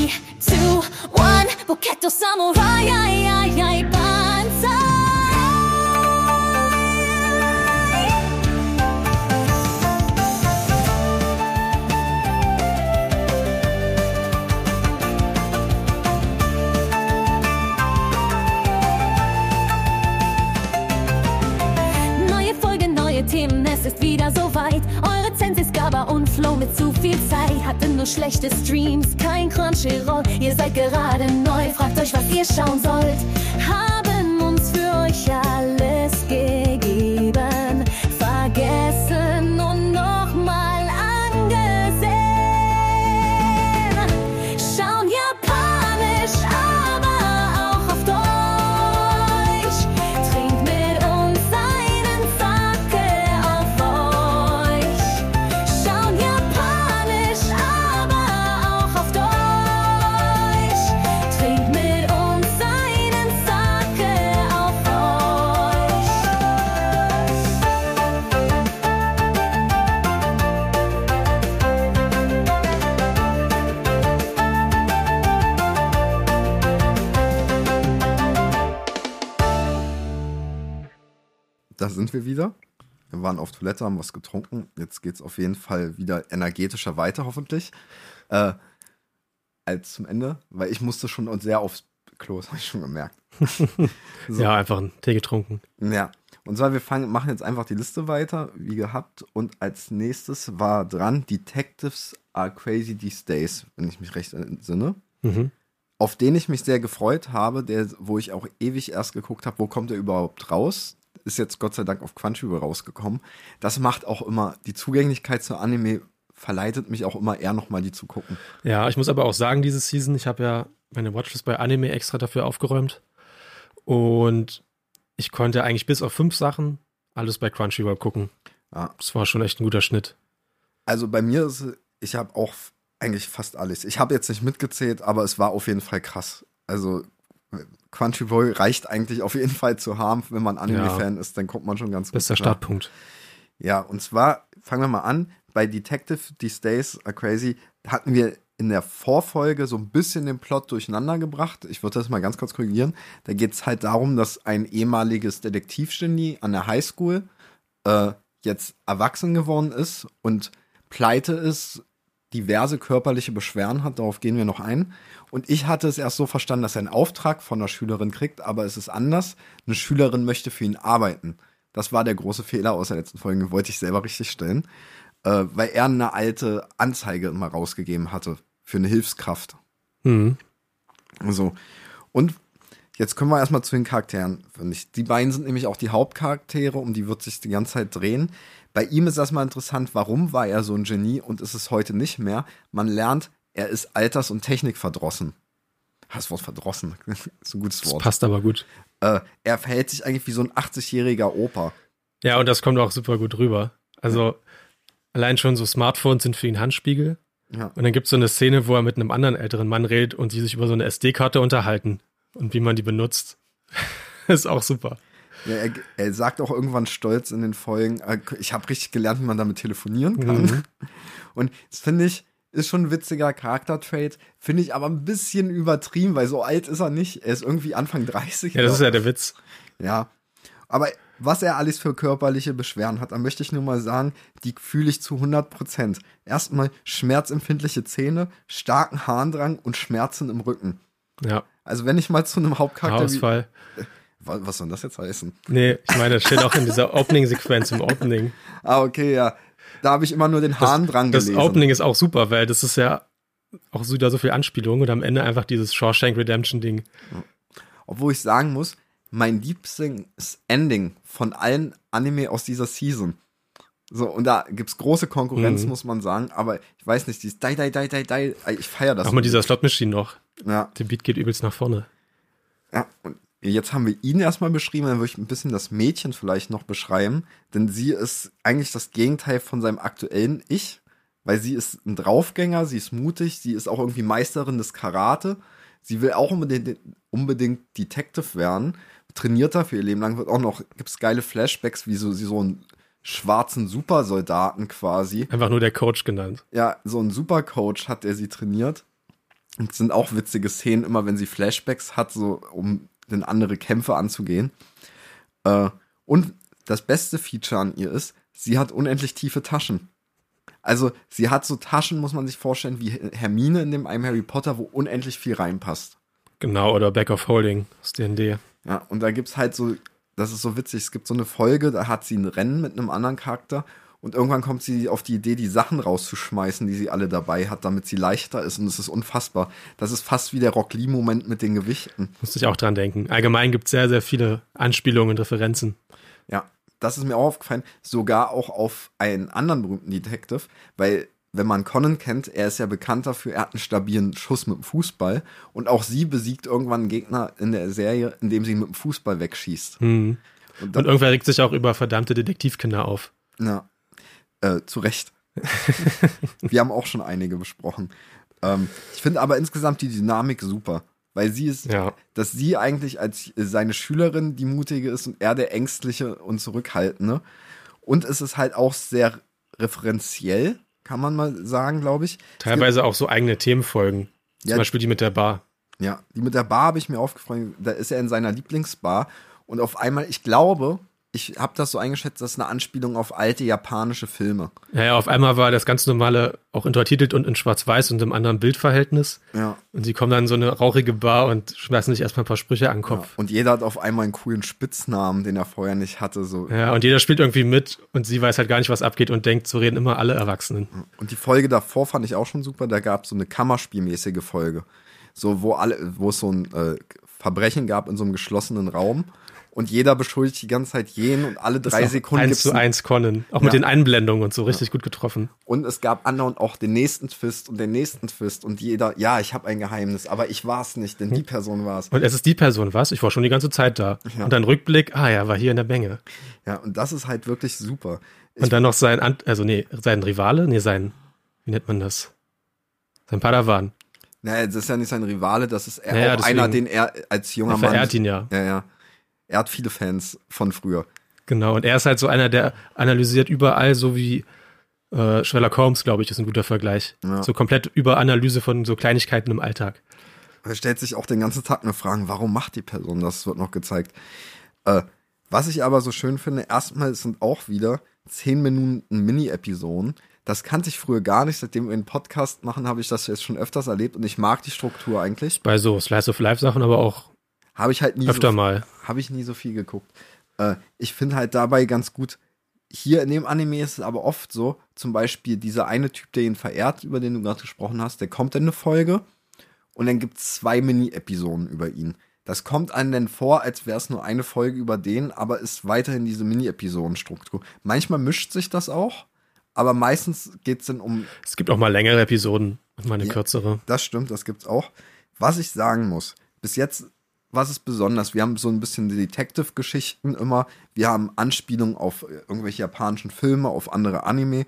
3, 2, 1, Buketto Samurai, Banzai. Neue Folge, neue Themen, es ist wieder soweit. Eure Zensis, Gaba und Flow mit zu viel Zeit. Hatte nur schlechte Streams, kein Crunchyroll. Ihr seid gerade neu, fragt euch, was ihr schauen sollt. Haben uns für euch alles gegeben, vergessen und nochmal angesehen. Schauen japanisch, aber auch auf Deutsch. Trinkt mit uns einen Sake auf euch. Schauen japanisch, aber auch auf Deutsch. Trinkt mit uns einen Sake auf euch. Da sind wir wieder. Wir waren auf Toilette, haben was getrunken. Jetzt geht's auf jeden Fall wieder energetischer weiter, hoffentlich. Als zum Ende, weil ich musste schon sehr aufs Klo, das habe ich schon gemerkt. So. Ja, einfach einen Tee getrunken. Ja, und zwar machen jetzt einfach die Liste weiter, wie gehabt. Und als nächstes war dran Detectives Are Crazy These Days, wenn ich mich recht entsinne. Mhm. Auf den ich mich sehr gefreut habe, wo ich auch ewig erst geguckt habe, wo kommt er überhaupt raus? Ist jetzt Gott sei Dank auf Crunchyroll rausgekommen. Das macht auch immer, die Zugänglichkeit zu Anime verleitet mich auch immer eher nochmal die zu gucken. Ja, ich muss aber auch sagen, diese Season, ich habe ja meine Watchlist bei Anime extra dafür aufgeräumt. Und ich konnte eigentlich bis auf 5 Sachen alles bei Crunchyroll gucken. Ja. Das war schon echt ein guter Schnitt. Also bei mir ich habe auch eigentlich fast alles. Ich habe jetzt nicht mitgezählt, aber es war auf jeden Fall krass. Also Crunchyroll reicht eigentlich auf jeden Fall zu haben, wenn man Anime-Fan ist, dann kommt man schon ganz gut. Das ist der klar. Startpunkt. Ja, und zwar, fangen wir mal an, bei Detective These Days Are Crazy hatten wir in der Vorfolge so ein bisschen den Plot durcheinander gebracht. Ich würde das mal ganz kurz korrigieren. Da geht es halt darum, dass ein ehemaliges Detektivgenie an der Highschool jetzt erwachsen geworden ist und pleite ist, diverse körperliche Beschwerden hat, darauf gehen wir noch ein. Und ich hatte es erst so verstanden, dass er einen Auftrag von einer Schülerin kriegt, aber es ist anders. Eine Schülerin möchte für ihn arbeiten. Das war der große Fehler aus der letzten Folge, wollte ich selber richtig stellen, weil er eine alte Anzeige mal rausgegeben hatte für eine Hilfskraft. Mhm. So. Und jetzt kommen wir erstmal zu den Charakteren, finde ich. Die beiden sind nämlich auch die Hauptcharaktere, um die wird sich die ganze Zeit drehen. Bei ihm ist erstmal interessant, warum war er so ein Genie und ist es heute nicht mehr. Man lernt, er ist alters- und technikverdrossen. Das Wort verdrossen ist ein gutes Wort. Das passt aber gut. Er verhält sich eigentlich wie so ein 80-jähriger Opa. Ja, und das kommt auch super gut rüber. Also allein schon so Smartphones sind für ihn Handspiegel. Ja. Und dann gibt es so eine Szene, wo er mit einem anderen älteren Mann redet und die sich über so eine SD-Karte unterhalten und wie man die benutzt. Ist auch super. Ja, er sagt auch irgendwann stolz in den Folgen, ich habe richtig gelernt, wie man damit telefonieren kann. Mhm. Und das finde ich, ist schon ein witziger Charaktertrait, finde ich aber ein bisschen übertrieben, weil so alt ist er nicht. Er ist irgendwie Anfang 30. Ja, das ist ja der Witz. Ja, aber was er alles für körperliche Beschwerden hat, da möchte ich nur mal sagen, die fühle ich zu 100%. Erstmal schmerzempfindliche Zähne, starken Harndrang und Schmerzen im Rücken. Ja. Also wenn ich mal zu einem Hauptcharakter... Haarausfall. Was soll das jetzt heißen? Nee, ich meine, das steht auch in dieser Opening-Sequenz im Opening. Ah, okay, ja. Da habe ich immer nur den Harndrang gelesen. Das Opening ist auch super, weil das ist ja auch wieder so viel Anspielung und am Ende einfach dieses Shawshank Redemption-Ding. Obwohl ich sagen muss, mein liebstes Ending von allen Anime aus dieser Season. So, und da gibt's große Konkurrenz, muss man sagen, aber ich weiß nicht, dieses Dai, ich feiere das. Auch mit dieser Slot-Machine noch. Ja. Der Beat geht übelst nach vorne. Ja, und jetzt haben wir ihn erstmal beschrieben, dann würde ich ein bisschen das Mädchen vielleicht noch beschreiben, denn sie ist eigentlich das Gegenteil von seinem aktuellen Ich, weil sie ist ein Draufgänger, sie ist mutig, sie ist auch irgendwie Meisterin des Karate, sie will auch unbedingt Detective werden, trainiert dafür ihr Leben lang, gibt's geile Flashbacks, wie sie so einen schwarzen Supersoldaten quasi. Einfach nur der Coach genannt. Ja, so ein Supercoach hat er sie trainiert. Und es sind auch witzige Szenen, immer wenn sie Flashbacks hat, so um in andere Kämpfe anzugehen. Und das beste Feature an ihr ist, sie hat unendlich tiefe Taschen. Also sie hat so Taschen, muss man sich vorstellen, wie Hermine in dem einen Harry Potter, wo unendlich viel reinpasst. Genau, oder Bag of Holding aus D&D. Ja, und da gibt's halt so, das ist so witzig, es gibt so eine Folge, da hat sie ein Rennen mit einem anderen Charakter und irgendwann kommt sie auf die Idee, die Sachen rauszuschmeißen, die sie alle dabei hat, damit sie leichter ist, und es ist unfassbar. Das ist fast wie der Rock Lee-Moment mit den Gewichten. Musste ich auch dran denken. Allgemein gibt es sehr, sehr viele Anspielungen und Referenzen. Ja, das ist mir auch aufgefallen, sogar auch auf einen anderen berühmten Detective, weil wenn man Conan kennt, er ist ja bekannt dafür, er hat einen stabilen Schuss mit dem Fußball, und auch sie besiegt irgendwann einen Gegner in der Serie, indem sie ihn mit dem Fußball wegschießt. Und irgendwer regt sich auch über verdammte Detektivkinder auf. Ja, zu Recht. Wir haben auch schon einige besprochen. Ich finde aber insgesamt die Dynamik super, weil sie ist, dass sie eigentlich als seine Schülerin die Mutige ist und er der Ängstliche und Zurückhaltende. Und es ist halt auch sehr referenziell, kann man mal sagen, glaube ich. Teilweise auch so eigene Themenfolgen. Zum Beispiel die mit der Bar. Ja, die mit der Bar habe ich mir aufgefallen. Da ist er in seiner Lieblingsbar und auf einmal, ich glaube, ich habe das so eingeschätzt, das ist eine Anspielung auf alte japanische Filme. Ja, auf einmal war das ganz normale auch untertitelt und in Schwarz-Weiß und im anderen Bildverhältnis. Ja. Und sie kommen dann in so eine rauchige Bar und schmeißen sich erstmal ein paar Sprüche an den Kopf. Ja. Und jeder hat auf einmal einen coolen Spitznamen, den er vorher nicht hatte. So. Ja, und jeder spielt irgendwie mit und sie weiß halt gar nicht, was abgeht und denkt, so reden immer alle Erwachsenen. Und die Folge davor fand ich auch schon super. Da gab es so eine Kammerspielmäßige Folge. So, wo es so ein Verbrechen gab in so einem geschlossenen Raum. Und jeder beschuldigt die ganze Zeit jeden und alle 3 Sekunden 1:1 Conan. Auch mit den Einblendungen und so richtig gut getroffen. Und es gab andauernd auch den nächsten Twist und den nächsten Twist und jeder, ja, ich habe ein Geheimnis, aber ich war es nicht, denn die Person war es. Und es ist die Person, was? Ich war schon die ganze Zeit da. Ja. Und dann Rückblick, war hier in der Menge. Ja, und das ist halt wirklich super. Und dann noch sein Rivale, wie nennt man das? Sein Padawan. Naja, das ist ja nicht sein Rivale, das ist auch einer, den er als junger Mann... Er verehrt ihn ja. Ja. Er hat viele Fans von früher. Genau, und er ist halt so einer, der analysiert überall, so wie Sherlock Holmes, glaube ich, ist ein guter Vergleich. Ja. So komplett über Analyse von so Kleinigkeiten im Alltag. Er stellt sich auch den ganzen Tag nur Fragen, warum macht die Person das? Das wird noch gezeigt. Was ich aber so schön finde, erstmal sind auch wieder 10 Minuten Mini-Episoden. Das kannte ich früher gar nicht. Seitdem wir einen Podcast machen, habe ich das jetzt schon öfters erlebt und ich mag die Struktur eigentlich. Bei so Slice-of-Life-Sachen aber auch habe ich halt nie habe ich nie so viel geguckt. Ich finde halt dabei ganz gut, hier in dem Anime ist es aber oft so, zum Beispiel dieser eine Typ, der ihn verehrt, über den du gerade gesprochen hast, der kommt in eine Folge und dann gibt es 2 Mini-Episoden über ihn. Das kommt einem dann vor, als wäre es nur eine Folge über den, aber ist weiterhin diese Mini-Episoden-Struktur. Manchmal mischt sich das auch, aber meistens geht es dann um... Es gibt auch mal längere Episoden und mal eine kürzere. Das stimmt, das gibt's auch. Was ich sagen muss, bis jetzt... Was ist besonders? Wir haben so ein bisschen die Detective-Geschichten immer. Wir haben Anspielungen auf irgendwelche japanischen Filme, auf andere Anime.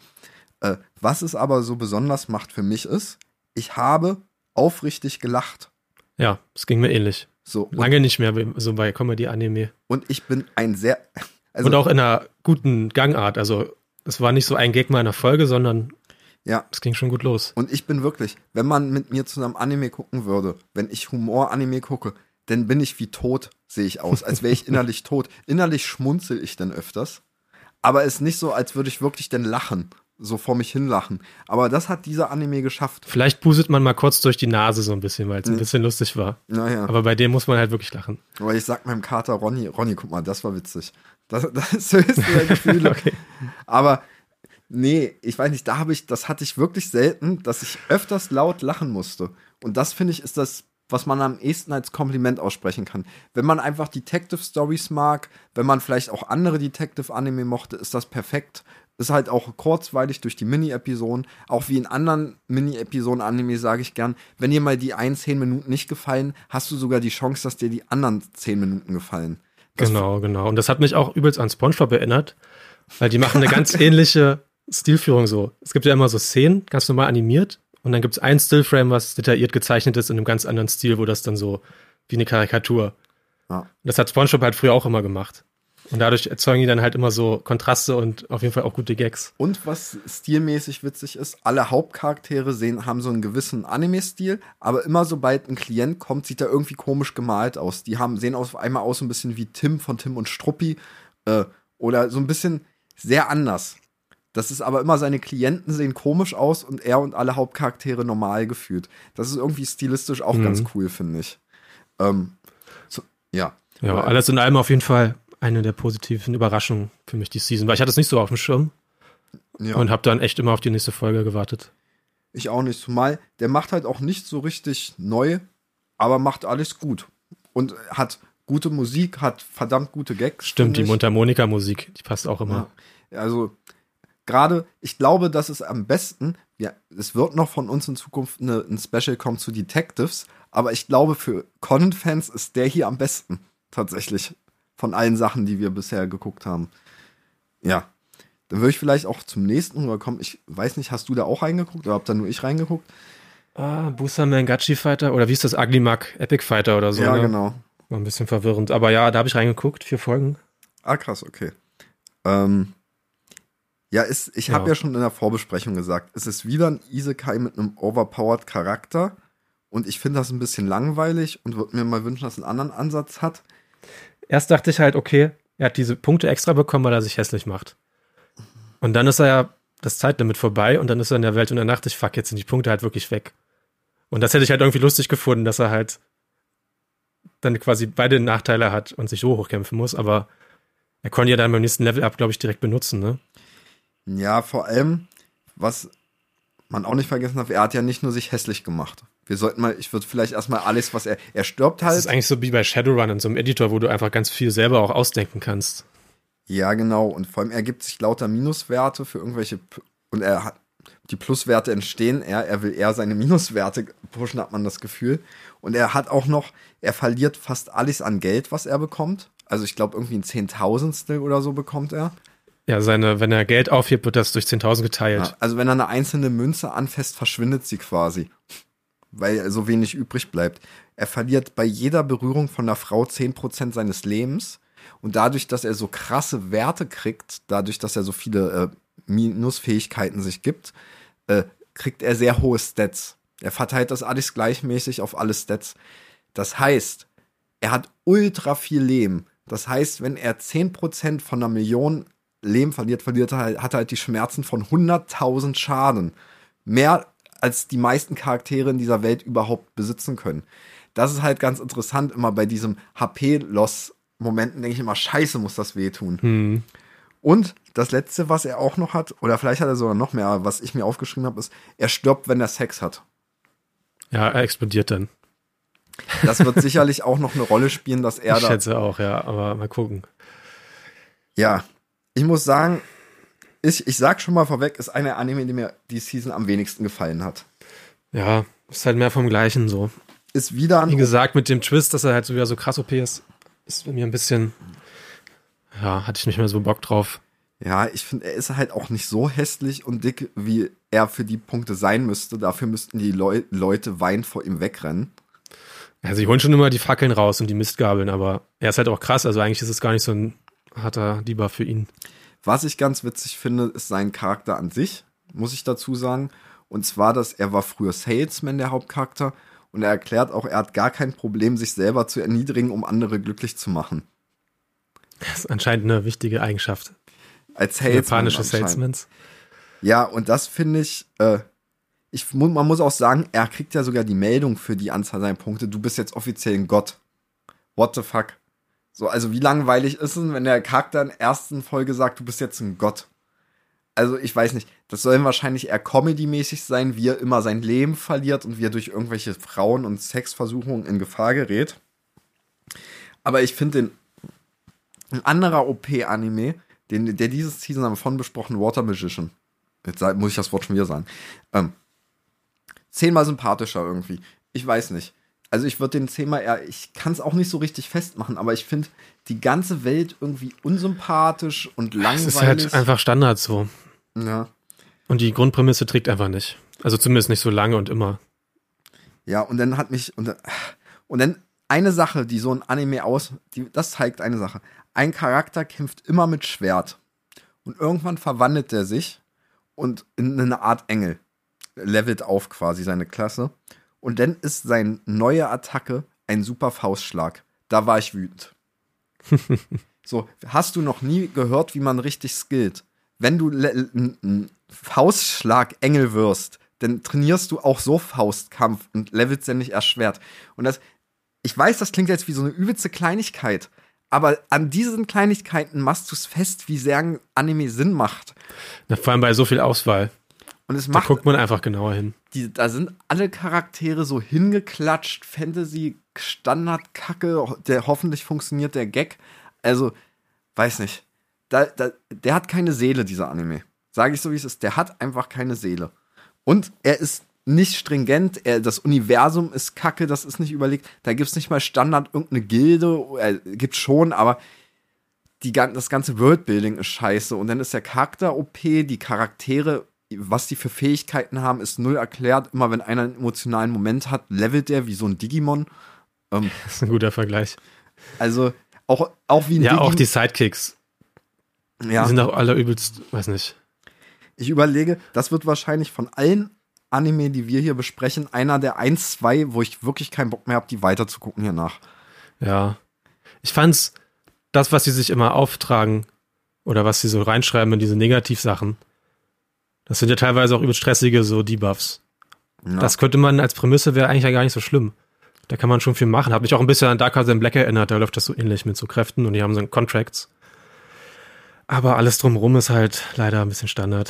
Was es aber so besonders macht für mich ist, ich habe aufrichtig gelacht. Ja, es ging mir ähnlich. So, lange nicht mehr so bei Comedy-Anime. Und ich bin ein sehr... und auch in einer guten Gangart. Also es war nicht so ein Gag mal in einer Folge, sondern es ging schon gut los. Und ich bin wirklich, wenn man mit mir zusammen Anime gucken würde, wenn ich Humor-Anime gucke, dann bin ich wie tot, sehe ich aus, als wäre ich innerlich tot. Innerlich schmunzel ich dann öfters, aber es ist nicht so, als würde ich wirklich dann lachen, so vor mich hin lachen. Aber das hat dieser Anime geschafft. Vielleicht buset man mal kurz durch die Nase so ein bisschen, weil es ein bisschen lustig war. Naja. Aber bei dem muss man halt wirklich lachen. Aber ich sag meinem Kater Ronny, guck mal, das war witzig. Das ist höchste der Gefühle. Okay. Aber nee, ich weiß nicht, das hatte ich wirklich selten, dass ich öfters laut lachen musste. Und das, finde ich, ist das, was man am ehesten als Kompliment aussprechen kann. Wenn man einfach Detective-Stories mag, wenn man vielleicht auch andere Detective-Anime mochte, ist das perfekt. Ist halt auch kurzweilig durch die Mini-Episoden. Auch wie in anderen Mini-Episoden-Anime sage ich gern, wenn dir mal die 10 Minuten nicht gefallen, hast du sogar die Chance, dass dir die anderen 10 Minuten gefallen. Genau. Und das hat mich auch übelst an SpongeBob erinnert, weil die machen eine ganz ähnliche Stilführung so. Es gibt ja immer so Szenen, ganz normal animiert. Und dann gibt es ein Stillframe, was detailliert gezeichnet ist in einem ganz anderen Stil, wo das dann so wie eine Karikatur. Ja. Das hat SpongeBob halt früher auch immer gemacht. Und dadurch erzeugen die dann halt immer so Kontraste und auf jeden Fall auch gute Gags. Und was stilmäßig witzig ist, alle Hauptcharaktere haben so einen gewissen Anime-Stil, aber immer sobald ein Klient kommt, sieht er irgendwie komisch gemalt aus. Die sehen auf einmal aus so ein bisschen wie Tim von Tim und Struppi oder so ein bisschen sehr anders. Das ist aber immer, seine Klienten sehen komisch aus und er und alle Hauptcharaktere normal gefühlt. Das ist irgendwie stilistisch auch ganz cool, finde ich. Ja. Ja, alles in allem auf jeden Fall eine der positiven Überraschungen für mich die Season, weil ich hatte es nicht so auf dem Schirm und habe dann echt immer auf die nächste Folge gewartet. Ich auch nicht, zumal der macht halt auch nicht so richtig neu, aber macht alles gut und hat gute Musik, hat verdammt gute Gags. Stimmt, die Mundharmonika-Musik, die passt auch immer. Ja, also gerade, ich glaube, das ist am besten, es wird noch von uns in Zukunft ein Special kommen zu Detectives, aber ich glaube, für Conan-Fans ist der hier am besten, tatsächlich. Von allen Sachen, die wir bisher geguckt haben. Ja. Dann würde ich vielleicht auch zum nächsten rüberkommen. Ich weiß nicht, hast du da auch reingeguckt oder habt da nur ich reingeguckt? Busaman Gachi Fighter oder wie ist das? Ugly Mug Epic Fighter oder so. Ja, ne? genau. War ein bisschen verwirrend. Aber ja, da habe ich reingeguckt. 4 Folgen. Krass, okay. Ich habe ja schon in der Vorbesprechung gesagt, es ist wieder ein Isekai mit einem overpowered Charakter. Und ich finde das ein bisschen langweilig und würde mir mal wünschen, dass es einen anderen Ansatz hat. Erst dachte ich halt, okay, er hat diese Punkte extra bekommen, weil er sich hässlich macht. Und dann ist das Zeitlimit vorbei und dann ist er in der Welt und dann dachte ich, fuck, jetzt sind die Punkte halt wirklich weg. Und das hätte ich halt irgendwie lustig gefunden, dass er halt dann quasi beide Nachteile hat und sich so hochkämpfen muss, aber er konnte ja dann beim nächsten Level-Up, glaube ich, direkt benutzen, ne? Ja, vor allem, was man auch nicht vergessen darf, er hat ja nicht nur sich hässlich gemacht. Ich würde vielleicht erstmal alles, was er stirbt halt. Das ist eigentlich so wie bei Shadowrun in so einem Editor, wo du einfach ganz viel selber auch ausdenken kannst. Ja, genau. Und vor allem, er gibt sich lauter Minuswerte für irgendwelche, und die Pluswerte entstehen, er will eher seine Minuswerte pushen, hat man das Gefühl. Und er hat auch noch, er verliert fast alles an Geld, was er bekommt. Also ich glaube, irgendwie ein Zehntausendstel oder so bekommt er. Ja, wenn er Geld aufhebt, wird das durch 10.000 geteilt. Ja, also wenn er eine einzelne Münze anfasst, verschwindet sie quasi. Weil so wenig übrig bleibt. Er verliert bei jeder Berührung von einer Frau 10% seines Lebens. Und dadurch, dass er so krasse Werte kriegt, dadurch, dass er so viele Minusfähigkeiten sich gibt, kriegt er sehr hohe Stats. Er verteilt das alles gleichmäßig auf alle Stats. Das heißt, er hat ultra viel Leben. Das heißt, wenn er 10% von einer Million Leben verliert hat er halt die Schmerzen von 100.000 Schaden. Mehr als die meisten Charaktere in dieser Welt überhaupt besitzen können. Das ist halt ganz interessant, immer bei diesem HP-Loss-Momenten denke ich immer, scheiße, muss das wehtun. Und das Letzte, was er auch noch hat, oder vielleicht hat er sogar noch mehr, was ich mir aufgeschrieben habe, ist, er stirbt, wenn er Sex hat. Ja, er explodiert dann. Das wird sicherlich auch noch eine Rolle spielen, dass er ich schätze auch, ja, aber mal gucken. Ja, ich muss sagen, ich sag schon mal vorweg, ist eine Anime, die mir die Season am wenigsten gefallen hat. Ja, ist halt mehr vom Gleichen so. Ist wieder wie gesagt, mit dem Twist, dass er halt so wieder so krass OP ist bei mir ein bisschen, ja, hatte ich nicht mehr so Bock drauf. Ja, ich finde, er ist halt auch nicht so hässlich und dick, wie er für die Punkte sein müsste. Dafür müssten die Leute weinend vor ihm wegrennen. Ja, sie holen schon immer die Fackeln raus und die Mistgabeln, aber er ist halt auch krass. Also eigentlich ist es gar nicht so ein harter Debuff für ihn. Was ich ganz witzig finde, ist sein Charakter an sich, muss ich dazu sagen. Und zwar, dass er war früher Salesman, der Hauptcharakter. Und er erklärt auch, er hat gar kein Problem, sich selber zu erniedrigen, um andere glücklich zu machen. Das ist anscheinend eine wichtige Eigenschaft. Als Salesman. Japanische Salesmans. Ja, und das finde ich, man muss auch sagen, er kriegt ja sogar die Meldung für die Anzahl seiner Punkte. Du bist jetzt offiziell ein Gott. What the fuck? So, also wie langweilig ist es, wenn der Charakter in der ersten Folge sagt, du bist jetzt ein Gott? Also ich weiß nicht, das soll wahrscheinlich eher Comedy-mäßig sein, wie er immer sein Leben verliert und wie er durch irgendwelche Frauen- und Sexversuchungen in Gefahr gerät. Aber ich finde ein anderer OP-Anime, der dieses Season haben wir von besprochen, Water Magician. Jetzt muss ich das Wort schon wieder sagen. 10-mal sympathischer irgendwie. Ich weiß nicht. Also ich würde den 10-mal eher, ich kann es auch nicht so richtig festmachen, aber ich finde die ganze Welt irgendwie unsympathisch und langweilig. Es ist halt einfach Standard so. Ja. Und die Grundprämisse trägt einfach nicht. Also zumindest nicht so lange und immer. Ja, und dann eine Sache, die so ein Anime das zeigt eine Sache. ein Charakter kämpft immer mit Schwert. Und irgendwann verwandelt er sich und in eine Art Engel. Levelt auf quasi seine Klasse. Und dann ist seine neue Attacke ein super Faustschlag. Da war ich wütend. So, hast du noch nie gehört, wie man richtig skillt? Wenn du ein Faustschlag-Engel wirst, dann trainierst du auch so Faustkampf und levelst dann nicht erst Schwert. Und das, ich weiß, das klingt jetzt wie so eine übelste Kleinigkeit, aber an diesen Kleinigkeiten machst du es fest, wie sehr ein Anime Sinn macht. Na, vor allem bei so viel Auswahl. Und es Da macht, guckt man einfach genauer hin. da sind alle Charaktere so hingeklatscht, Fantasy-Standard-Kacke, der hoffentlich funktioniert, der Gag. Also, weiß nicht. Der hat keine Seele, dieser Anime. Sage ich so, wie es ist. Der hat einfach keine Seele. Und er ist nicht stringent, das Universum ist kacke, das ist nicht überlegt. Da gibt es nicht mal Standard irgendeine Gilde, gibt schon, aber das ganze Worldbuilding ist scheiße. Und dann ist der Charakter OP, die Charaktere, was die für Fähigkeiten haben, ist null erklärt. Immer wenn einer einen emotionalen Moment hat, levelt der wie so ein Digimon. Das ist ein guter Vergleich. Also auch wie ein Ja, Digimon. auch die Sidekicks. Ja. Die sind auch alle übelst, weiß nicht. Ich überlege, das wird wahrscheinlich von allen Anime, die wir hier besprechen, einer der 1, 2, wo ich wirklich keinen Bock mehr habe, die weiter zu gucken hier nach. Ja. Ich fand's, das, was sie sich immer auftragen oder was sie so reinschreiben in diese Negativsachen, das sind ja teilweise auch übelst stressige so Debuffs. Ja. Das könnte man als Prämisse, wäre eigentlich ja gar nicht so schlimm. Da kann man schon viel machen. Hat mich auch ein bisschen an Darker Than Black erinnert, da läuft das so ähnlich mit so Kräften und die haben so Contracts. Aber alles drumherum ist halt leider ein bisschen Standard.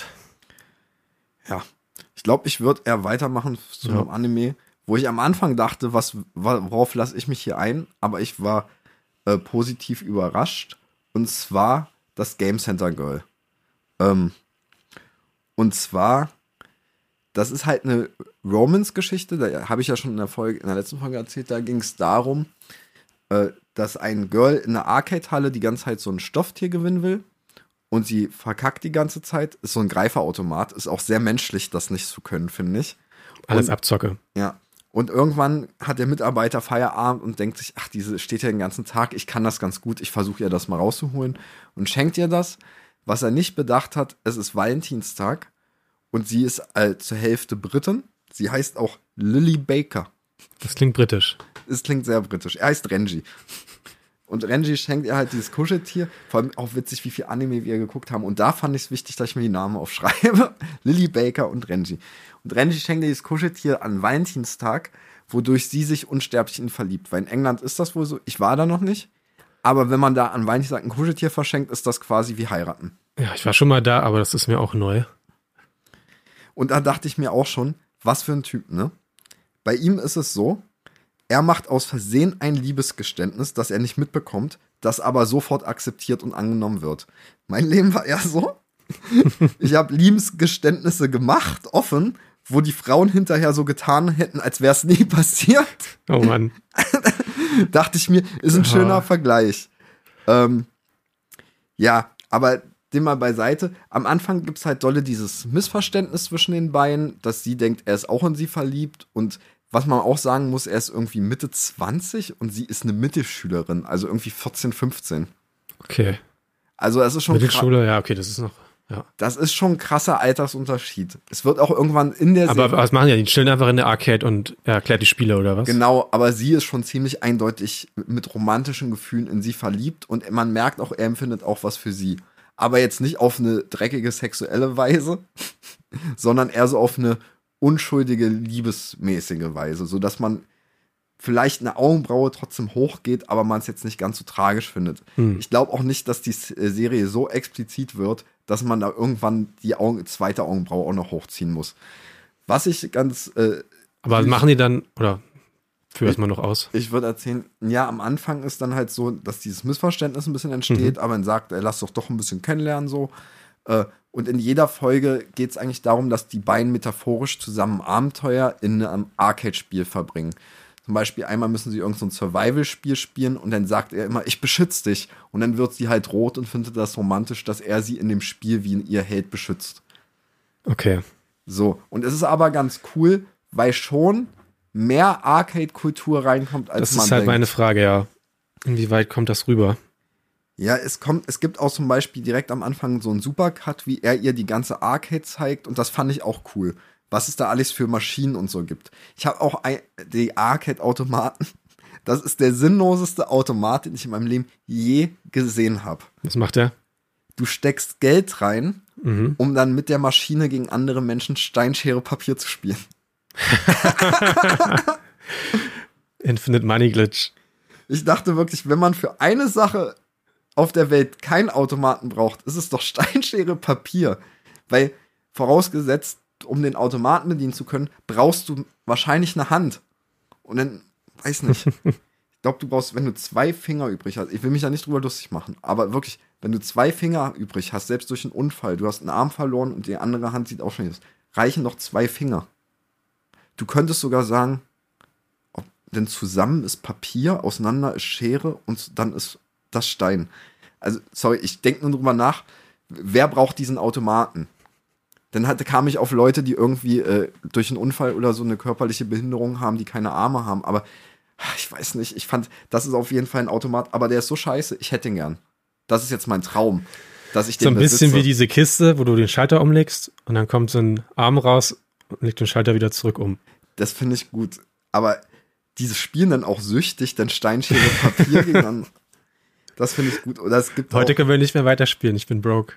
Ja. Ich glaube, ich würde eher weitermachen zu einem Anime, wo ich am Anfang dachte, worauf lasse ich mich hier ein, aber ich war positiv überrascht. Und zwar das Game Center Girl. Und zwar, das ist halt eine Romance-Geschichte, da habe ich ja schon in der letzten Folge erzählt, da ging es darum, dass ein Girl in einer Arcade-Halle die ganze Zeit so ein Stofftier gewinnen will. Und sie verkackt die ganze Zeit. Ist so ein Greiferautomat. Ist auch sehr menschlich, das nicht zu können, finde ich. Alles Abzocke. Ja. Und irgendwann hat der Mitarbeiter Feierabend und denkt sich, ach, diese steht ja den ganzen Tag, ich kann das ganz gut, ich versuche ihr das mal rauszuholen. Und schenkt ihr das. Was er nicht bedacht hat, es ist Valentinstag. Und sie ist zur Hälfte Britin. Sie heißt auch Lily Baker. Das klingt britisch. Es klingt sehr britisch. Er heißt Renji. Und Renji schenkt ihr halt dieses Kuscheltier. Vor allem auch witzig, wie viel Anime wir geguckt haben. Und da fand ich es wichtig, dass ich mir die Namen aufschreibe. Lily Baker und Renji. Und Renji schenkt ihr dieses Kuscheltier an Valentinstag, wodurch sie sich unsterblich in ihn verliebt. Weil in England ist das wohl so. Ich war da noch nicht. Aber wenn man da an Valentinstag ein Kuscheltier verschenkt, ist das quasi wie heiraten. Ja, ich war schon mal da, aber das ist mir auch neu. Und da dachte ich mir auch schon, was für ein Typ, ne? Bei ihm ist es so, er macht aus Versehen ein Liebesgeständnis, das er nicht mitbekommt, das aber sofort akzeptiert und angenommen wird. Mein Leben war eher so. Ich habe Liebesgeständnisse gemacht, offen, wo die Frauen hinterher so getan hätten, als wäre es nie passiert. Oh Mann. Dachte ich mir, ist ein schöner Vergleich. Ja, aber den mal beiseite. Am Anfang gibt es halt dolle dieses Missverständnis zwischen den beiden, dass sie denkt, er ist auch in sie verliebt. Und was man auch sagen muss, er ist irgendwie Mitte 20 und sie ist eine Mittelschülerin, also irgendwie 14, 15. Okay. Also das ist schon Mittelschule, ja, okay, das ist noch, ja. Das ist schon ein krasser Altersunterschied. Es wird auch irgendwann in der Aber was machen die? Die chillen einfach in der Arcade und erklärt die Spiele, oder was? Genau, aber sie ist schon ziemlich eindeutig mit romantischen Gefühlen in sie verliebt und man merkt auch, er empfindet auch was für sie. Aber jetzt nicht auf eine dreckige sexuelle Weise, sondern eher so auf eine unschuldige, liebesmäßige Weise, sodass man vielleicht eine Augenbraue trotzdem hochgeht, aber man es jetzt nicht ganz so tragisch findet. Ich glaube auch nicht, dass die Serie so explizit wird, dass man da irgendwann die zweite Augenbraue auch noch hochziehen muss. Was ich ganz aber machen die dann, oder führ das mal noch aus? Ich würde erzählen, ja, am Anfang ist dann halt so, dass dieses Missverständnis ein bisschen entsteht, aber man sagt, lass doch ein bisschen kennenlernen so. Und in jeder Folge geht es eigentlich darum, dass die beiden metaphorisch zusammen Abenteuer in einem Arcade-Spiel verbringen. Zum Beispiel einmal müssen sie irgend so ein Survival-Spiel spielen und dann sagt er immer, ich beschütze dich. Und dann wird sie halt rot und findet das romantisch, dass er sie in dem Spiel wie ihr Held beschützt. Okay. So, und es ist aber ganz cool, weil schon mehr Arcade-Kultur reinkommt, als man denkt. Das ist halt meine Frage, ja. Inwieweit kommt das rüber? Ja, es gibt auch zum Beispiel direkt am Anfang so einen Supercut, wie er ihr die ganze Arcade zeigt und das fand ich auch cool, was es da alles für Maschinen und so gibt. Ich habe auch die Arcade-Automaten, das ist der sinnloseste Automat, den ich in meinem Leben je gesehen habe. Was macht der? Du steckst Geld rein, um dann mit der Maschine gegen andere Menschen Stein, Schere, Papier zu spielen. Infinite Money Glitch. Ich dachte wirklich, wenn man für eine Sache auf der Welt keinen Automaten braucht, ist es doch Stein, Schere, Papier. Weil, vorausgesetzt, um den Automaten bedienen zu können, brauchst du wahrscheinlich eine Hand. Und dann, weiß nicht. Ich glaube, du brauchst, wenn du 2 Finger übrig hast, ich will mich da nicht drüber lustig machen, aber wirklich, wenn du 2 Finger übrig hast, selbst durch einen Unfall, du hast einen Arm verloren und die andere Hand sieht auch schon aus, reichen noch 2 Finger. Du könntest sogar sagen, denn zusammen ist Papier, auseinander ist Schere und dann ist das Stein. Also, sorry, ich denke nur drüber nach, wer braucht diesen Automaten? Dann kam ich auf Leute, die irgendwie durch einen Unfall oder so eine körperliche Behinderung haben, die keine Arme haben. Aber ich weiß nicht, ich fand, das ist auf jeden Fall ein Automat, aber der ist so scheiße, ich hätte ihn gern. Das ist jetzt mein Traum, dass ich den so ein bisschen besitze. wie diese Kiste, wo du den Schalter umlegst und dann kommt so ein Arm raus und legt den Schalter wieder zurück um. Das finde ich gut. Aber dieses Spielen dann auch süchtig, dann Stein, Schere, Papier gegeneinander. Das finde ich gut. Oder es gibt Heute können wir nicht mehr weiterspielen, ich bin broke.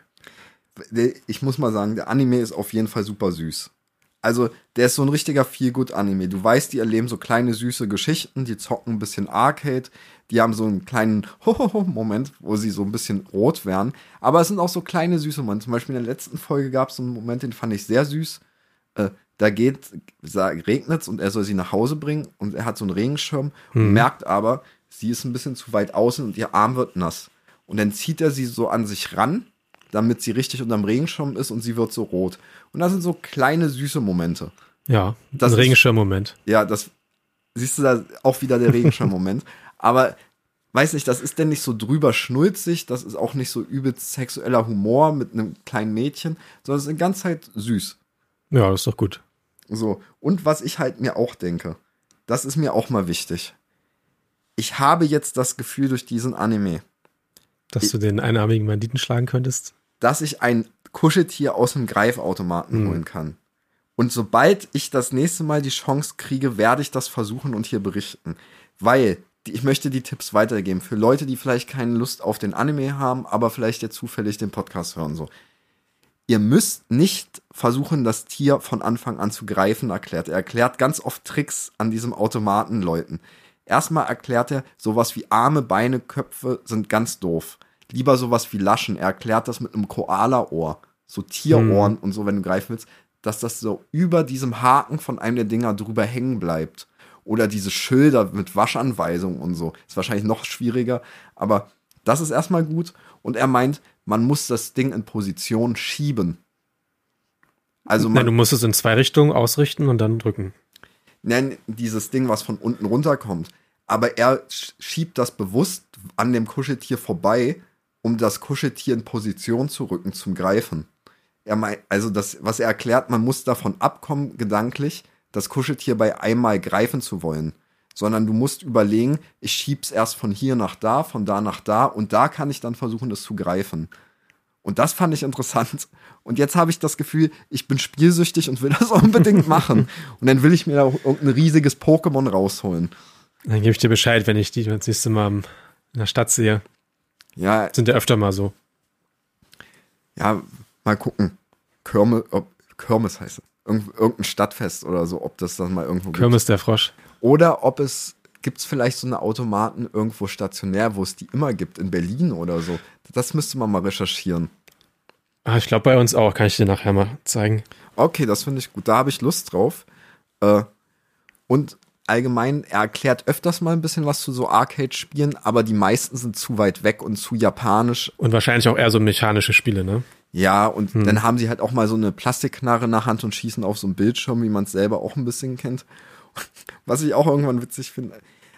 Ich muss mal sagen, der Anime ist auf jeden Fall super süß. Also, der ist so ein richtiger Feel-Good-Anime. Du weißt, die erleben so kleine, süße Geschichten, die zocken ein bisschen Arcade, die haben so einen kleinen Moment, wo sie so ein bisschen rot werden. Aber es sind auch so kleine, süße Momente. Zum Beispiel in der letzten Folge gab es so einen Moment, den fand ich sehr süß. Da regnet es und er soll sie nach Hause bringen und er hat so einen Regenschirm und merkt aber, sie ist ein bisschen zu weit außen und ihr Arm wird nass. Und dann zieht er sie so an sich ran, damit sie richtig unterm Regenschirm ist und sie wird so rot. Und das sind so kleine, süße Momente. Ja, das ein Regenschirm-Moment. Ja, das siehst du da auch wieder der Regenschirm-Moment. Aber, weiß nicht, das ist denn nicht so drüber schnulzig, das ist auch nicht so übelst sexueller Humor mit einem kleinen Mädchen, sondern es ist in ganz halt süß. Ja, das ist doch gut. So, und was ich halt mir auch denke, das ist mir auch mal wichtig. Ich habe jetzt das Gefühl durch diesen Anime, dass du den einarmigen Banditen schlagen könntest? Dass ich ein Kuscheltier aus dem Greifautomaten holen kann. Und sobald ich das nächste Mal die Chance kriege, werde ich das versuchen und hier berichten. Weil ich möchte die Tipps weitergeben für Leute, die vielleicht keine Lust auf den Anime haben, aber vielleicht ja zufällig den Podcast hören. So. Ihr müsst nicht versuchen, das Tier von Anfang an zu greifen, erklärt. Er erklärt ganz oft Tricks an diesem Automaten Leuten. Erstmal erklärt er, sowas wie Arme, Beine, Köpfe sind ganz doof. Lieber sowas wie Laschen. Er erklärt das mit einem Koala-Ohr. So Tierohren und so, wenn du greifen willst, dass das so über diesem Haken von einem der Dinger drüber hängen bleibt. Oder diese Schilder mit Waschanweisungen und so. Ist wahrscheinlich noch schwieriger, aber das ist erstmal gut. Und er meint, man muss das Ding in Position schieben. Also du musst es in 2 Richtungen ausrichten und dann drücken. Nein, dieses Ding, was von unten runterkommt. Aber er schiebt das bewusst an dem Kuscheltier vorbei, um das Kuscheltier in Position zu rücken zum Greifen. Er meint, also das, was er erklärt, man muss davon abkommen, gedanklich, das Kuscheltier bei einmal greifen zu wollen. Sondern du musst überlegen, ich schieb's erst von hier nach da, von da nach da und da kann ich dann versuchen, das zu greifen. Und das fand ich interessant. Und jetzt habe ich das Gefühl, ich bin spielsüchtig und will das unbedingt machen. Und dann will ich mir da irgendein riesiges Pokémon rausholen. Dann gebe ich dir Bescheid, wenn ich die das nächste Mal in der Stadt sehe. Ja. Sind ja öfter mal so. Ja, mal gucken. Kirmes heißt es. Irgendein Stadtfest oder so, ob das dann mal irgendwo Kirmes der Frosch. Oder ob gibt's vielleicht so eine Automaten irgendwo stationär, wo es die immer gibt, in Berlin oder so. Das müsste man mal recherchieren. Ich glaube bei uns auch, kann ich dir nachher mal zeigen. Okay, das finde ich gut, da habe ich Lust drauf. Und allgemein, er erklärt öfters mal ein bisschen was zu so Arcade-Spielen, aber die meisten sind zu weit weg und zu japanisch. Und wahrscheinlich auch eher so mechanische Spiele, ne? Ja, und dann haben sie halt auch mal so eine Plastikknarre in der Hand und schießen auf so einen Bildschirm, wie man es selber auch ein bisschen kennt. Was ich auch irgendwann witzig finde.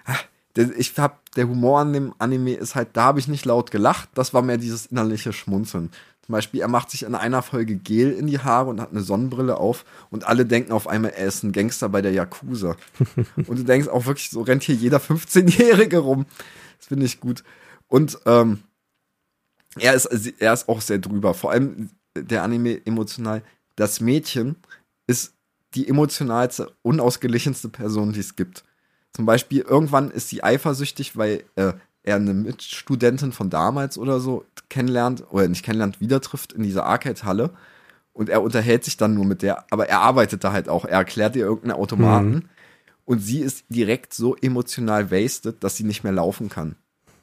Der Humor an dem Anime ist halt, da habe ich nicht laut gelacht, das war mehr dieses innerliche Schmunzeln. Zum Beispiel, er macht sich in einer Folge Gel in die Haare und hat eine Sonnenbrille auf und alle denken auf einmal, er ist ein Gangster bei der Yakuza. Und du denkst auch wirklich, so rennt hier jeder 15-Jährige rum. Das finde ich gut. Und Er ist auch sehr drüber. Vor allem der Anime emotional. Das Mädchen ist die emotionalste, unausgeglichenste Person, die es gibt. Zum Beispiel, irgendwann ist sie eifersüchtig, weil er eine Mitstudentin von damals oder so kennenlernt, oder nicht kennenlernt, wieder trifft in dieser Arcade-Halle. Und er unterhält sich dann nur mit der, aber er arbeitet da halt auch. Er erklärt ihr irgendeinen Automaten. Und sie ist direkt so emotional wasted, dass sie nicht mehr laufen kann.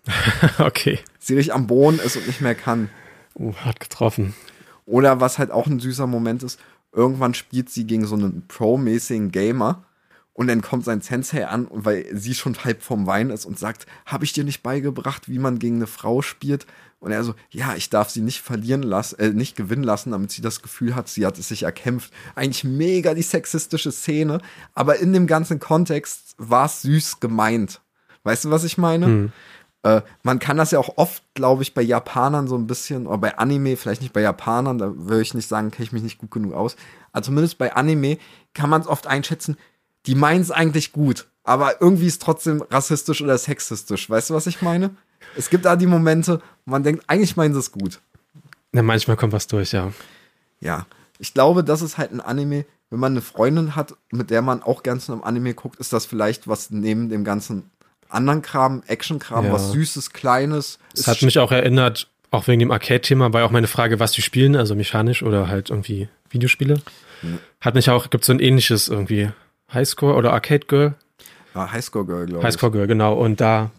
Okay. Sie richtig am Boden ist und nicht mehr kann. Hart getroffen. Oder was halt auch ein süßer Moment ist, irgendwann spielt sie gegen so einen pro-mäßigen Gamer und dann kommt sein Sensei an, weil sie schon halb vom Wein ist und sagt, habe ich dir nicht beigebracht, wie man gegen eine Frau spielt? Und er so, ja, ich darf sie nicht nicht gewinnen lassen, damit sie das Gefühl hat, sie hat es sich erkämpft. Eigentlich mega die sexistische Szene, aber in dem ganzen Kontext war es süß gemeint. Weißt du, was ich meine? Man kann das ja auch oft, glaube ich, bei Japanern so ein bisschen, oder bei Anime, vielleicht nicht bei Japanern, da würde ich nicht sagen, kenne ich mich nicht gut genug aus, aber zumindest bei Anime kann man es oft einschätzen, die meinen es eigentlich gut, aber irgendwie ist es trotzdem rassistisch oder sexistisch. Weißt du, was ich meine? Es gibt da die Momente, wo man denkt, eigentlich meinen sie es gut. Ja, manchmal kommt was durch, ja. Ja, ich glaube, das ist halt ein Anime, wenn man eine Freundin hat, mit der man auch ganz im Anime guckt, ist das vielleicht was neben dem ganzen anderen Kram, Action-Kram, Ja. was Süßes, Kleines. Es hat mich auch erinnert, auch wegen dem Arcade-Thema, war ja auch meine Frage, was die spielen, also mechanisch oder halt irgendwie Videospiele. Hat mich auch, gibt so ein ähnliches irgendwie Highscore oder Arcade Girl. Ja, Highscore Girl, glaube ich. Highscore Girl, genau. Und da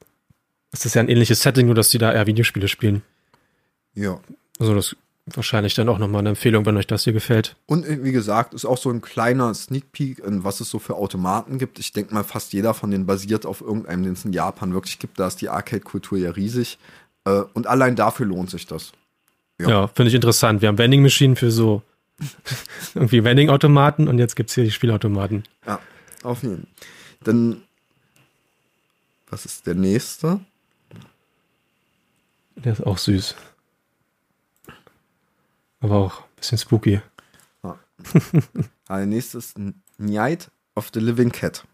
ist es ja ein ähnliches Setting, nur dass die da eher Videospiele spielen. Ja. Also das ist wahrscheinlich dann auch nochmal eine Empfehlung, wenn euch das hier gefällt. Und wie gesagt, ist auch so ein kleiner Sneak Peek, in was es so für Automaten gibt. Ich denke mal, fast jeder von denen basiert auf irgendeinem, den es in Japan wirklich gibt. Da ist die Arcade-Kultur ja riesig. Und allein dafür lohnt sich das. Ja, finde ich interessant. Wir haben Vending Machine für so irgendwie Vending-Automaten und jetzt gibt es hier die Spielautomaten. Ja, auf jeden Fall. Dann, was ist der nächste? Der ist auch süß. Aber auch ein bisschen spooky. Der nächste ist Night of the Living Cat.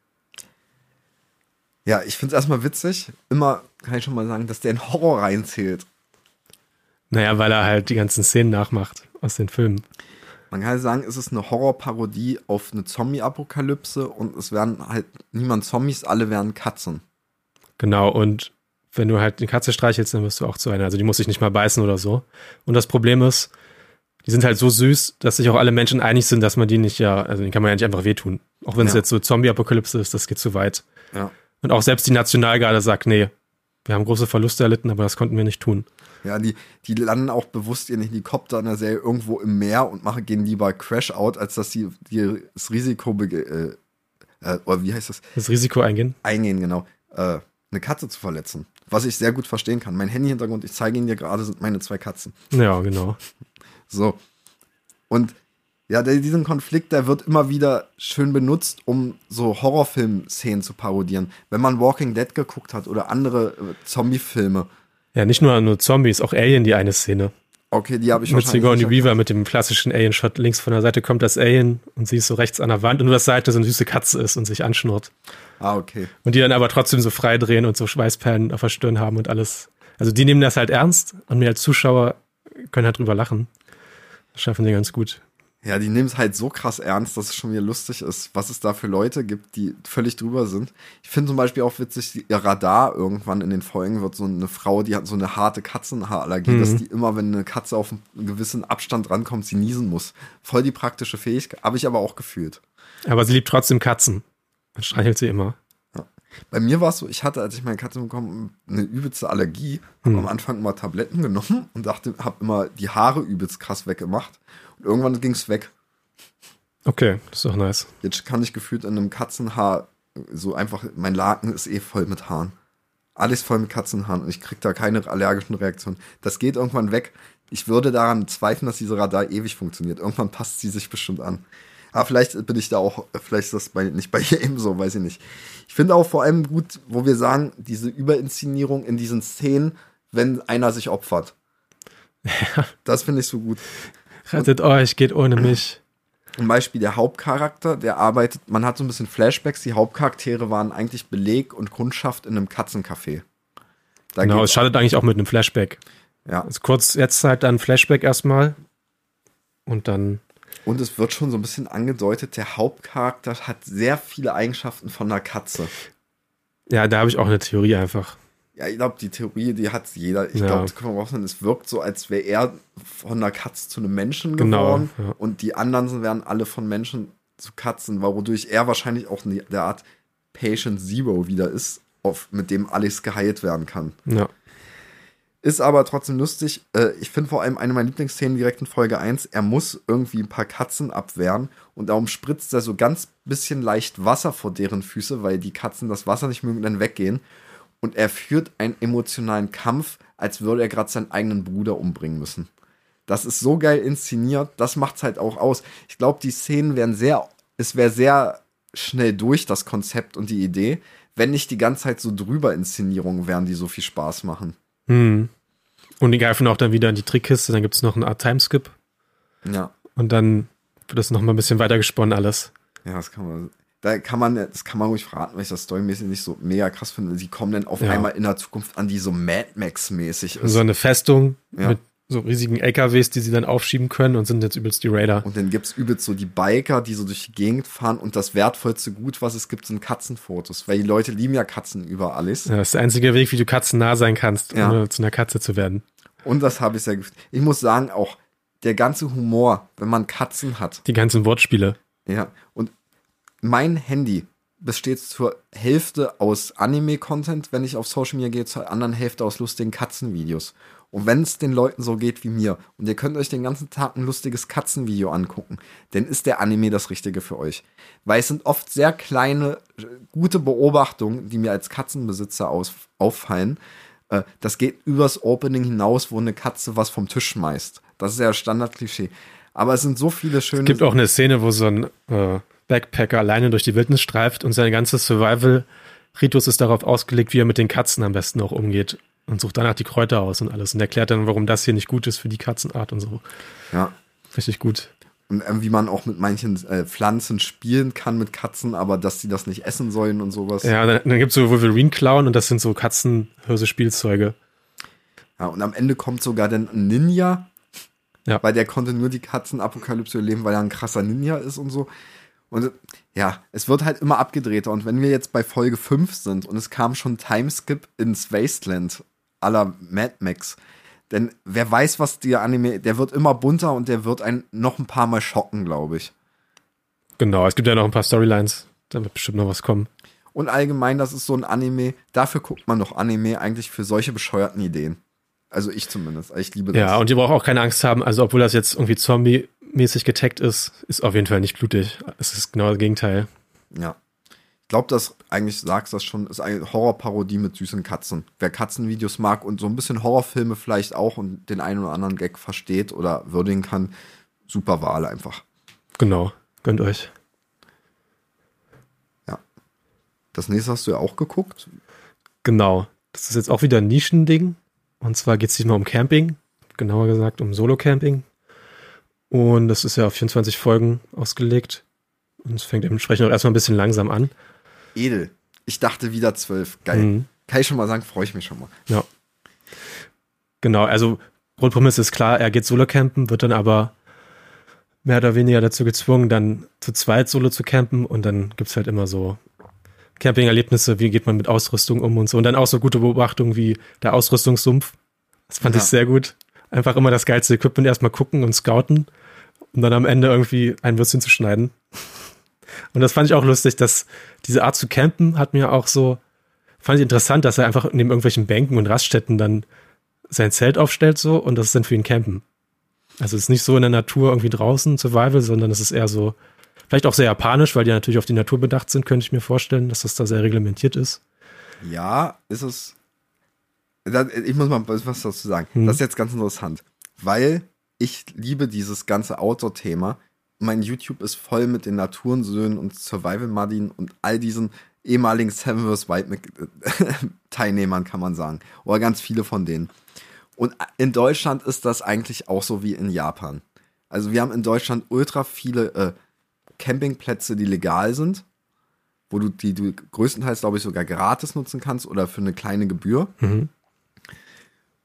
Ja, ich finde es erstmal witzig. Immer kann ich schon mal sagen, dass der in Horror reinzählt. Naja, weil er halt die ganzen Szenen nachmacht aus den Filmen. Man kann sagen, es ist eine Horrorparodie auf eine Zombie-Apokalypse und es werden halt niemand Zombies, alle werden Katzen. Genau, und wenn du halt die Katze streichelst, dann wirst du auch zu einer. Also die muss sich nicht mal beißen oder so. Und das Problem ist, die sind halt so süß, dass sich auch alle Menschen einig sind, dass man die nicht also den kann man ja nicht einfach wehtun. Auch wenn es jetzt so Zombie-Apokalypse ist, das geht zu weit. Ja. Und auch selbst die Nationalgarde sagt, nee, wir haben große Verluste erlitten, aber das konnten wir nicht tun. Ja, die landen auch bewusst ihren Helikopter in der Serie irgendwo im Meer und gehen lieber Crash-Out, als dass sie das Risiko oder wie heißt das? Das Risiko eingehen? Eingehen, genau. Eine Katze zu verletzen. Was ich sehr gut verstehen kann. Mein Handy-Hintergrund, ich zeige ihn dir gerade, sind meine 2 Katzen. Ja, genau. So. Und ja, diesen Konflikt, der wird immer wieder schön benutzt, um so Horrorfilm-Szenen zu parodieren. Wenn man Walking Dead geguckt hat oder andere Zombie-Filme. Ja, nicht nur Zombies, auch Alien, die eine Szene. Okay, die habe ich mit wahrscheinlich Sigourney Weaver mit dem klassischen Alien-Shot. Links von der Seite kommt das Alien und sie ist so rechts an der Wand und nur das Seite so eine süße Katze ist und sich anschnurrt. Ah, okay. Und die dann aber trotzdem so frei drehen und so Schweißperlen auf der Stirn haben und alles. Also die nehmen das halt ernst und wir als Zuschauer können halt drüber lachen. Das schaffen die ganz gut. Ja, die nehmen es halt so krass ernst, dass es schon wieder lustig ist, was es da für Leute gibt, die völlig drüber sind. Ich finde zum Beispiel auch witzig, ihr Radar irgendwann in den Folgen wird so eine Frau, die hat so eine harte Katzenhaarallergie, dass die immer, wenn eine Katze auf einen gewissen Abstand rankommt, sie niesen muss. Voll die praktische Fähigkeit, habe ich aber auch gefühlt. Aber sie liebt trotzdem Katzen. Man streichelt sie immer. Ja. Bei mir war es so, ich hatte, als ich meine Katze bekommen, eine übelste Allergie, habe am Anfang immer Tabletten genommen und habe immer die Haare übelst krass weggemacht. Und irgendwann ging es weg. Okay, das ist doch nice. Jetzt kann ich gefühlt in einem Katzenhaar so einfach, mein Laken ist voll mit Haaren. Alles voll mit Katzenhaaren und ich kriege da keine allergischen Reaktionen. Das geht irgendwann weg. Ich würde daran zweifeln, dass diese Radar ewig funktioniert. Irgendwann passt sie sich bestimmt an. Aber vielleicht bin ich da auch, vielleicht ist das nicht bei jedem so, weiß ich nicht. Ich finde auch vor allem gut, wo wir sagen, diese Überinszenierung in diesen Szenen, wenn einer sich opfert. Ja. Das finde ich so gut. Rettet euch, geht ohne mich. Zum Beispiel der Hauptcharakter, der arbeitet, man hat so ein bisschen Flashbacks, die Hauptcharaktere waren eigentlich Beleg und Kundschaft in einem Katzencafé. Genau, es startet eigentlich auch mit einem Flashback. Ja. Also kurz jetzt halt dann Flashback erstmal und dann. Und es wird schon so ein bisschen angedeutet, der Hauptcharakter hat sehr viele Eigenschaften von einer Katze. Ja, da habe ich auch eine Theorie einfach. Ja, ich glaube, die Theorie, die hat jeder. Ich glaube, es wirkt so, als wäre er von einer Katze zu einem Menschen geworden. Ja. Und die anderen werden alle von Menschen zu Katzen, wodurch er wahrscheinlich auch der Art Patient Zero wieder ist, mit dem alles geheilt werden kann. Ja. Ist aber trotzdem lustig. Ich finde vor allem eine meiner Lieblingsszenen direkt in Folge 1. Er muss irgendwie ein paar Katzen abwehren und darum spritzt er so ganz bisschen leicht Wasser vor deren Füße, weil die Katzen das Wasser nicht mögen und dann weggehen. Und er führt einen emotionalen Kampf, als würde er gerade seinen eigenen Bruder umbringen müssen. Das ist so geil inszeniert, das macht's halt auch aus. Ich glaube, die Szenen wäre sehr schnell durch, das Konzept und die Idee, wenn nicht die ganze Zeit so drüber Inszenierungen wären, die so viel Spaß machen. Und die greifen auch dann wieder in die Trickkiste, dann gibt es noch eine Art Timeskip. Ja. Und dann wird das noch mal ein bisschen weiter gesponnen alles. Ja, das kann man ruhig verraten, weil ich das storymäßig nicht so mega krass finde. Sie kommen dann auf einmal in der Zukunft an, die so Mad Max-mäßig ist. So eine Festung mit so riesigen LKWs, die sie dann aufschieben können und sind jetzt übelst die Raider. Und dann gibt's übelst so die Biker, die so durch die Gegend fahren und das wertvollste Gut, was es gibt, sind Katzenfotos, weil die Leute lieben ja Katzen über alles. Ja, das ist der einzige Weg, wie du katzennah sein kannst, ohne zu einer Katze zu werden. Und das habe ich sehr gefühlt. Ich muss sagen, auch der ganze Humor, wenn man Katzen hat. Die ganzen Wortspiele. Ja, und mein Handy besteht zur Hälfte aus Anime-Content, wenn ich auf Social Media gehe, zur anderen Hälfte aus lustigen Katzenvideos. Und wenn es den Leuten so geht wie mir und ihr könnt euch den ganzen Tag ein lustiges Katzenvideo angucken, dann ist der Anime das Richtige für euch. Weil es sind oft sehr kleine, gute Beobachtungen, die mir als Katzenbesitzer auffallen. Das geht übers Opening hinaus, wo eine Katze was vom Tisch schmeißt. Das ist ja Standard-Klischee. Aber es sind so viele schöne... Es gibt auch eine Szene, wo so ein Backpacker alleine durch die Wildnis streift und sein ganzes Survival-Ritus ist darauf ausgelegt, wie er mit den Katzen am besten auch umgeht. Und sucht danach die Kräuter aus und alles. Und erklärt dann, warum das hier nicht gut ist für die Katzenart und so. Ja. Richtig gut. Und wie man auch mit manchen Pflanzen spielen kann mit Katzen, aber dass die das nicht essen sollen und sowas. Ja, dann gibt es so Wolverine-Klauen und das sind so Katzenhirse-Spielzeuge. Ja, und am Ende kommt sogar dann ein Ninja. Ja. Weil der konnte nur die Katzenapokalypse überleben, weil er ein krasser Ninja ist und so. Und ja, es wird halt immer abgedrehter. Und wenn wir jetzt bei Folge 5 sind und es kam schon Timeskip ins Wasteland à la Mad Max, denn wer weiß, was der Anime, der wird immer bunter und der wird einen noch ein paar Mal schocken, glaube ich. Genau, es gibt ja noch ein paar Storylines, da wird bestimmt noch was kommen. Und allgemein, das ist so ein Anime, dafür guckt man doch Anime eigentlich für solche bescheuerten Ideen. Also ich zumindest, ich liebe das. Ja, und ihr braucht auch keine Angst haben, also obwohl das jetzt irgendwie Zombie-mäßig getaggt ist auf jeden Fall nicht blutig. Es ist genau das Gegenteil. Ja. Ich glaube, das eigentlich sagst das schon, ist eine Horrorparodie mit süßen Katzen. Wer Katzenvideos mag und so ein bisschen Horrorfilme vielleicht auch und den einen oder anderen Gag versteht oder würdigen kann, super Wahl einfach. Genau, gönnt euch. Ja. Das nächste hast du ja auch geguckt. Genau. Das ist jetzt auch wieder ein Nischending. Und zwar geht es diesmal um Camping. Genauer gesagt um Solo-Camping. Und das ist ja auf 24 Folgen ausgelegt. Und es fängt dementsprechend auch erstmal ein bisschen langsam an. Edel. Ich dachte wieder 12. Geil. Kann ich schon mal sagen, freue ich mich schon mal. Ja. Genau, also Grundprämisse ist klar, er geht Solo campen, wird dann aber mehr oder weniger dazu gezwungen, dann zu zweit Solo zu campen. Und dann gibt es halt immer so Camping-Erlebnisse, wie geht man mit Ausrüstung um und so. Und dann auch so gute Beobachtungen wie der Ausrüstungssumpf. Das fand ich sehr gut. Einfach immer das geilste Equipment erstmal gucken und scouten und dann am Ende irgendwie ein Würstchen zu schneiden. Und das fand ich auch lustig, dass diese Art zu campen hat mir auch so, fand ich interessant, dass er einfach neben irgendwelchen Bänken und Raststätten dann sein Zelt aufstellt so und das ist dann für ihn Campen. Also es ist nicht so in der Natur irgendwie draußen, Survival, sondern es ist eher so, vielleicht auch sehr japanisch, weil die natürlich auf die Natur bedacht sind, könnte ich mir vorstellen, dass das da sehr reglementiert ist. Ja, ist es. Ich muss mal was dazu sagen. Das ist jetzt ganz interessant, weil ich liebe dieses ganze Outdoor-Thema. Mein YouTube ist voll mit den Naturensöhnen und Survival-Muddien und all diesen ehemaligen Seven vs. Wild Teilnehmern, kann man sagen. Oder ganz viele von denen. Und in Deutschland ist das eigentlich auch so wie in Japan. Also wir haben in Deutschland ultra viele Campingplätze, die legal sind, wo du größtenteils, glaube ich, sogar gratis nutzen kannst oder für eine kleine Gebühr.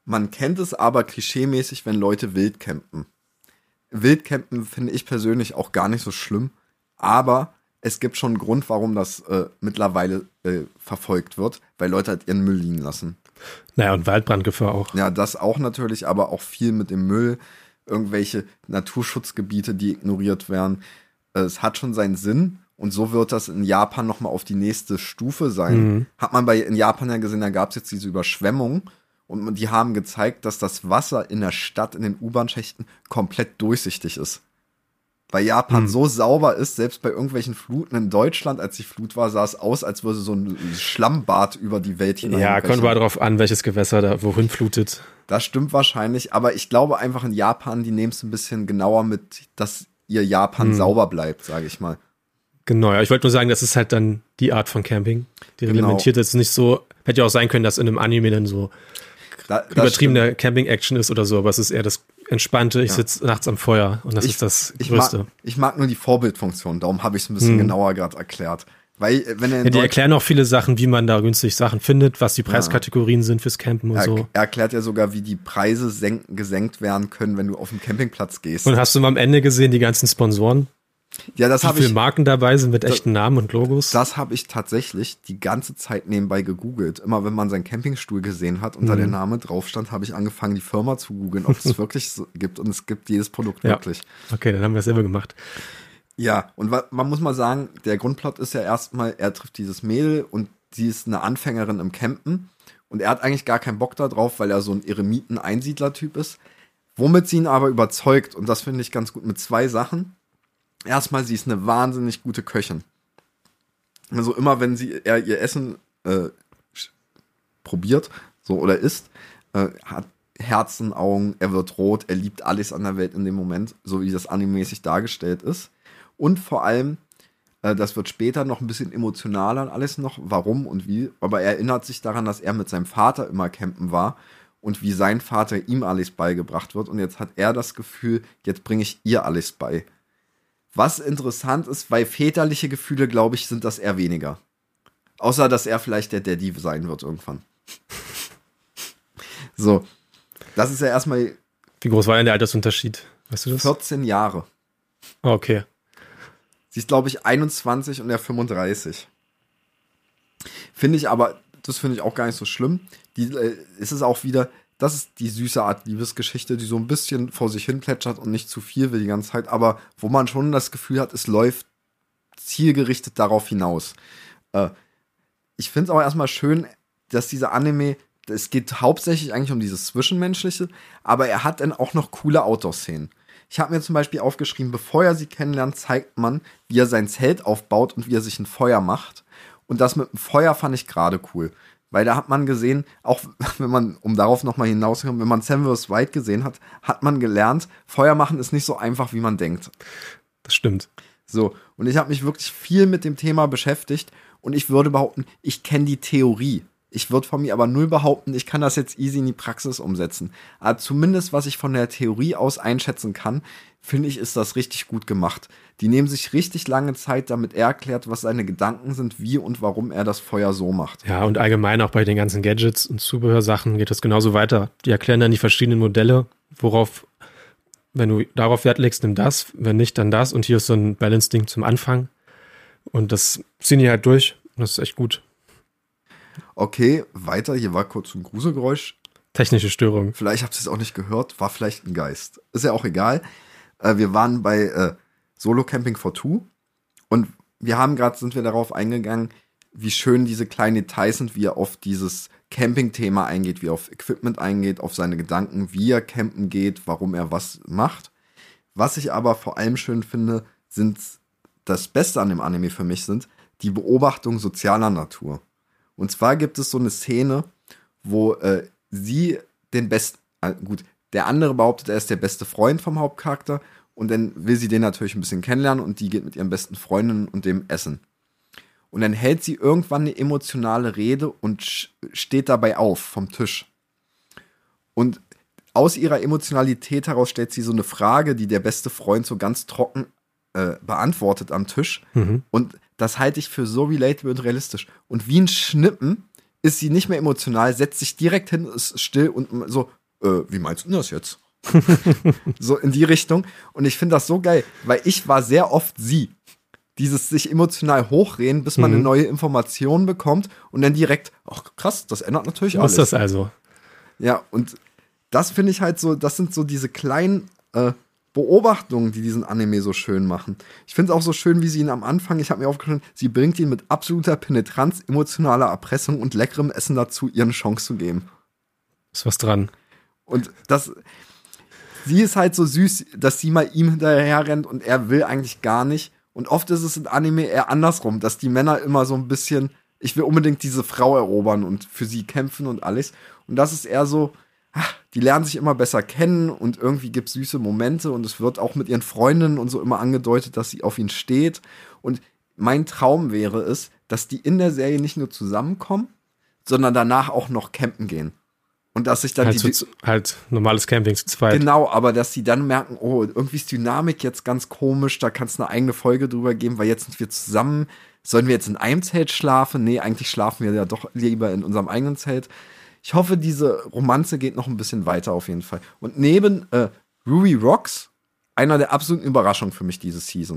Man kennt es aber klischeemäßig, wenn Leute wild campen. Wildcampen finde ich persönlich auch gar nicht so schlimm, aber es gibt schon einen Grund, warum das mittlerweile verfolgt wird, weil Leute halt ihren Müll liegen lassen. Naja, und Waldbrandgefahr auch. Ja, das auch natürlich, aber auch viel mit dem Müll, irgendwelche Naturschutzgebiete, die ignoriert werden. Es hat schon seinen Sinn und so wird das in Japan nochmal auf die nächste Stufe sein. Hat man in Japan ja gesehen, da gab es jetzt diese Überschwemmung und die haben gezeigt, dass das Wasser in der Stadt, in den U-Bahn-Schächten komplett durchsichtig ist. Weil Japan so sauber ist, selbst bei irgendwelchen Fluten in Deutschland, als die Flut war, sah es aus, als würde so ein Schlammbad über die Welt hineinbrechen. Ja, kommt mal drauf an, welches Gewässer da wohin flutet. Das stimmt wahrscheinlich, aber ich glaube einfach in Japan, die nehmen es ein bisschen genauer mit, dass ihr Japan sauber bleibt, sage ich mal. Genau, ja, ich wollte nur sagen, das ist halt dann die Art von Camping. Die reglementiert jetzt nicht so, hätte ja auch sein können, dass in einem Anime dann so übertriebene Camping-Action ist oder so, aber es ist eher das Entspannte, ich sitze nachts am Feuer und das ist das Größte. Ich mag nur die Vorbildfunktion, darum habe ich es ein bisschen genauer gerade erklärt. Weil, wenn die erklären auch viele Sachen, wie man da günstig Sachen findet, was die Preiskategorien sind fürs Campen und so. Er erklärt ja sogar, wie die Preise gesenkt werden können, wenn du auf den Campingplatz gehst. Und hast du mal am Ende gesehen, die ganzen Sponsoren? Ja, das habe ich. Wie viele Marken dabei sind mit echten Namen und Logos? Das habe ich tatsächlich die ganze Zeit nebenbei gegoogelt. Immer wenn man seinen Campingstuhl gesehen hat und da der Name drauf stand, habe ich angefangen, die Firma zu googeln, ob es wirklich so gibt. Und es gibt jedes Produkt wirklich. Okay, dann haben wir das selber gemacht. Ja, und man muss mal sagen, der Grundplot ist ja erstmal, er trifft dieses Mädel und sie ist eine Anfängerin im Campen. Und er hat eigentlich gar keinen Bock da drauf, weil er so ein Eremiten-Einsiedler-Typ ist. Womit sie ihn aber überzeugt, und das finde ich ganz gut, mit 2 Sachen. Erstmal, sie ist eine wahnsinnig gute Köchin. Also immer, wenn er ihr Essen probiert, so oder isst, hat Herzenaugen, er wird rot, er liebt alles an der Welt in dem Moment, so wie das animemäßig dargestellt ist. Und vor allem, das wird später noch ein bisschen emotionaler alles noch, warum und wie, aber er erinnert sich daran, dass er mit seinem Vater immer campen war und wie sein Vater ihm alles beigebracht wird und jetzt hat er das Gefühl, jetzt bringe ich ihr alles bei. Was interessant ist, weil väterliche Gefühle, glaube ich, sind das eher weniger. Außer, dass er vielleicht der Daddy sein wird irgendwann. So, das ist ja erstmal... Wie groß war denn der Altersunterschied? Weißt du das? 14 Jahre. Oh, okay. Sie ist, glaube ich, 21 und er 35. Finde ich aber, das finde ich auch gar nicht so schlimm. Es ist auch wieder... Das ist die süße Art Liebesgeschichte, die so ein bisschen vor sich hin plätschert und nicht zu viel will die ganze Zeit, aber wo man schon das Gefühl hat, es läuft zielgerichtet darauf hinaus. Ich finde es auch erstmal schön, dass dieser Anime, es geht hauptsächlich eigentlich um dieses Zwischenmenschliche, aber er hat dann auch noch coole Outdoor-Szenen. Ich habe mir zum Beispiel aufgeschrieben, bevor er sie kennenlernt, zeigt man, wie er sein Zelt aufbaut und wie er sich ein Feuer macht. Und das mit dem Feuer fand ich gerade cool. Weil da hat man gesehen, auch wenn man, um darauf nochmal hinauszukommen, wenn man Sam vs. Wild gesehen hat, hat man gelernt, Feuer machen ist nicht so einfach, wie man denkt. Das stimmt. So, und ich habe mich wirklich viel mit dem Thema beschäftigt und ich würde behaupten, ich kenne die Theorie. Ich würde von mir aber null behaupten, ich kann das jetzt easy in die Praxis umsetzen. Aber zumindest, was ich von der Theorie aus einschätzen kann, finde ich, ist das richtig gut gemacht. Die nehmen sich richtig lange Zeit, damit er erklärt, was seine Gedanken sind, wie und warum er das Feuer so macht. Ja, und allgemein auch bei den ganzen Gadgets und Zubehörsachen geht das genauso weiter. Die erklären dann die verschiedenen Modelle, worauf, wenn du darauf Wert legst, nimm das, wenn nicht, dann das. Und hier ist so ein Balance-Ding zum Anfang. Und das ziehen die halt durch. Und das ist echt gut. Okay, weiter. Hier war kurz ein Gruselgeräusch. Technische Störung. Vielleicht habt ihr es auch nicht gehört. War vielleicht ein Geist. Ist ja auch egal. Wir waren bei Solo Camping for Two und sind wir darauf eingegangen, wie schön diese kleinen Details sind, wie er auf dieses Camping-Thema eingeht, wie er auf Equipment eingeht, auf seine Gedanken, wie er campen geht, warum er was macht. Was ich aber vor allem schön finde, das Beste an dem Anime für mich sind die Beobachtungen sozialer Natur. Und zwar gibt es so eine Szene, wo sie den besten, der andere behauptet, er ist der beste Freund vom Hauptcharakter und dann will sie den natürlich ein bisschen kennenlernen und die geht mit ihren besten Freundinnen und dem essen. Und dann hält sie irgendwann eine emotionale Rede und steht dabei auf vom Tisch. Und aus ihrer Emotionalität heraus stellt sie so eine Frage, die der beste Freund so ganz trocken beantwortet am Tisch. Und das halte ich für so relatable und realistisch. Und wie ein Schnippen ist sie nicht mehr emotional, setzt sich direkt hin, ist still und so, wie meinst du das jetzt? So in die Richtung. Und ich finde das so geil, weil ich war sehr oft sie. Dieses sich emotional hochreden, bis man eine neue Information bekommt und dann direkt, ach krass, das ändert natürlich alles. Was ist das also? Ja, und das finde ich halt so, das sind so diese kleinen Beobachtungen, die diesen Anime so schön machen. Ich finde es auch so schön, wie sie ihn am Anfang, ich habe mir aufgeschrieben, sie bringt ihn mit absoluter Penetranz, emotionaler Erpressung und leckerem Essen dazu, ihr eine Chance zu geben. Ist was dran. Und sie ist halt so süß, dass sie mal ihm hinterher rennt und er will eigentlich gar nicht. Und oft ist es in Anime eher andersrum, dass die Männer immer so ein bisschen, ich will unbedingt diese Frau erobern und für sie kämpfen und alles. Und das ist eher so, die lernen sich immer besser kennen und irgendwie gibt es süße Momente und es wird auch mit ihren Freundinnen und so immer angedeutet, dass sie auf ihn steht. Und mein Traum wäre es, dass die in der Serie nicht nur zusammenkommen, sondern danach auch noch campen gehen. Und dass sich dann halt normales Camping zu zweit. Genau, aber dass sie dann merken, oh, irgendwie ist Dynamik jetzt ganz komisch, da kann es eine eigene Folge drüber geben, weil jetzt sind wir zusammen. Sollen wir jetzt in einem Zelt schlafen? Nee, eigentlich schlafen wir ja doch lieber in unserem eigenen Zelt. Ich hoffe, diese Romanze geht noch ein bisschen weiter auf jeden Fall. Und neben Ruby Rocks, einer der absoluten Überraschungen für mich diese Season.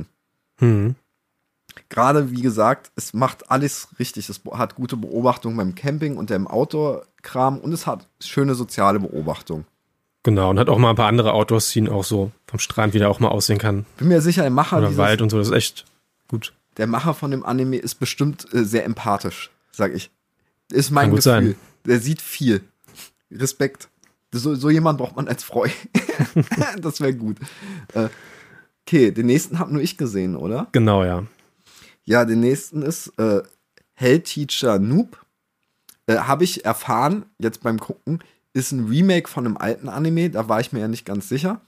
Gerade, wie gesagt, es macht alles richtig. Es hat gute Beobachtungen beim Camping und dem Outdoor-Kram und es hat schöne soziale Beobachtungen. Genau, und hat auch mal ein paar andere Outdoor-Szenen auch so vom Strand, wie der auch mal aussehen kann. Bin mir sicher, der Macher oder Wald und so, das ist echt gut. Der Macher von dem Anime ist bestimmt sehr empathisch, sag ich. Ist mein Kann gut Gefühl. sein. Der sieht viel. Respekt. So jemand braucht man als Freu. Das wäre gut. Okay, den nächsten habe nur ich gesehen, oder? Genau, ja. Ja, den nächsten ist Hell Teacher Noob. Habe ich erfahren, jetzt beim Gucken, ist ein Remake von einem alten Anime. Da war ich mir ja nicht ganz sicher.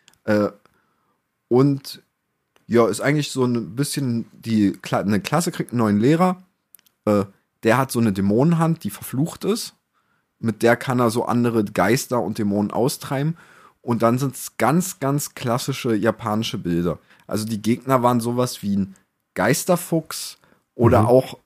Und ja, ist eigentlich so ein bisschen eine Klasse kriegt einen neuen Lehrer. Der hat so eine Dämonenhand, die verflucht ist. Mit der kann er so andere Geister und Dämonen austreiben. Und dann sind es ganz, ganz klassische japanische Bilder. Also die Gegner waren sowas wie ein Geisterfuchs oder auch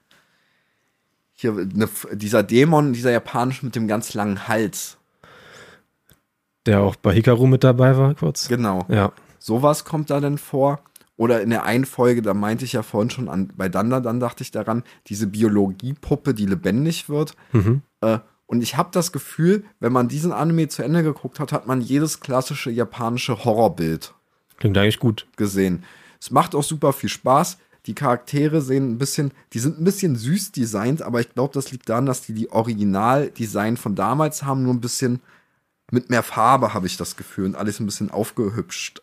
dieser Dämon, dieser japanische mit dem ganz langen Hals. Der auch bei Hikaru mit dabei war, kurz. Genau. Ja. Sowas kommt da dann vor. Oder in der einen Folge, da meinte ich ja vorhin schon bei Danda, dann dachte ich daran, diese Biologiepuppe, die lebendig wird. Und ich habe das Gefühl, wenn man diesen Anime zu Ende geguckt hat, hat man jedes klassische japanische Horrorbild Klingt eigentlich gut gesehen. Es macht auch super viel Spaß. Die Charaktere sind ein bisschen süß designt, aber ich glaube, das liegt daran, dass die Originaldesign von damals haben, nur ein bisschen mit mehr Farbe, habe ich das Gefühl, und alles ein bisschen aufgehübscht.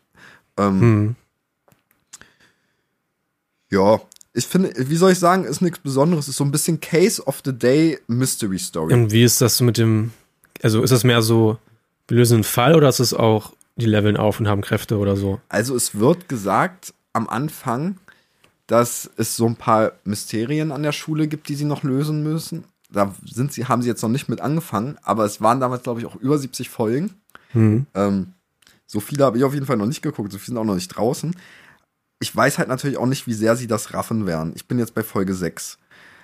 Ja, ich finde, wie soll ich sagen, ist nichts Besonderes. Ist so ein bisschen Case of the Day Mystery Story. Und wie ist das mit dem, also ist das mehr so, wir lösen einen Fall oder ist es auch, die leveln auf und haben Kräfte oder so? Also es wird gesagt am Anfang, dass es so ein paar Mysterien an der Schule gibt, die sie noch lösen müssen. Da haben sie jetzt noch nicht mit angefangen, aber es waren damals, glaube ich, auch über 70 Folgen. So viele habe ich auf jeden Fall noch nicht geguckt, so viele sind auch noch nicht draußen. Ich weiß halt natürlich auch nicht, wie sehr sie das raffen werden. Ich bin jetzt bei Folge 6.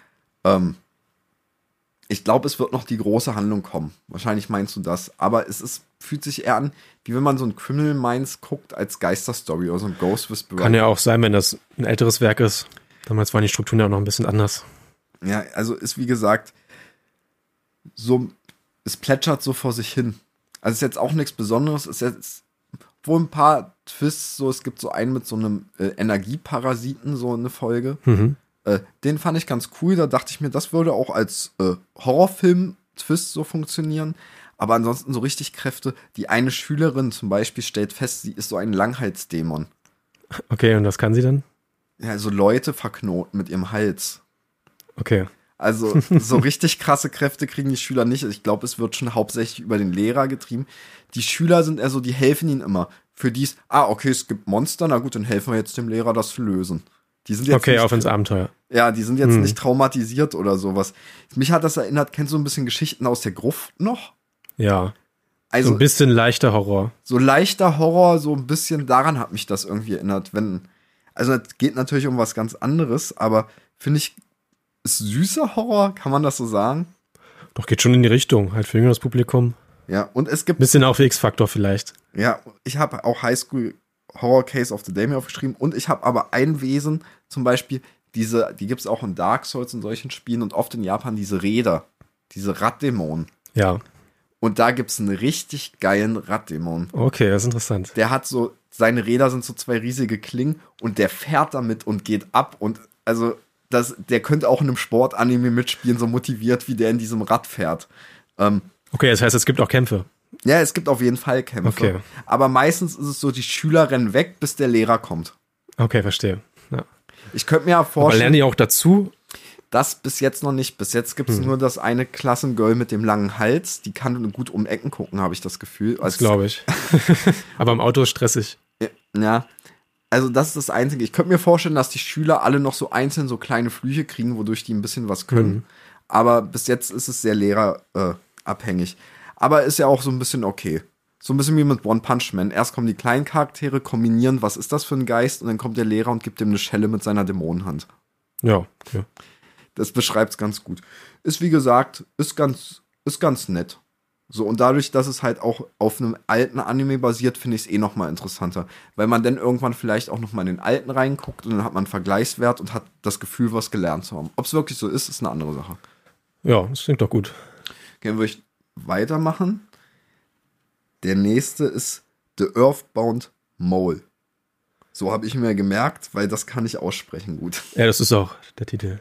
Ich glaube, es wird noch die große Handlung kommen. Wahrscheinlich meinst du das. Aber fühlt sich eher an, wie wenn man so ein Criminal Minds guckt als Geisterstory oder so ein Ghost Whisperer. Kann ja auch sein, wenn das ein älteres Werk ist. Damals waren die Strukturen ja auch noch ein bisschen anders. Ja, also ist wie gesagt, so, es plätschert so vor sich hin. Also ist jetzt auch nichts Besonderes. Ist jetzt wohl ein paar Twists, so, es gibt so einen mit so einem Energieparasiten, so eine Folge. Den fand ich ganz cool, da dachte ich mir, das würde auch als Horrorfilm-Twist so funktionieren. Aber ansonsten so richtig Kräfte. Die eine Schülerin zum Beispiel stellt fest, sie ist so ein Langhalsdämon. Okay, und was kann sie dann? Ja, so Leute verknoten mit ihrem Hals. Okay. Also so richtig krasse Kräfte kriegen die Schüler nicht. Ich glaube, es wird schon hauptsächlich über den Lehrer getrieben. Die Schüler sind eher so, die helfen ihnen immer. Für die ist, okay, es gibt Monster, na gut, dann helfen wir jetzt dem Lehrer, das zu lösen. Die sind jetzt okay, auf ins Abenteuer. Ja, die sind jetzt nicht traumatisiert oder sowas. Mich hat das erinnert, kennst du ein bisschen Geschichten aus der Gruft noch? Ja. Also so ein bisschen leichter Horror. So leichter Horror, so ein bisschen, daran hat mich das irgendwie erinnert. Also es geht natürlich um was ganz anderes, aber finde ich, ist süßer Horror, kann man das so sagen? Doch, geht schon in die Richtung, halt für jüngeres Publikum. Ja, und es gibt... Bisschen auch wie X-Factor vielleicht. Ja, ich habe auch High School Horror Case of the Day mir aufgeschrieben und ich habe aber ein Wesen, zum Beispiel, die gibt es auch in Dark Souls in solchen Spielen und oft in Japan diese Räder, diese Raddämonen. Ja. Und da gibt es einen richtig geilen Raddämon. Okay, das ist interessant. Der hat so, seine Räder sind so 2 riesige Klingen und der fährt damit und geht ab und also der könnte auch in einem Sportanime mitspielen, so motiviert, wie der in diesem Rad fährt. Okay, das heißt, es gibt auch Kämpfe. Ja, es gibt auf jeden Fall Kämpfe. Okay. Aber meistens ist es so, die Schüler rennen weg, bis der Lehrer kommt. Okay, verstehe. Ja. Ich könnte mir ja Aber vorstellen, lernen die auch dazu? das bis jetzt noch nicht. Bis jetzt gibt es nur das eine Klassengirl mit dem langen Hals. Die kann gut um Ecken gucken, habe ich das Gefühl. Das glaube ich. Aber im Auto ist stressig. Ja, also das ist das Einzige. Ich könnte mir vorstellen, dass die Schüler alle noch so einzeln so kleine Flüche kriegen, wodurch die ein bisschen was können. Aber bis jetzt ist es sehr lehrerabhängig. Aber ist ja auch so ein bisschen okay. So ein bisschen wie mit One Punch Man. Erst kommen die kleinen Charaktere, kombinieren, was ist das für ein Geist? Und dann kommt der Lehrer und gibt ihm eine Schelle mit seiner Dämonenhand. Ja, okay. Das beschreibt es ganz gut. Ist wie gesagt, ist ganz nett. So, und dadurch, dass es halt auch auf einem alten Anime basiert, finde ich es noch mal interessanter. Weil man dann irgendwann vielleicht auch noch mal in den alten reinguckt und dann hat man einen Vergleichswert und hat das Gefühl, was gelernt zu haben. Ob es wirklich so ist eine andere Sache. Ja, das klingt doch gut. Okay, dann würde ich weitermachen. Der nächste ist The Earthbound Mole. So habe ich mir gemerkt, weil das kann ich aussprechen gut. Ja, das ist auch der Titel.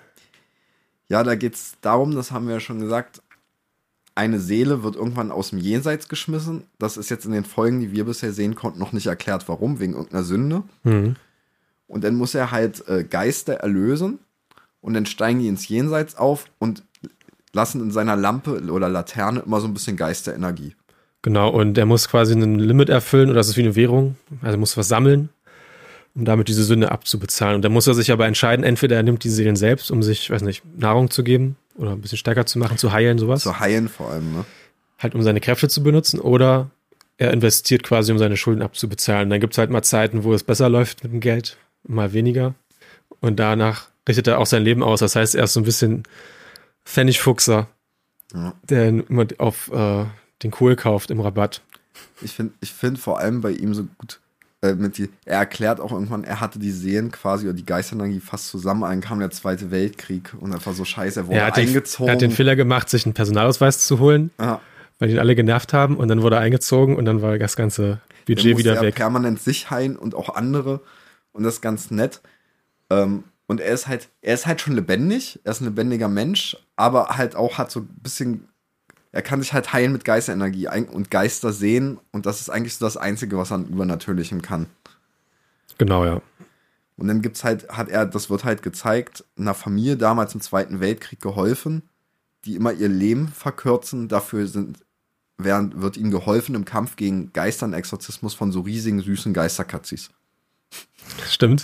Ja, da geht es darum, das haben wir ja schon gesagt, eine Seele wird irgendwann aus dem Jenseits geschmissen. Das ist jetzt in den Folgen, die wir bisher sehen konnten, noch nicht erklärt, warum, wegen irgendeiner Sünde. Mhm. Und dann muss er halt Geister erlösen und dann steigen die ins Jenseits auf und lassen in seiner Lampe oder Laterne immer so ein bisschen Geisterenergie. Genau, und er muss quasi ein Limit erfüllen, oder das ist wie eine Währung. Also er muss was sammeln, um damit diese Sünde abzubezahlen. Und dann muss er sich aber entscheiden, entweder er nimmt die Seelen selbst, um sich, weiß nicht, Nahrung zu geben oder ein bisschen stärker zu machen, zu heilen, sowas. Zu heilen vor allem, ne? Halt, um seine Kräfte zu benutzen, oder er investiert quasi, um seine Schulden abzubezahlen. Dann gibt es halt mal Zeiten, wo es besser läuft mit dem Geld, mal weniger. Und danach richtet er auch sein Leben aus. Das heißt, er ist so ein bisschen Pfennigfuchser, der immer auf den Kohl kauft im Rabatt. Ich find vor allem bei ihm so gut, er erklärt auch irgendwann, er hatte die Seelen quasi oder die Geisterenergie fast zusammen, dann kam der Zweite Weltkrieg und einfach so scheiße, er wurde eingezogen. Er hat den Fehler gemacht, sich einen Personalausweis zu holen, weil ihn alle genervt haben, und dann wurde er eingezogen und dann war das ganze Budget wieder weg. Permanent sich heilen und auch andere, und das ist ganz nett. Und er ist halt schon lebendig, er ist ein lebendiger Mensch, aber halt auch hat so ein bisschen, er kann sich halt heilen mit Geisterenergie und Geister sehen, und das ist eigentlich so das Einzige, was er an Übernatürlichem kann. Genau, ja. Und dann das wird halt gezeigt, einer Familie damals im Zweiten Weltkrieg geholfen, die immer ihr Leben verkürzen, dafür wird ihnen geholfen im Kampf gegen Geistern, Exorzismus von so riesigen, süßen Geisterkatzis. Stimmt.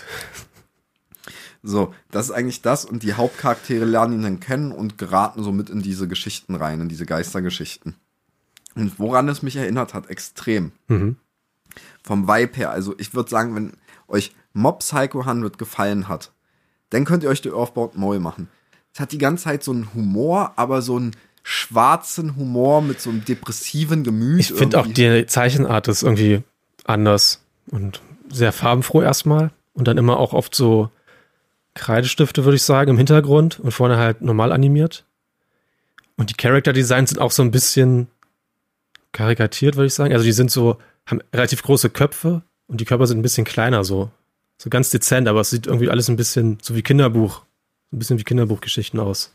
So, das ist eigentlich das, und die Hauptcharaktere lernen ihn dann kennen und geraten so mit in diese Geschichten rein, in diese Geistergeschichten. Und woran es mich erinnert hat, extrem. Mhm. Vom Vibe her, also ich würde sagen, wenn euch Mob Psycho 100 gefallen hat, dann könnt ihr euch The Earthbound Mole machen. Es hat die ganze Zeit so einen Humor, aber so einen schwarzen Humor mit so einem depressiven Gemüt. Ich finde auch die Zeichenart ist irgendwie anders und sehr farbenfroh erstmal und dann immer auch oft so Kreidestifte, würde ich sagen, im Hintergrund und vorne halt normal animiert. Und die Character-Designs sind auch so ein bisschen karikatiert, würde ich sagen. Also die haben relativ große Köpfe und die Körper sind ein bisschen kleiner, so ganz dezent, aber es sieht irgendwie alles ein bisschen so wie ein bisschen wie Kinderbuchgeschichten aus.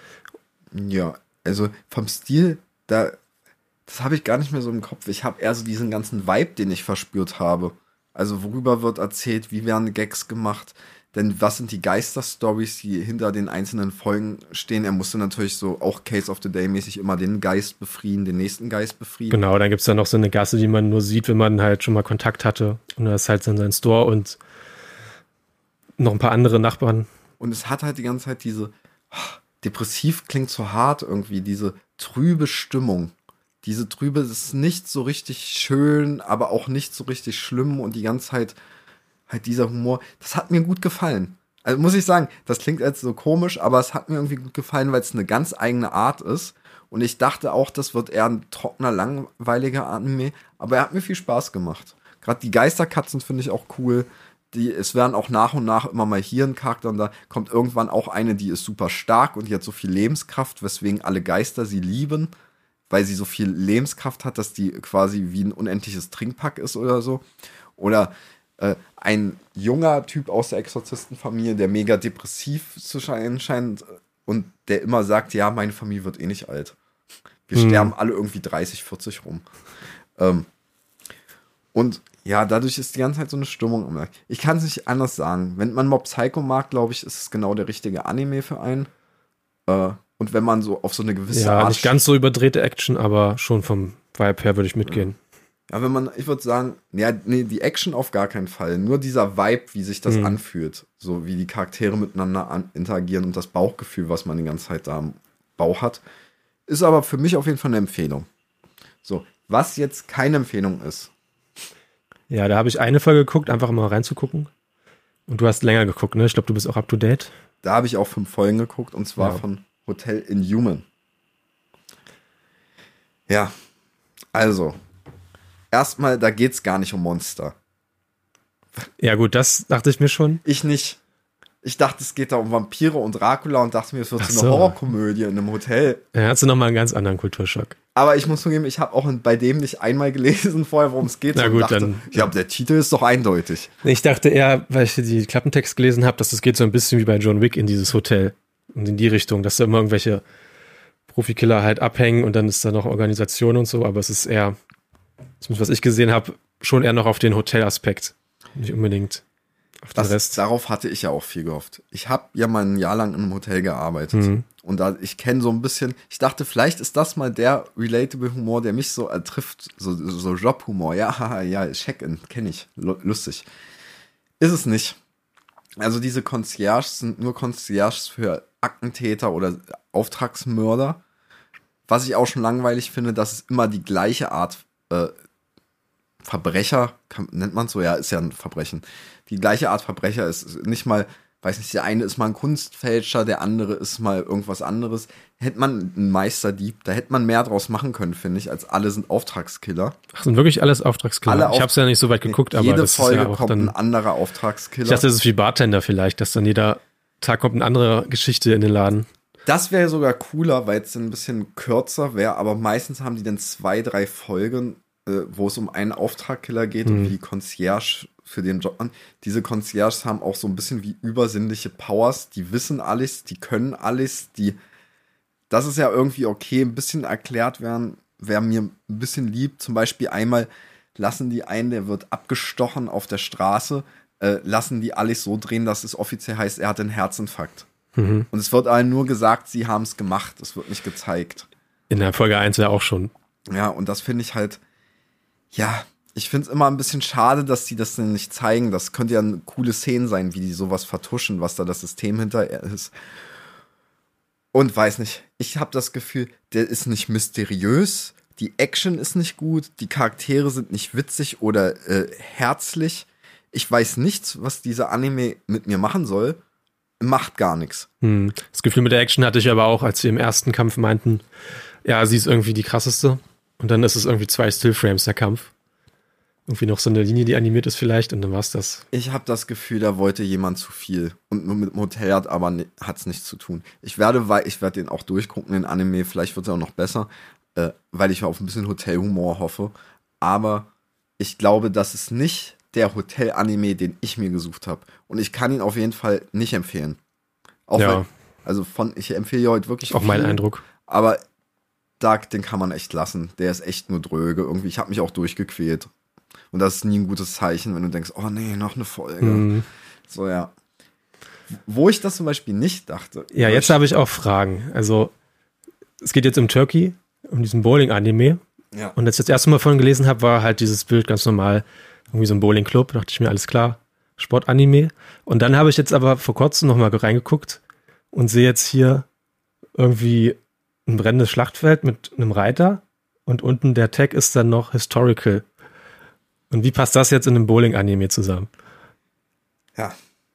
Ja, also vom Stil, das habe ich gar nicht mehr so im Kopf. Ich habe eher so diesen ganzen Vibe, den ich verspürt habe. Also worüber wird erzählt, wie werden Gags gemacht, denn was sind die Geister-Stories, die hinter den einzelnen Folgen stehen? Er musste natürlich so auch Case of the Day mäßig immer den Geist befrieden, den nächsten Geist befrieden. Genau, dann gibt es da noch so eine Gasse, die man nur sieht, wenn man halt schon mal Kontakt hatte. Und da ist halt dann sein Store und noch ein paar andere Nachbarn. Und es hat halt die ganze Zeit depressiv klingt so hart irgendwie, diese trübe Stimmung. Diese trübe, das ist nicht so richtig schön, aber auch nicht so richtig schlimm, und die ganze Zeit halt dieser Humor, das hat mir gut gefallen. Also muss ich sagen, das klingt jetzt so komisch, aber es hat mir irgendwie gut gefallen, weil es eine ganz eigene Art ist. Und ich dachte auch, das wird eher ein trockener, langweiliger Anime. Aber er hat mir viel Spaß gemacht. Gerade die Geisterkatzen finde ich auch cool. Es werden auch nach und nach immer mal hier ein Charakter und da kommt irgendwann auch eine, die ist super stark und die hat so viel Lebenskraft, weswegen alle Geister sie lieben, weil sie so viel Lebenskraft hat, dass die quasi wie ein unendliches Trinkpack ist oder so. Oder ein junger Typ aus der Exorzistenfamilie, der mega depressiv zu sein scheint und der immer sagt, ja, meine Familie wird eh nicht alt. Wir sterben alle irgendwie 30, 40 rum. Und ja, dadurch ist die ganze Zeit so eine Stimmung im Markt. Ich kann es nicht anders sagen. Wenn man Mob Psycho mag, glaube ich, ist es genau der richtige Anime für einen. Und wenn man so auf so eine gewisse Art... Ja, nicht ganz so überdrehte Action, aber schon vom Vibe her würde ich mitgehen. Ja, ich würde sagen, ja, nee, die Action auf gar keinen Fall. Nur dieser Vibe, wie sich das anfühlt. So wie die Charaktere miteinander interagieren und das Bauchgefühl, was man die ganze Zeit da im Bauch hat. Ist aber für mich auf jeden Fall eine Empfehlung. So, was jetzt keine Empfehlung ist. Ja, da habe ich eine Folge geguckt, einfach mal reinzugucken. Und du hast länger geguckt, ne? Ich glaube, du bist auch up to date. Da habe ich auch 5 Folgen geguckt und zwar von Hotel Inhuman. Ja, also erstmal, da geht's gar nicht um Monster. Ja gut, das dachte ich mir schon. Ich nicht. Ich dachte, es geht da um Vampire und Dracula und dachte mir, es wird so eine Horrorkomödie in einem Hotel. Ja, hast du nochmal einen ganz anderen Kulturschock. Aber ich muss zugeben, ich habe auch bei dem nicht einmal gelesen vorher, worum es geht. Na gut, dachte, dann. Ja, der Titel ist doch eindeutig. Ich dachte eher, weil ich die Klappentext gelesen habe, dass es geht so ein bisschen wie bei John Wick in dieses Hotel. Und in die Richtung, dass da immer irgendwelche Profikiller halt abhängen und dann ist da noch Organisation und so, aber es ist eher, zumindest was ich gesehen habe, schon eher noch auf den Hotelaspekt. Nicht unbedingt auf den Rest. Darauf hatte ich ja auch viel gehofft. Ich habe ja mal ein Jahr lang in einem Hotel gearbeitet. Und da ich kenne so ein bisschen, ich dachte, vielleicht ist das mal der relatable Humor, der mich so trifft. So Jobhumor. Ja, haha, ja, Check-in, kenne ich. Lustig. Ist es nicht. Also diese Concierges sind nur Concierges für Aktentäter oder Auftragsmörder. Was ich auch schon langweilig finde, dass es immer die gleiche Art Verbrecher, nennt man es so, ja, ist ja ein Verbrechen. Die gleiche Art Verbrecher ist nicht mal, weiß nicht, der eine ist mal ein Kunstfälscher, der andere ist mal irgendwas anderes. Hätte man einen Meisterdieb, da hätte man mehr draus machen können, finde ich, als alle sind Auftragskiller. Ach, sind wirklich alles Auftragskiller? Ich habe es ja nicht so weit geguckt, aber jede das Folge ist ja auch kommt dann ein anderer Auftragskiller. Ich dachte, das ist wie Bartender vielleicht, dass dann jeder Tag kommt eine andere Geschichte in den Laden. Das wäre sogar cooler, weil es ein bisschen kürzer wäre, aber meistens haben die dann 2, 3 Folgen, wo es um einen Auftragkiller geht und wie die Concierge für den Job an. Diese Concierges haben auch so ein bisschen wie übersinnliche Powers, die wissen alles, die können alles, das ist ja irgendwie okay, ein bisschen erklärt werden, wer mir ein bisschen lieb, zum Beispiel einmal lassen die einen, der wird abgestochen auf der Straße, lassen die alles so drehen, dass es offiziell heißt, er hat einen Herzinfarkt. Und es wird allen nur gesagt, sie haben es gemacht, es wird nicht gezeigt. In der Folge 1 ja auch schon. Ja, und das finde ich halt, ja, ich finde es immer ein bisschen schade, dass die das denn nicht zeigen. Das könnte ja eine coole Szene sein, wie die sowas vertuschen, was da das System hinter ist. Und weiß nicht, ich habe das Gefühl, der ist nicht mysteriös, die Action ist nicht gut, die Charaktere sind nicht witzig oder herzlich. Ich weiß nichts, was dieser Anime mit mir machen soll. Macht gar nichts. Das Gefühl mit der Action hatte ich aber auch, als sie im ersten Kampf meinten, ja, sie ist irgendwie die krasseste. Und dann ist es irgendwie 2 Stillframes, der Kampf. Irgendwie noch so eine Linie, die animiert ist vielleicht, und dann war's das. Ich habe das Gefühl, da wollte jemand zu viel. Und nur mit dem Hotel hat's nichts zu tun. Ich werde den auch durchgucken, den Anime. Vielleicht wird er auch noch besser, weil ich auf ein bisschen Hotelhumor hoffe. Aber ich glaube, das ist nicht der Hotel-Anime, den ich mir gesucht habe. Und ich kann ihn auf jeden Fall nicht empfehlen. Auch ja. Ich empfehle ja heute wirklich auch mein Eindruck. Aber den kann man echt lassen. Der ist echt nur dröge. Irgendwie, ich habe mich auch durchgequält. Und das ist nie ein gutes Zeichen, wenn du denkst, oh nee, noch eine Folge. So, ja. Wo ich das zum Beispiel nicht dachte. Ja, jetzt habe ich auch Fragen. Also, es geht jetzt um Turkey, um diesen Bowling-Anime. Ja. Und als ich das erste Mal von gelesen habe, war halt dieses Bild ganz normal. Irgendwie so ein Bowling-Club. Da dachte ich mir, alles klar, Sport-Anime. Und dann habe ich jetzt aber vor kurzem nochmal reingeguckt und sehe jetzt hier irgendwie ein brennendes Schlachtfeld mit einem Reiter. Und unten der Tag ist dann noch Historical. Und wie passt das jetzt in einem Bowling-Anime zusammen? Ja,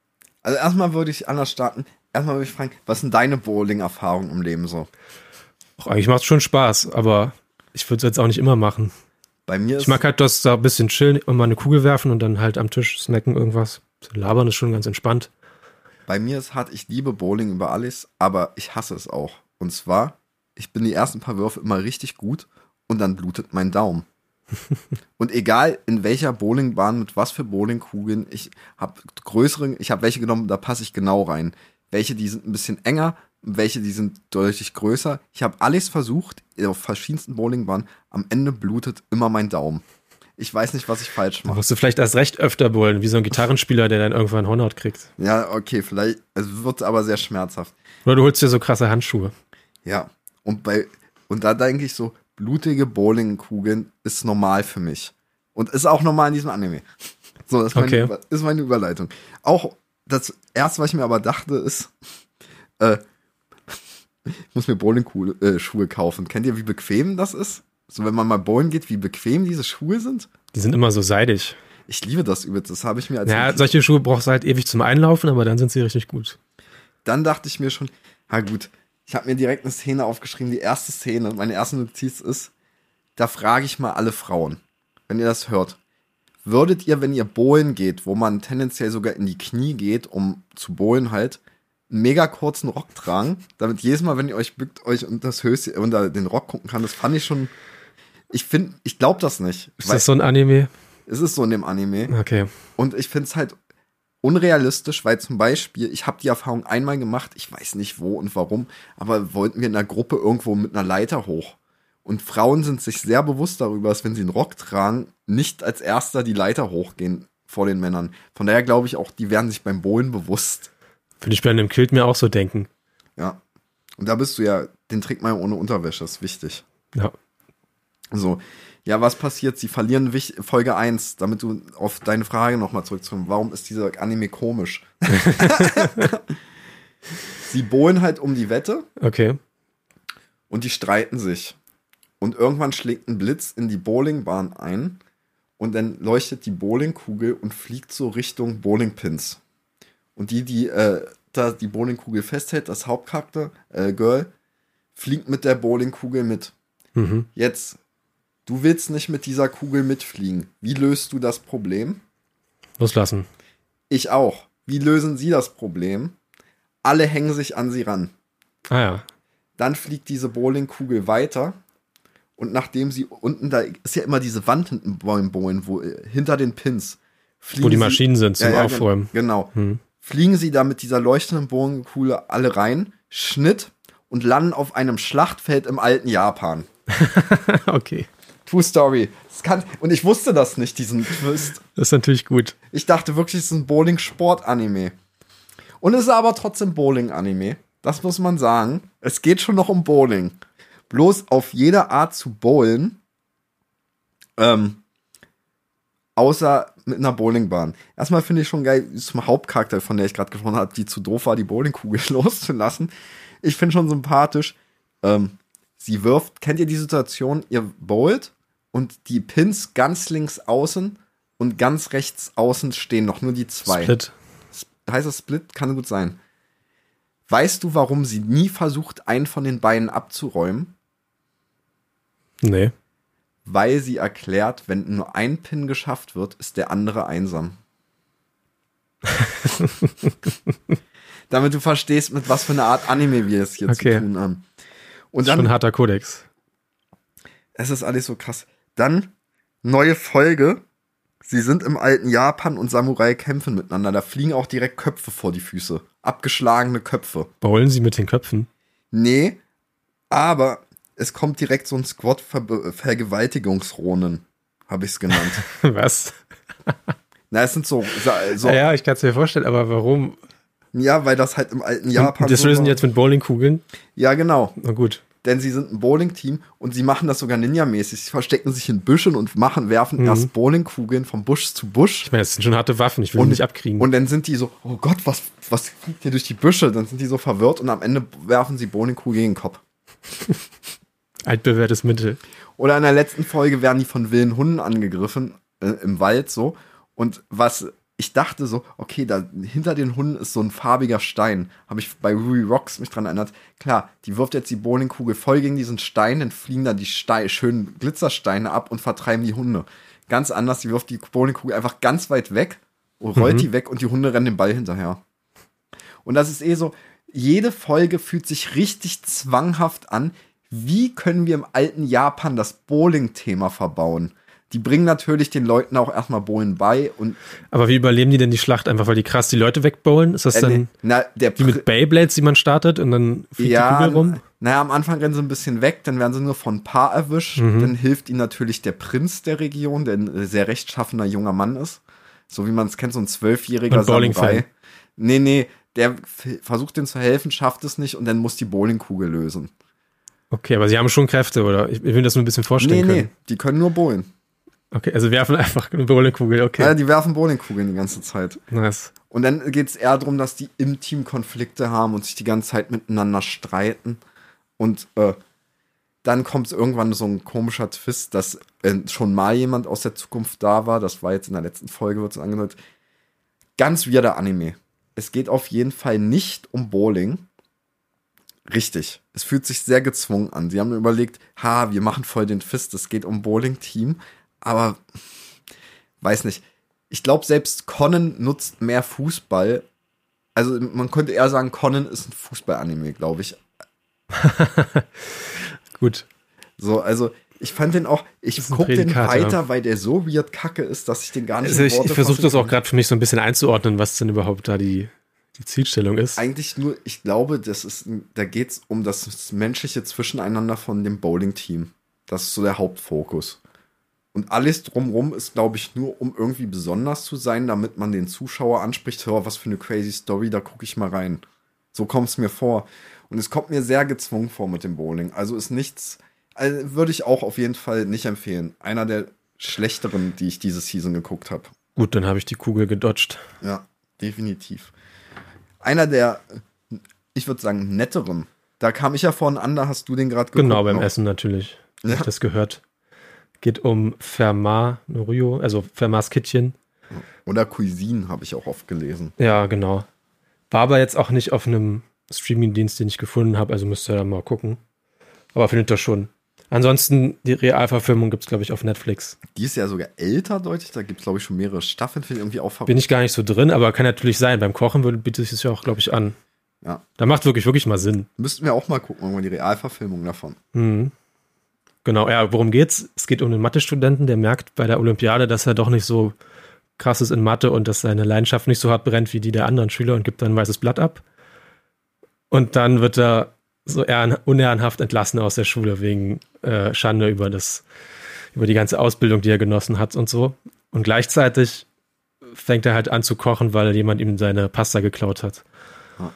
Also erstmal würde ich anders starten. Erstmal würde ich fragen, was sind deine Bowling-Erfahrungen im Leben so? Ach, eigentlich macht es schon Spaß, aber ich würde es jetzt auch nicht immer machen. Bei mir Ich mag halt das da ein bisschen chillen und mal eine Kugel werfen und dann halt am Tisch snacken irgendwas. So labern ist schon ganz entspannt. Bei mir ist hart, ich liebe Bowling über alles, aber ich hasse es auch. Und zwar, ich bin die ersten paar Würfe immer richtig gut und dann blutet mein Daumen. Und egal in welcher Bowlingbahn, mit was für Bowlingkugeln, ich habe welche genommen, da passe ich genau rein. Welche, die sind ein bisschen enger, welche, die sind deutlich größer. Ich habe alles versucht, auf verschiedensten Bowlingbahnen. Am Ende blutet immer mein Daumen. Ich weiß nicht, was ich falsch Da mache. musst du vielleicht erst recht öfter bowlen, wie so ein Gitarrenspieler, der dann irgendwann Hornhaut kriegt. Ja, okay, vielleicht, es wird aber sehr schmerzhaft. Oder du holst dir so krasse Handschuhe. Ja, und da denke ich so, blutige Bowlingkugeln ist normal für mich. Und ist auch normal in diesem Anime. So, das ist meine Überleitung. Auch das erste, was ich mir aber dachte, ist, ich muss mir Bowling-Schuhe kaufen. Kennt ihr, wie bequem das ist? So, wenn man mal bowlen geht, wie bequem diese Schuhe sind? Die sind immer so seidig. Ich liebe das übelst. Das habe ich mir als Ja, solche Schuhe brauchst du halt ewig zum Einlaufen, aber dann sind sie richtig gut. Dann dachte ich mir schon, gut, ich habe mir direkt eine Szene aufgeschrieben. Die erste Szene, meine erste Notiz ist, da frage ich mal alle Frauen, wenn ihr das hört. Würdet ihr, wenn ihr bowlen geht, wo man tendenziell sogar in die Knie geht, um zu bowlen halt, einen mega kurzen Rock tragen, damit jedes Mal, wenn ihr euch bückt, euch unter das Höschen, unter den Rock gucken kann? Das fand ich schon, ich glaube das nicht. Ist das so ein Anime? Es ist so in dem Anime. Okay. Und ich finde es halt unrealistisch, weil zum Beispiel, ich habe die Erfahrung einmal gemacht, ich weiß nicht wo und warum, aber wollten wir in einer Gruppe irgendwo mit einer Leiter hoch. Und Frauen sind sich sehr bewusst darüber, dass wenn sie einen Rock tragen, nicht als erster die Leiter hochgehen vor den Männern. Von daher glaube ich auch, die werden sich beim Bowlen bewusst. Würde ich bei einem Kilt mir auch so denken. Ja. Und da bist du ja, den trägt man ja ohne Unterwäsche, ist wichtig. Ja. So. Ja, was passiert? Sie verlieren Folge 1, damit du auf deine Frage nochmal zurückzukommen. Warum ist dieser Anime komisch? Sie bowlen halt um die Wette. Okay. Und die streiten sich. Und irgendwann schlägt ein Blitz in die Bowlingbahn ein. Und dann leuchtet die Bowlingkugel und fliegt so Richtung Bowlingpins. Und die da die Bowlingkugel festhält, das Hauptcharakter, Girl, fliegt mit der Bowlingkugel mit. Mhm. Jetzt, du willst nicht mit dieser Kugel mitfliegen. Wie löst du das Problem? Loslassen. Ich auch. Wie lösen sie das Problem? Alle hängen sich an sie ran. Ah ja. Dann fliegt diese Bowlingkugel weiter. Und nachdem sie unten, da ist ja immer diese Wand hinten beim Bowlen, wo hinter den Pins. Wo die Maschinen sind zum Aufräumen. Genau. Fliegen sie da mit dieser leuchtenden Bowlingkugel alle rein, Schnitt und landen auf einem Schlachtfeld im alten Japan. Okay. True Story. Und ich wusste das nicht, diesen Twist. Das ist natürlich gut. Ich dachte wirklich, es ist ein Bowling-Sport-Anime. Und es ist aber trotzdem Bowling-Anime. Das muss man sagen. Es geht schon noch um Bowling. Bloß auf jede Art zu bowlen, außer mit einer Bowlingbahn. Erstmal finde ich schon geil, zum Hauptcharakter, von der ich gerade gesprochen habe, die zu doof war, die Bowlingkugel loszulassen. Ich finde schon sympathisch. Sie wirft, kennt ihr die Situation, ihr bowlt und die Pins ganz links außen und ganz rechts außen stehen noch nur die zwei. Split. Heißt das Split? Kann gut sein. Weißt du, warum sie nie versucht, einen von den Beinen abzuräumen? Nee. Weil sie erklärt, wenn nur ein Pin geschafft wird, ist der andere einsam. Damit du verstehst, mit was für einer Art Anime wir es hier zu tun haben. Und dann, schon ein harter Kodex. Es ist alles so krass. Dann, neue Folge. Sie sind im alten Japan und Samurai kämpfen miteinander. Da fliegen auch direkt Köpfe vor die Füße. Abgeschlagene Köpfe. Bowlen sie mit den Köpfen? Nee, aber es kommt direkt so ein Squad-Vergewaltigungsronen, habe ich es genannt. Was? Na, es sind so ja, ich kann es mir vorstellen, aber warum? Ja, weil das halt im alten Japan das lösen jetzt mit Bowlingkugeln? Ja, genau. Na gut. Denn sie sind ein Bowling-Team und sie machen das sogar ninja-mäßig. Sie verstecken sich in Büschen und werfen erst Bowlingkugeln von Busch zu Busch. Ich meine, das sind schon harte Waffen, ich will die nicht abkriegen. Und dann sind die so, oh Gott, was fliegt hier durch die Büsche? Dann sind die so verwirrt und am Ende werfen sie Bowlingkugeln gegen den Kopf. Altbewährtes Mittel. Oder in der letzten Folge werden die von wilden Hunden angegriffen, im Wald so. Und ich dachte so, okay, da hinter den Hunden ist so ein farbiger Stein. Habe ich bei Ruby Rocks mich dran erinnert. Klar, die wirft jetzt die Bowlingkugel voll gegen diesen Stein, dann fliegen da die schönen Glitzersteine ab und vertreiben die Hunde. Ganz anders, die wirft die Bowlingkugel einfach ganz weit weg und rollt die weg und die Hunde rennen den Ball hinterher. Und das ist so, jede Folge fühlt sich richtig zwanghaft an. Wie können wir im alten Japan das Bowling-Thema verbauen? Die bringen natürlich den Leuten auch erstmal Bowlen bei. Aber wie überleben die denn die Schlacht? Einfach, weil die krass die Leute wegbowlen? Ist das dann wie mit Beyblades, die man startet und dann fliegt die Kugel rum? Naja, am Anfang rennen sie ein bisschen weg, dann werden sie nur von ein Paar erwischt. Dann hilft ihnen natürlich der Prinz der Region, der ein sehr rechtschaffener junger Mann ist. So wie man es kennt, so ein 12-jähriger Samurai. Nee, der versucht denen zu helfen, schafft es nicht und dann muss die Bowlingkugel lösen. Okay, aber sie haben schon Kräfte, oder? Ich will mir das nur ein bisschen vorstellen können. Nee, die können nur bowlen. Okay, also werfen einfach eine Bowlingkugel, okay. Ja, die werfen Bowlingkugeln die ganze Zeit. Nice. Und dann geht es eher darum, dass die im Team Konflikte haben und sich die ganze Zeit miteinander streiten. Und dann kommt irgendwann so ein komischer Twist, dass schon mal jemand aus der Zukunft da war. Das war jetzt in der letzten Folge, wird es angedeutet. Ganz weirder Anime. Es geht auf jeden Fall nicht um Bowling. Richtig. Es fühlt sich sehr gezwungen an. Sie haben überlegt, wir machen voll den Twist, es geht um Bowling-Team. Aber, weiß nicht. Ich glaube, selbst Conan nutzt mehr Fußball. Also, man könnte eher sagen, Conan ist ein Fußball-Anime, glaube ich. Gut. So, also, ich fand den auch, ich gucke den weiter, weil der so weird kacke ist, dass ich den gar nicht ich versuche das auch gerade für mich so ein bisschen einzuordnen, was denn überhaupt da die Zielstellung ist. Eigentlich nur, ich glaube, da geht es um das menschliche Zwischeneinander von dem Bowling-Team. Das ist so der Hauptfokus. Und alles drumrum ist, glaube ich, nur um irgendwie besonders zu sein, damit man den Zuschauer anspricht, was für eine crazy Story, da gucke ich mal rein. So kommt es mir vor. Und es kommt mir sehr gezwungen vor mit dem Bowling. Also ist nichts, würde ich auch auf jeden Fall nicht empfehlen. Einer der schlechteren, die ich diese Season geguckt habe. Gut, dann habe ich die Kugel gedodged. Ja, definitiv. Einer der, ich würde sagen, netteren. Da kam ich ja vorhin an, da hast du den gerade geguckt. Genau, beim Essen natürlich. Ja. Hab ich das gehört. Geht um Fermat Norio, also Fermats Kittchen. Oder Cuisine habe ich auch oft gelesen. Ja, genau. War aber jetzt auch nicht auf einem Streaming-Dienst, den ich gefunden habe, also müsst ihr da mal gucken. Aber findet ihr schon. Ansonsten, die Realverfilmung gibt es, glaube ich, auf Netflix. Die ist ja sogar älter, deutlich. Da gibt es, glaube ich, schon mehrere Staffeln. Für irgendwie auch Bin ich gar nicht so drin, aber kann natürlich sein. Beim Kochen bietet sich das ja auch, glaube ich, an. Ja. Da macht wirklich mal Sinn. Müssten wir auch mal gucken, irgendwann die Realverfilmung davon. Mhm. Genau, ja, worum geht's? Es geht um einen Mathe-Studenten, der merkt bei der Olympiade, dass er doch nicht so krass ist in Mathe und dass seine Leidenschaft nicht so hart brennt wie die der anderen Schüler und gibt dann ein weißes Blatt ab. Und dann wird er so unehrenhaft entlassen aus der Schule wegen Schande über die ganze Ausbildung, die er genossen hat und so. Und gleichzeitig fängt er halt an zu kochen, weil jemand ihm seine Pasta geklaut hat. Ja.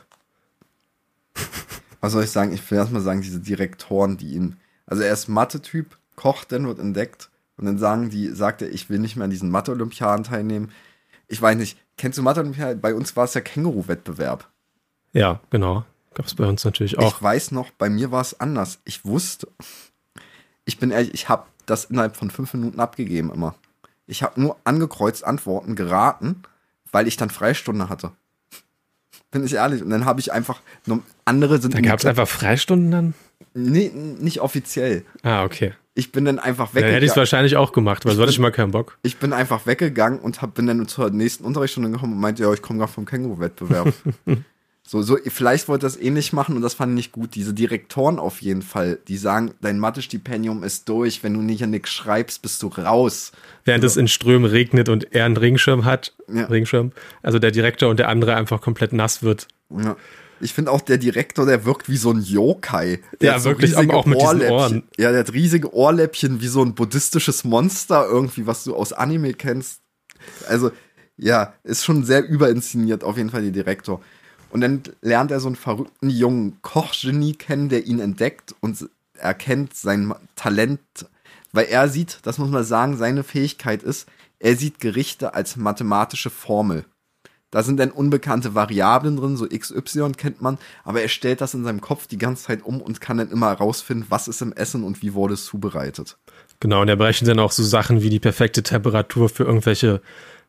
Was soll ich sagen? Ich will erstmal sagen, diese Direktoren, die ihn, also er ist Mathe-Typ, kocht, dann wird entdeckt und dann sagt er, ich will nicht mehr an diesen Mathe-Olympiaden teilnehmen. Ich weiß nicht, kennst du Mathe-Olympiaden? Bei uns war es ja Känguru-Wettbewerb. Ja, genau. Gab es bei uns natürlich auch. Ich weiß noch, bei mir war es anders. Ich wusste, ich bin ehrlich, ich habe das innerhalb von 5 Minuten abgegeben immer. Ich habe nur angekreuzt Antworten geraten, weil ich dann Freistunde hatte. Bin ich ehrlich. Und dann habe ich einfach, andere sind... Da gab es einfach Freistunden dann? Nee, nicht offiziell. Ah, okay. Ich bin dann einfach weggegangen. Ja, hätte ich es wahrscheinlich auch gemacht, weil so hatte ich mal keinen Bock. Ich bin einfach weggegangen und bin dann zur nächsten Unterrichtsstunde gekommen und meinte, ja, ich komme gerade vom Känguru-Wettbewerb. So, vielleicht wollte das ähnlich machen und das fand ich nicht gut. Diese Direktoren auf jeden Fall, die sagen, dein Mathe-Stipendium ist durch, wenn du nicht nichts schreibst, bist du raus. Während es in Strömen regnet und er einen Regenschirm hat, also der Direktor und der andere einfach komplett nass wird. Ja. Ich finde auch, der Direktor, der wirkt wie so ein Yokai. Der so wirklich auch mit diesen Ohren. Ja, der hat riesige Ohrläppchen, wie so ein buddhistisches Monster irgendwie, was du aus Anime kennst. Also, ja, ist schon sehr überinszeniert, auf jeden Fall, der Direktor. Und dann lernt er so einen verrückten jungen Kochgenie kennen, der ihn entdeckt und erkennt sein Talent, weil er sieht, das muss man sagen, seine Fähigkeit ist, er sieht Gerichte als mathematische Formel. Da sind dann unbekannte Variablen drin, so XY kennt man, aber er stellt das in seinem Kopf die ganze Zeit um und kann dann immer herausfinden, was ist im Essen und wie wurde es zubereitet. Genau, und er berechnet dann auch so Sachen wie die perfekte Temperatur für irgendwelche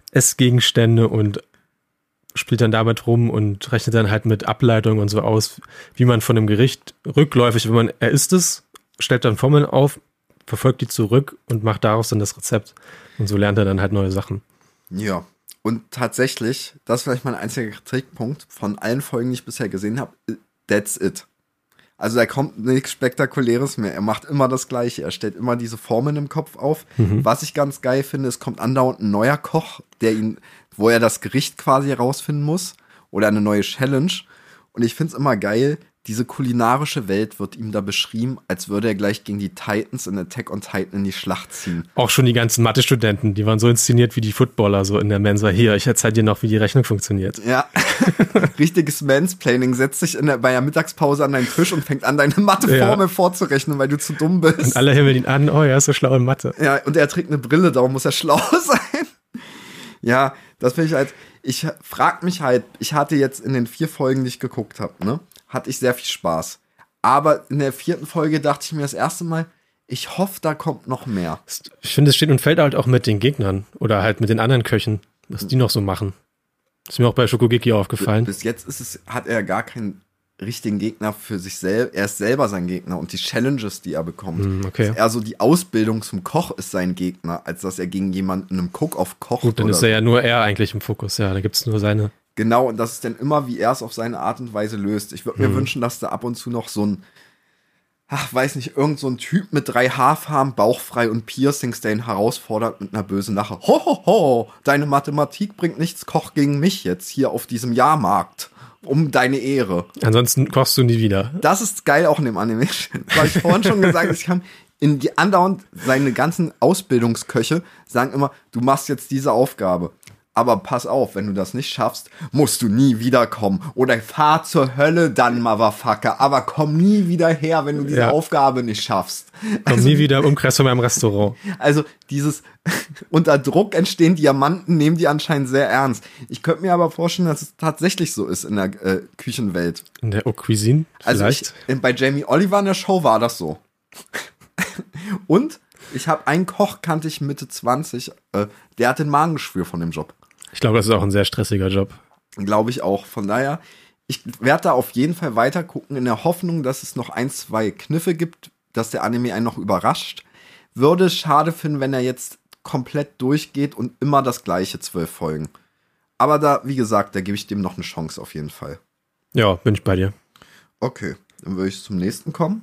Essgegenstände und spielt dann damit rum und rechnet dann halt mit Ableitungen und so aus, wie man von einem Gericht rückläufig, er isst es, stellt dann Formeln auf, verfolgt die zurück und macht daraus dann das Rezept. Und so lernt er dann halt neue Sachen. Ja, und tatsächlich, das ist vielleicht mein einziger Kritikpunkt von allen Folgen, die ich bisher gesehen habe, that's it. Also da kommt nichts Spektakuläres mehr. Er macht immer das Gleiche. Er stellt immer diese Formeln im Kopf auf. Was ich ganz geil finde, es kommt andauernd ein neuer Koch, wo er das Gericht quasi herausfinden muss oder eine neue Challenge. Und ich finde es immer geil, diese kulinarische Welt wird ihm da beschrieben, als würde er gleich gegen die Titans in Attack on Titan in die Schlacht ziehen. Auch schon die ganzen Mathe-Studenten, die waren so inszeniert wie die Footballer so in der Mensa. Hier, ich erzähle dir noch, wie die Rechnung funktioniert. Ja, richtiges Mansplaining. Setzt dich bei der Mittagspause an deinen Tisch und fängt an, deine Matheformel vorzurechnen, weil du zu dumm bist. Und alle himmeln ihn an, oh, er ist so schlau in Mathe. Ja, und er trägt eine Brille, darum muss er schlau sein. Ja, das finde ich halt, ich frag mich halt, ich hatte jetzt in den 4 Folgen, die ich geguckt habe, ne, hatte ich sehr viel Spaß. Aber in der 4. Folge dachte ich mir das erste Mal, ich hoffe, da kommt noch mehr. Ich finde, es steht und fällt halt auch mit den Gegnern oder halt mit den anderen Köchen, was die noch so machen. Das ist mir auch bei Shokugeki aufgefallen. Bis jetzt hat er gar keinen richtigen Gegner für sich selbst. Er ist selber sein Gegner und die Challenges, die er bekommt. Okay. Eher so die Ausbildung zum Koch ist sein Gegner, als dass er gegen jemanden in einem Cook-Off kocht. Gut, dann ist er ja nur er eigentlich im Fokus. Ja, da gibt es nur seine. Genau, und das ist dann immer, wie er es auf seine Art und Weise löst. Ich würde mir wünschen, dass da ab und zu noch so ein, weiß nicht, irgend so ein Typ mit 3 Haarfarben, bauchfrei und Piercings, der ihn herausfordert mit einer bösen Lache. Ho, ho, ho, deine Mathematik bringt nichts, koch gegen mich jetzt hier auf diesem Jahrmarkt. Um deine Ehre. Ansonsten kochst du nie wieder. Das ist geil auch in dem Anime. Weil ich vorhin schon gesagt habe, ich kann in die andauernd seine ganzen Ausbildungsköche sagen immer, du machst jetzt diese Aufgabe. Aber pass auf, wenn du das nicht schaffst, musst du nie wiederkommen. Oder fahr zur Hölle dann, Motherfucker. Aber komm nie wieder her, wenn du diese Aufgabe nicht schaffst. Komm nie wieder im Umkreis von meinem Restaurant. Also dieses unter Druck entstehen Diamanten, nehmen die anscheinend sehr ernst. Ich könnte mir aber vorstellen, dass es tatsächlich so ist in der Küchenwelt. In der Haute Cuisine vielleicht? Also bei Jamie Oliver in der Show war das so. Und ich habe einen Koch, kannte ich Mitte 20, der hatte ein Magengeschwür von dem Job. Ich glaube, das ist auch ein sehr stressiger Job. Glaube ich auch. Von daher, ich werde da auf jeden Fall weiter gucken, in der Hoffnung, dass es noch 1, 2 Kniffe gibt, dass der Anime einen noch überrascht. Würde es schade finden, wenn er jetzt komplett durchgeht und immer das gleiche 12 Folgen. Aber da, wie gesagt, da gebe ich dem noch eine Chance auf jeden Fall. Ja, bin ich bei dir. Okay, dann würde ich zum nächsten kommen.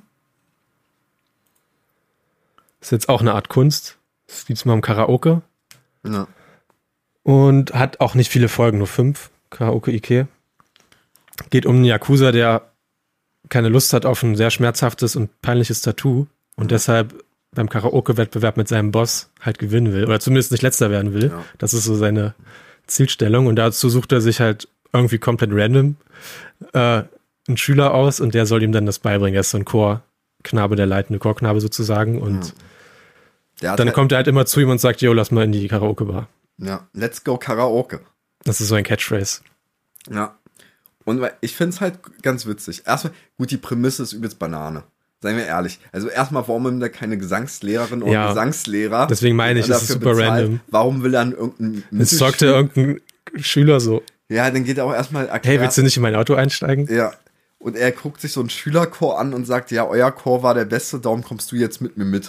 Ist jetzt auch eine Art Kunst. Es geht mal um Karaoke. Ja. Und hat auch nicht viele Folgen, nur 5. Karaoke Ike. Geht um einen Yakuza, der keine Lust hat auf ein sehr schmerzhaftes und peinliches Tattoo und deshalb beim Karaoke-Wettbewerb mit seinem Boss halt gewinnen will. Oder zumindest nicht letzter werden will. Ja. Das ist so seine Zielstellung. Und dazu sucht er sich halt irgendwie komplett random einen Schüler aus und der soll ihm dann das beibringen. Er ist so ein Chorknabe, der leitende Chorknabe sozusagen. Und dann halt kommt er halt immer zu ihm und sagt, jo, lass mal in die Karaoke-Bar. Ja, let's go Karaoke. Das ist so ein Catchphrase. Ja. Und ich finde es halt ganz witzig. Erstmal, gut, die Prämisse ist übelst Banane. Seien wir ehrlich. Also erstmal, warum nimmt er keine Gesangslehrerin oder Gesangslehrer? Deswegen meine ich, es ist super random. Warum will er irgendeinen Jetzt sagt er irgendein Schüler so. Ja, dann geht er auch erstmal erklären. Hey, willst du nicht in mein Auto einsteigen? Ja. Und er guckt sich so einen Schülerchor an und sagt, ja, euer Chor war der beste, darum kommst du jetzt mit mir mit.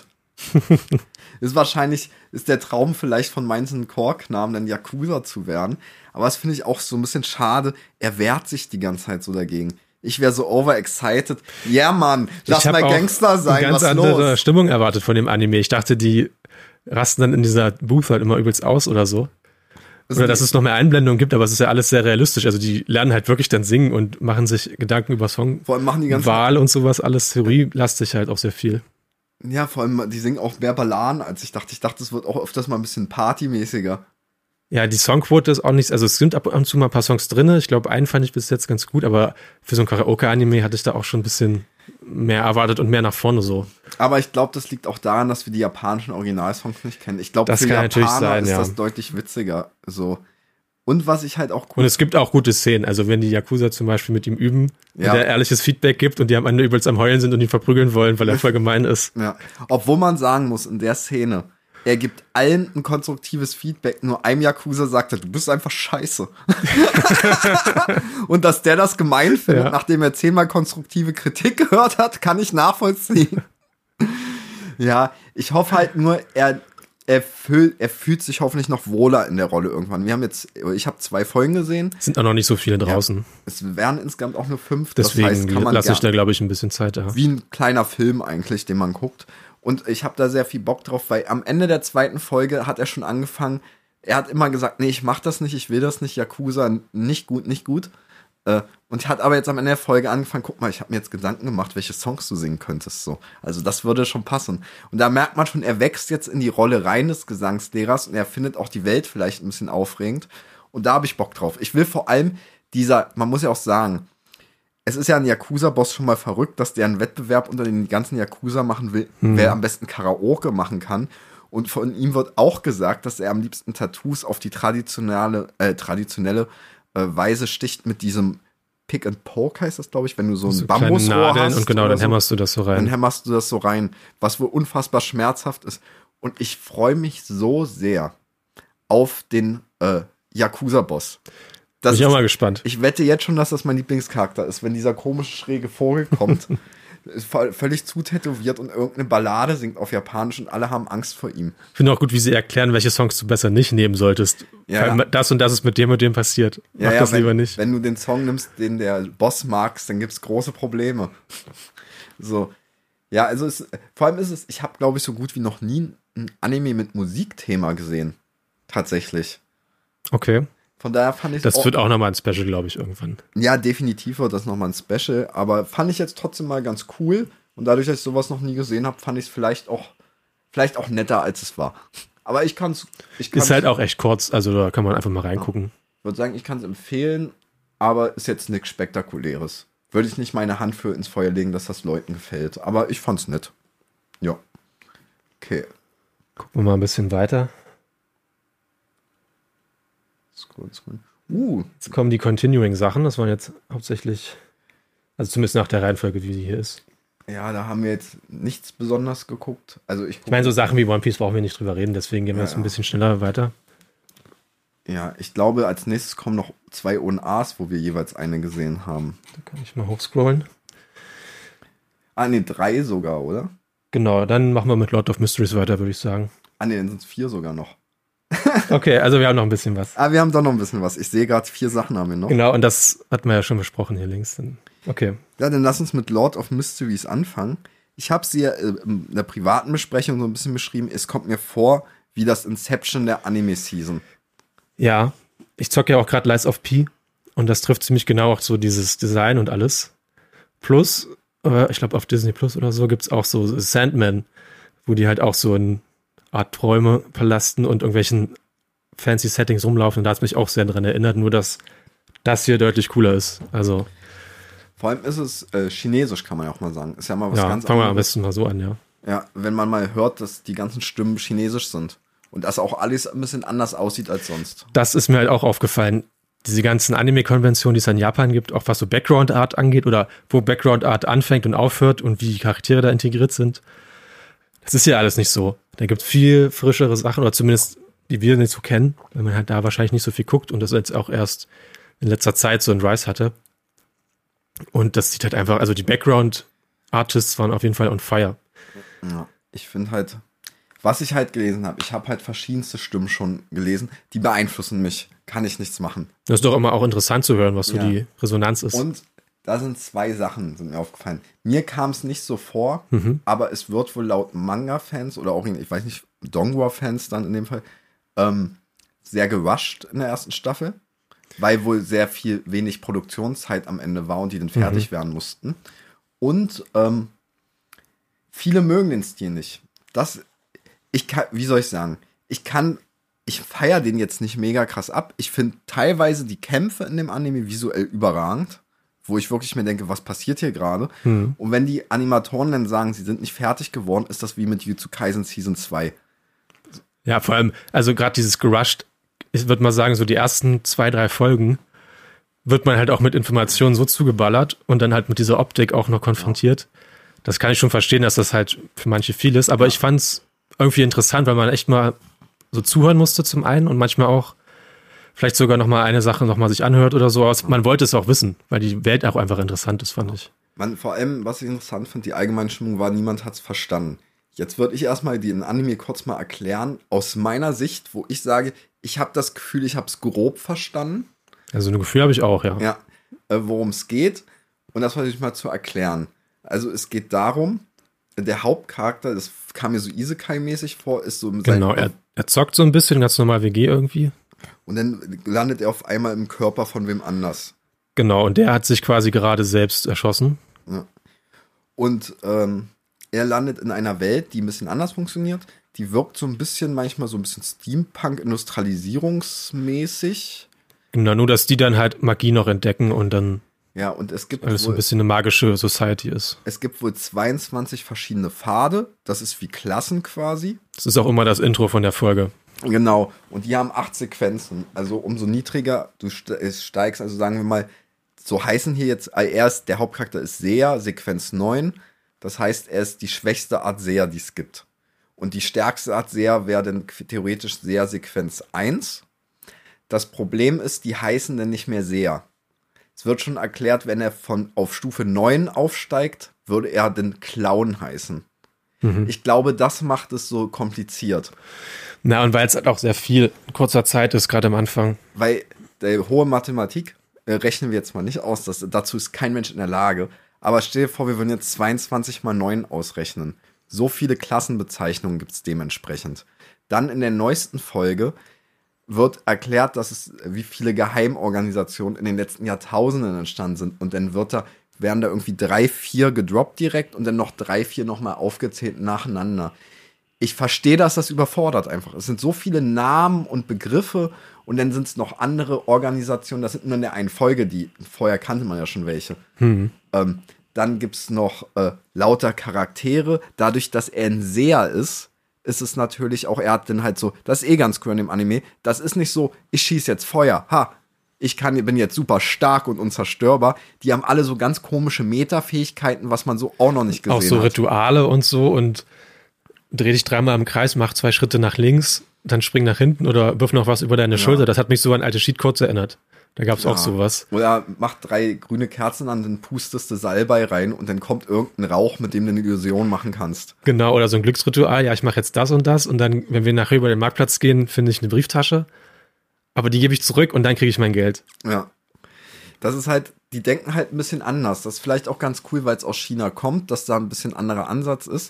Ist der Traum vielleicht von manchen Chorknaben, dann Yakuza zu werden. Aber das finde ich auch so ein bisschen schade. Er wehrt sich die ganze Zeit so dagegen. Ich wäre so overexcited. Ja, Mann, lass mal Gangster sein, was los? Ich habe eine ganz andere Stimmung erwartet von dem Anime. Ich dachte, die rasten dann in dieser Booth halt immer übelst aus oder so. Oder dass es noch mehr Einblendungen gibt, aber es ist ja alles sehr realistisch. Also die lernen halt wirklich dann singen und machen sich Gedanken über Songwahl und sowas. Alles theorielastig halt auch sehr viel. Ja, vor allem, die singen auch mehr Balladen, als ich dachte. Ich dachte, es wird auch öfters mal ein bisschen partymäßiger. Ja, die Songquote ist auch nicht, also es sind ab und zu mal ein paar Songs drin. Ich glaube, einen fand ich bis jetzt ganz gut, aber für so ein Karaoke-Anime hatte ich da auch schon ein bisschen mehr erwartet und mehr nach vorne so. Aber ich glaube, das liegt auch daran, dass wir die japanischen Originalsongs nicht kennen. Ich glaube, für Japaner ist das deutlich witziger. So. Und was ich halt auch cool. Und es gibt auch gute Szenen. Also wenn die Yakuza zum Beispiel mit ihm üben und der ehrliches Feedback gibt und die am Ende übelst am Heulen sind und ihn verprügeln wollen, weil er voll gemein ist. Ja. Obwohl man sagen muss, in der Szene, er gibt allen ein konstruktives Feedback. Nur einem Yakuza sagt er, du bist einfach scheiße. Und dass der das gemein findet, nachdem er 10-mal konstruktive Kritik gehört hat, kann ich nachvollziehen. Ja, ich hoffe halt nur, er fühlt sich hoffentlich noch wohler in der Rolle irgendwann. Ich habe 2 Folgen gesehen. Es sind auch noch nicht so viele draußen. Ja, es wären insgesamt auch nur 5. Deswegen das heißt, kann man lasse ich da, glaube ich, ein bisschen Zeit da. Wie ein kleiner Film eigentlich, den man guckt. Und ich habe da sehr viel Bock drauf, weil am Ende der 2. Folge hat er schon angefangen. Er hat immer gesagt, nee, ich mach das nicht, ich will das nicht, Yakuza, nicht gut. Und hat aber jetzt am Ende der Folge angefangen, guck mal, ich habe mir jetzt Gedanken gemacht, welche Songs du singen könntest. So. Also das würde schon passen. Und da merkt man schon, er wächst jetzt in die Rolle rein des Gesangslehrers und er findet auch die Welt vielleicht ein bisschen aufregend. Und da habe ich Bock drauf. Ich will vor allem man muss ja auch sagen, es ist ja ein Yakuza-Boss schon mal verrückt, dass der einen Wettbewerb unter den ganzen Yakuza machen will, wer am besten Karaoke machen kann. Und von ihm wird auch gesagt, dass er am liebsten Tattoos auf die traditionelle Weise sticht mit diesem Pick and Poke, heißt das, glaube ich, wenn du so ein Bambusrohr hast. Und genau, dann hämmerst du das so rein. Dann hämmerst du das so rein, was wohl unfassbar schmerzhaft ist. Und ich freue mich so sehr auf den Yakuza-Boss. Bin ich auch mal gespannt. Ich wette jetzt schon, dass das mein Lieblingscharakter ist, wenn dieser komische, schräge Vogel kommt. Ist völlig zutätowiert und irgendeine Ballade singt auf Japanisch und alle haben Angst vor ihm. Ich finde auch gut, wie sie erklären, welche Songs du besser nicht nehmen solltest. Ja. Das und das ist mit dem und dem passiert. Mach das lieber nicht. Wenn du den Song nimmst, den der Boss magst, dann gibt es große Probleme. So. Ja, also vor allem ich habe, glaube ich, so gut wie noch nie ein Anime mit Musikthema gesehen. Tatsächlich. Okay. Von daher fand ich das wird auch nochmal ein Special, glaube ich, irgendwann. Ja, definitiv wird das nochmal ein Special, aber fand ich jetzt trotzdem mal ganz cool. Und dadurch, dass ich sowas noch nie gesehen habe, fand ich es vielleicht auch netter, als es war. Aber ich kann's ist halt auch echt kurz, also da kann man einfach mal reingucken. Ja. Ich würde sagen, ich kann es empfehlen, aber ist jetzt nichts Spektakuläres. Würde ich nicht meine Hand für ins Feuer legen, dass das Leuten gefällt. Aber ich fand's nett. Ja. Okay. Gucken wir mal ein bisschen weiter. Jetzt kommen die Continuing-Sachen. Das waren jetzt hauptsächlich, also zumindest nach der Reihenfolge, wie sie hier ist. Ja, da haben wir jetzt nichts besonders geguckt. Also ich meine, so Sachen wie One Piece brauchen wir nicht drüber reden, deswegen gehen wir jetzt ein bisschen schneller weiter. Ja, ich glaube, als nächstes kommen noch 2 ONAs, wo wir jeweils eine gesehen haben. Da kann ich mal hochscrollen. 3 sogar, oder? Genau, dann machen wir mit Lord of Mysteries weiter, würde ich sagen. Dann sind es 4 sogar noch. Okay, also wir haben noch ein bisschen was. Wir haben doch noch ein bisschen was. Ich sehe gerade 4 Sachen haben wir noch. Genau, und das hatten wir ja schon besprochen hier links. Okay. Ja, dann lass uns mit Lord of Mysteries anfangen. Ich habe sie ja in der privaten Besprechung so ein bisschen beschrieben. Es kommt mir vor wie das Inception der Anime-Season. Ja, ich zocke ja auch gerade Lies of P und das trifft ziemlich genau auch so dieses Design und alles. Plus, ich glaube auf Disney Plus oder so gibt es auch so Sandman, wo die halt auch so eine Art Träume verlasten und irgendwelchen fancy Settings rumlaufen. Und da hat es mich auch sehr dran erinnert, nur dass das hier deutlich cooler ist. Also vor allem ist es chinesisch, kann man ja auch mal sagen. Ist ja mal was ganz anderes. Fangen wir am besten mal so an, ja. Ja, wenn man mal hört, dass die ganzen Stimmen chinesisch sind. Und dass auch alles ein bisschen anders aussieht als sonst. Das ist mir halt auch aufgefallen. Diese ganzen Anime-Konventionen, die es in Japan gibt, auch was so Background-Art angeht oder wo Background-Art anfängt und aufhört und wie die Charaktere da integriert sind. Das ist ja alles nicht so. Da gibt es viel frischere Sachen oder zumindest, die wir nicht so kennen, weil man halt da wahrscheinlich nicht so viel guckt und das jetzt auch erst in letzter Zeit so ein Rise hatte. Und das sieht halt einfach, also die Background-Artists waren auf jeden Fall on fire. Ja, ich finde halt, was ich halt gelesen habe, ich habe halt verschiedenste Stimmen schon gelesen, die beeinflussen mich. Kann ich nichts machen. Das ist doch immer auch interessant zu hören, was so die Resonanz ist. Und da sind 2 Sachen, sind mir aufgefallen. Mir kam es nicht so vor, aber es wird wohl laut Manga-Fans oder auch, ich weiß nicht, Donghua-Fans dann in dem Fall, sehr gerusht in der ersten Staffel, weil wohl sehr wenig Produktionszeit am Ende war und die dann fertig werden mussten. Und viele mögen den Stil nicht. Wie soll ich sagen? Ich feiere den jetzt nicht mega krass ab. Ich finde teilweise die Kämpfe in dem Anime visuell überragend, wo ich wirklich mir denke, was passiert hier gerade? Und wenn die Animatoren dann sagen, sie sind nicht fertig geworden, ist das wie mit Jujutsu Kaisen Season 2. Ja, vor allem, also gerade dieses Gerusht, ich würde mal sagen, so die ersten 2, 3 Folgen wird man halt auch mit Informationen so zugeballert und dann halt mit dieser Optik auch noch konfrontiert. Das kann ich schon verstehen, dass das halt für manche viel ist, aber ich fand's irgendwie interessant, weil man echt mal so zuhören musste zum einen und manchmal auch vielleicht sogar nochmal eine Sache nochmal sich anhört oder so. Man wollte es auch wissen, weil die Welt auch einfach interessant ist, fand ich. Vor allem, was ich interessant finde, die allgemeine Stimmung war, niemand hat es verstanden. Jetzt würde ich erstmal den Anime kurz mal erklären, aus meiner Sicht, wo ich sage, ich habe das Gefühl, ich habe es grob verstanden. Also ein Gefühl habe ich auch, ja. Ja, worum es geht. Und das wollte ich mal zu erklären. Also es geht darum, der Hauptcharakter, das kam mir so Isekai-mäßig vor, ist so... Genau, er zockt so ein bisschen, ganz normal WG irgendwie. Und dann landet er auf einmal im Körper von wem anders. Genau, und der hat sich quasi gerade selbst erschossen. Ja. Und er landet in einer Welt, die ein bisschen anders funktioniert. Die wirkt so ein bisschen, manchmal so ein bisschen Steampunk-Industrialisierungsmäßig. Genau, nur dass die dann halt Magie noch entdecken und dann Ja, und es gibt alles so ein bisschen eine magische Society ist. Es gibt wohl 22 verschiedene Pfade. Das ist wie Klassen quasi. Das ist auch immer das Intro von der Folge. Genau. Und die haben 8 Sequenzen. Also umso niedriger du steigst, also sagen wir mal, so heißen hier jetzt, der Hauptcharakter ist Seher, Sequenz 9. Das heißt, er ist die schwächste Art Seher, die es gibt. Und die stärkste Art Seher wäre dann theoretisch Seher Sequenz 1. Das Problem ist, die heißen dann nicht mehr Seher. Es wird schon erklärt, wenn er auf Stufe 9 aufsteigt, würde er den Clown heißen. Ich glaube, das macht es so kompliziert. Na, und weil es halt auch sehr viel in kurzer Zeit ist, gerade am Anfang. Weil der hohe Mathematik rechnen wir jetzt mal nicht aus, dazu ist kein Mensch in der Lage. Aber stell dir vor, wir würden jetzt 22 mal 9 ausrechnen. So viele Klassenbezeichnungen gibt es dementsprechend. Dann in der neuesten Folge wird erklärt, wie viele Geheimorganisationen in den letzten Jahrtausenden entstanden sind. Und dann werden da irgendwie 3, 4 gedroppt direkt und dann noch 3, 4 nochmal aufgezählt nacheinander. Ich verstehe, dass das überfordert einfach. Es sind so viele Namen und Begriffe und dann sind es noch andere Organisationen. Das sind nur in der einen Folge, vorher kannte man ja schon welche. Dann gibt es noch lauter Charaktere. Dadurch, dass er ein Seher ist es natürlich auch, er hat dann halt so, das ist ganz cool in dem Anime, das ist nicht so, ich schieße jetzt Feuer, bin jetzt super stark und unzerstörbar. Die haben alle so ganz komische Metafähigkeiten, was man so auch noch nicht gesehen hat. Auch so Rituale und so und dreh dich 3-mal im Kreis, mach 2 Schritte nach links, dann spring nach hinten oder wirf noch was über deine Schulter. Das hat mich so an alte Cheatcodes erinnert. Da gab es auch sowas. Oder mach 3 grüne Kerzen an, dann pustest du Salbei rein und dann kommt irgendein Rauch, mit dem du eine Illusion machen kannst. Genau, oder so ein Glücksritual. Ja, ich mache jetzt das und das und dann, wenn wir nachher über den Marktplatz gehen, finde ich eine Brieftasche. Aber die gebe ich zurück und dann kriege ich mein Geld. Ja. Das ist halt, die denken halt ein bisschen anders. Das ist vielleicht auch ganz cool, weil es aus China kommt, dass da ein bisschen anderer Ansatz ist.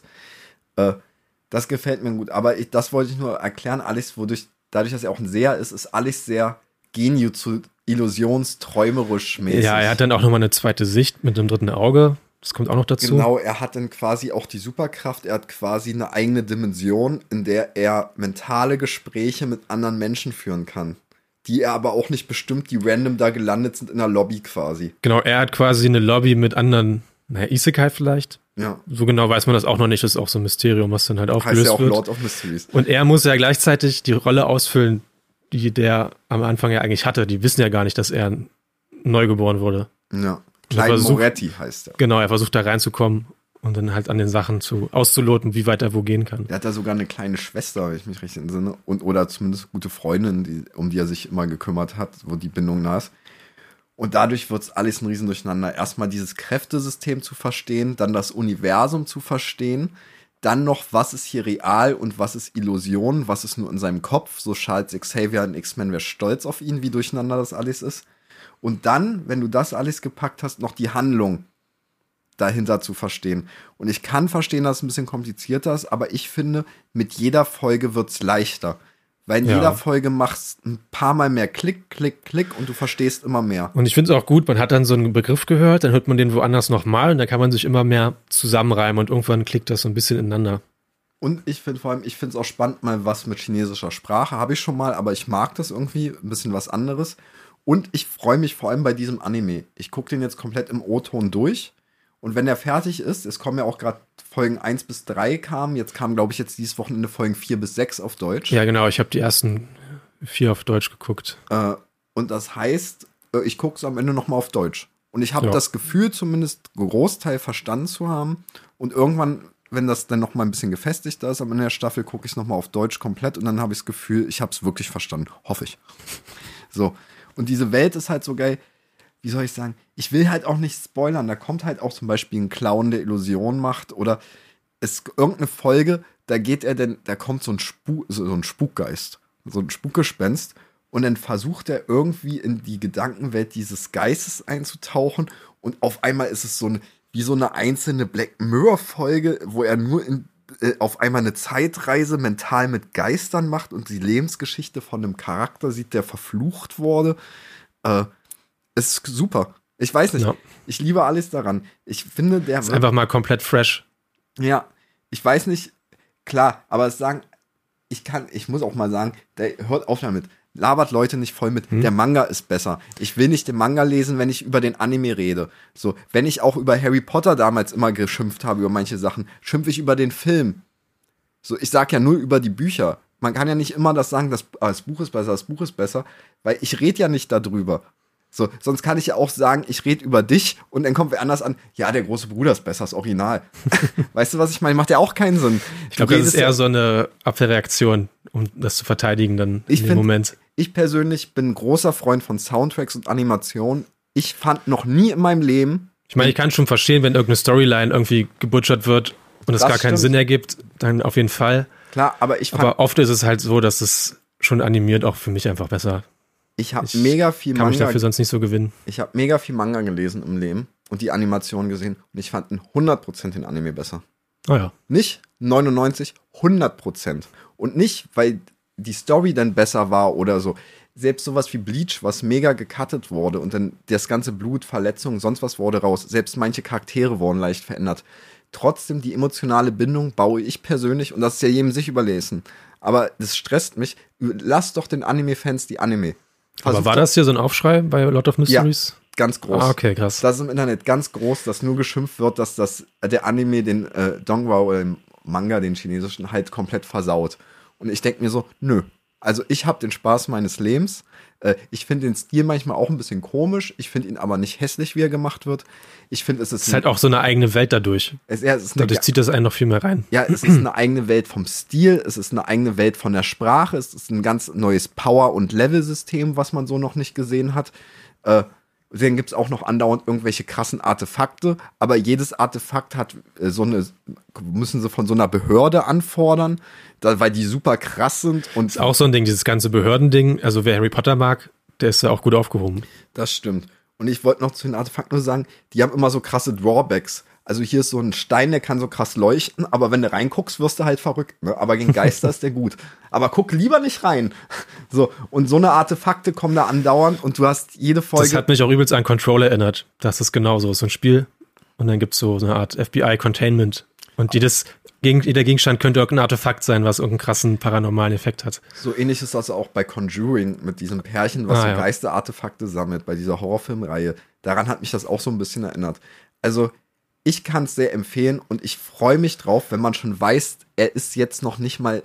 Das gefällt mir gut. Aber das wollte ich nur erklären. Alles, dadurch, dass er auch ein Seher ist, ist alles sehr Genjutsu illusionsträumerisch mäßig. Ja, er hat dann auch nochmal eine zweite Sicht mit dem 3. Auge. Das kommt auch noch dazu. Genau, er hat dann quasi auch die Superkraft. Er hat quasi eine eigene Dimension, in der er mentale Gespräche mit anderen Menschen führen kann. Die er aber auch nicht bestimmt, die random da gelandet sind in der Lobby quasi. Genau, er hat quasi eine Lobby mit anderen, Isekai vielleicht. Ja. So genau weiß man das auch noch nicht. Das ist auch so ein Mysterium, was dann halt aufgelöst heißt ja auch wird. Lord of Mysteries. Und er muss ja gleichzeitig die Rolle ausfüllen, die der am Anfang ja eigentlich hatte. Die wissen ja gar nicht, dass er neu geboren wurde. Ja. Klein Moretti heißt er. Genau, er versucht da reinzukommen und dann halt an den Sachen auszuloten, wie weit er wo gehen kann. Er hat da sogar eine kleine Schwester, wenn ich mich richtig entsinne. Oder zumindest gute Freundin, um die er sich immer gekümmert hat, wo die Bindung nah ist. Und dadurch wird es alles ein Riesendurcheinander. Erstmal dieses Kräftesystem zu verstehen, dann das Universum zu verstehen, dann noch, was ist hier real und was ist Illusion, was ist nur in seinem Kopf. So Charles Xavier in X-Men wäre stolz auf ihn, wie durcheinander das alles ist. Und dann, wenn du das alles gepackt hast, noch die Handlung dahinter zu verstehen. Und ich kann verstehen, dass es ein bisschen komplizierter ist, aber ich finde, mit jeder Folge wird es leichter. Weil in jeder Folge machst du ein paar Mal mehr Klick, Klick, Klick und du verstehst immer mehr. Und ich finde es auch gut, man hat dann so einen Begriff gehört, dann hört man den woanders nochmal und dann kann man sich immer mehr zusammenreimen und irgendwann klickt das so ein bisschen ineinander. Und ich finde es auch spannend, mal was mit chinesischer Sprache. Habe ich schon mal, aber ich mag das irgendwie, ein bisschen was anderes. Und ich freue mich vor allem bei diesem Anime. Ich gucke den jetzt komplett im O-Ton durch. Und wenn der fertig ist, es kommen ja auch gerade Folgen 1 bis 3 kamen. Jetzt kamen, glaube ich, dieses Wochenende Folgen 4 bis 6 auf Deutsch. Ja, genau. Ich habe die ersten 4 auf Deutsch geguckt. Und das heißt, ich gucke es am Ende nochmal auf Deutsch. Und ich habe das Gefühl, zumindest einen Großteil verstanden zu haben. Und irgendwann wenn das dann noch mal ein bisschen gefestigter ist, aber in der Staffel gucke ich es noch mal auf Deutsch komplett und dann habe ich das Gefühl, ich habe es wirklich verstanden. Hoffe ich. So. Und diese Welt ist halt so geil, wie soll ich sagen, ich will halt auch nicht spoilern. Da kommt halt auch zum Beispiel ein Clown, der Illusion macht oder irgendeine Folge, da kommt so ein Spukgeist, so ein Spukgespenst und dann versucht er irgendwie in die Gedankenwelt dieses Geistes einzutauchen und auf einmal ist es wie so eine einzelne Black Mirror-Folge, wo er nur auf einmal eine Zeitreise mental mit Geistern macht und die Lebensgeschichte von einem Charakter sieht, der verflucht wurde. Ist super. Ich weiß nicht. Ja. Ich liebe alles daran. Ich finde, der ist einfach mal komplett fresh. Ja, ich weiß nicht, klar, aber ich muss auch mal sagen, der hört auf damit. Labert Leute nicht voll mit, der Manga ist besser. Ich will nicht den Manga lesen, wenn ich über den Anime rede. So, wenn ich auch über Harry Potter damals immer geschimpft habe, über manche Sachen, schimpfe ich über den Film. So, ich sag ja nur über die Bücher. Man kann ja nicht immer das sagen, das Buch ist besser, weil ich rede ja nicht darüber. So, sonst kann ich ja auch sagen, ich rede über dich und dann kommt wer anders an, ja, der große Bruder ist besser, das Original. Weißt du, was ich meine? Macht ja auch keinen Sinn. Ich glaube, das ist eher so eine Abwehrreaktion, um das zu verteidigen dann in dem Moment. Ich persönlich bin ein großer Freund von Soundtracks und Animationen. Ich fand noch nie in meinem Leben... Ich meine, ich kann schon verstehen, wenn irgendeine Storyline irgendwie gebutchert wird und es gar keinen Sinn ergibt, dann auf jeden Fall. Klar, aber oft ist es halt so, dass es schon animiert auch für mich einfach besser. Ich habe mega viel Manga. Kann mich dafür sonst nicht so gewinnen. Ich habe mega viel Manga gelesen im Leben und die Animation gesehen und ich fand 100% den Anime besser. Oh ja. Nicht 99, 100%. Und nicht, weil die Story dann besser war oder so. Selbst sowas wie Bleach, was mega gecuttet wurde und dann das ganze Blut, Verletzungen, sonst was wurde raus. Selbst manche Charaktere wurden leicht verändert. Trotzdem die emotionale Bindung baue ich persönlich, und das ist ja jedem sich überlesen. Aber das stresst mich. Lass doch den Anime-Fans die Anime. Aber war das hier so ein Aufschrei bei Lord of Mysteries? Ja, ganz groß. Ah, okay, krass. Das ist im Internet ganz groß, dass nur geschimpft wird, dass der Anime den Donghua oder den Manga, den chinesischen, halt komplett versaut. Und ich denke mir so, nö. Also ich habe den Spaß meines Lebens. Ich finde den Stil manchmal auch ein bisschen komisch. Ich finde ihn aber nicht hässlich, wie er gemacht wird. Ich finde, es ist halt auch so eine eigene Welt dadurch. Dadurch zieht das einen noch viel mehr rein. Ja, es ist eine eigene Welt vom Stil. Es ist eine eigene Welt von der Sprache. Es ist ein ganz neues Power- und Level-System, was man so noch nicht gesehen hat. Dann gibt es auch noch andauernd irgendwelche krassen Artefakte. Aber jedes Artefakt hat müssen sie von so einer Behörde anfordern, weil die super krass sind. Und ist auch so ein Ding, dieses ganze Behördending. Also wer Harry Potter mag, der ist ja auch gut aufgehoben. Das stimmt. Und ich wollte noch zu den Artefakten nur sagen, die haben immer so krasse Drawbacks. Also hier ist so ein Stein, der kann so krass leuchten, aber wenn du reinguckst, wirst du halt verrückt. Ne? Aber gegen Geister ist der gut. Aber guck lieber nicht rein. So, und so eine Artefakte kommen da andauernd und du hast jede Folge... Das hat mich auch übelst an Control erinnert. Das ist genauso. So ein Spiel und dann gibt's so eine Art FBI-Containment. Und jeder Gegenstand könnte irgendein Artefakt sein, was irgendeinen krassen paranormalen Effekt hat. So ähnlich ist das auch bei Conjuring mit diesem Pärchen, was so Geisterartefakte sammelt, bei dieser Horrorfilmreihe. Daran hat mich das auch so ein bisschen erinnert. Also, ich kann es sehr empfehlen und ich freue mich drauf, wenn man schon weiß, er ist noch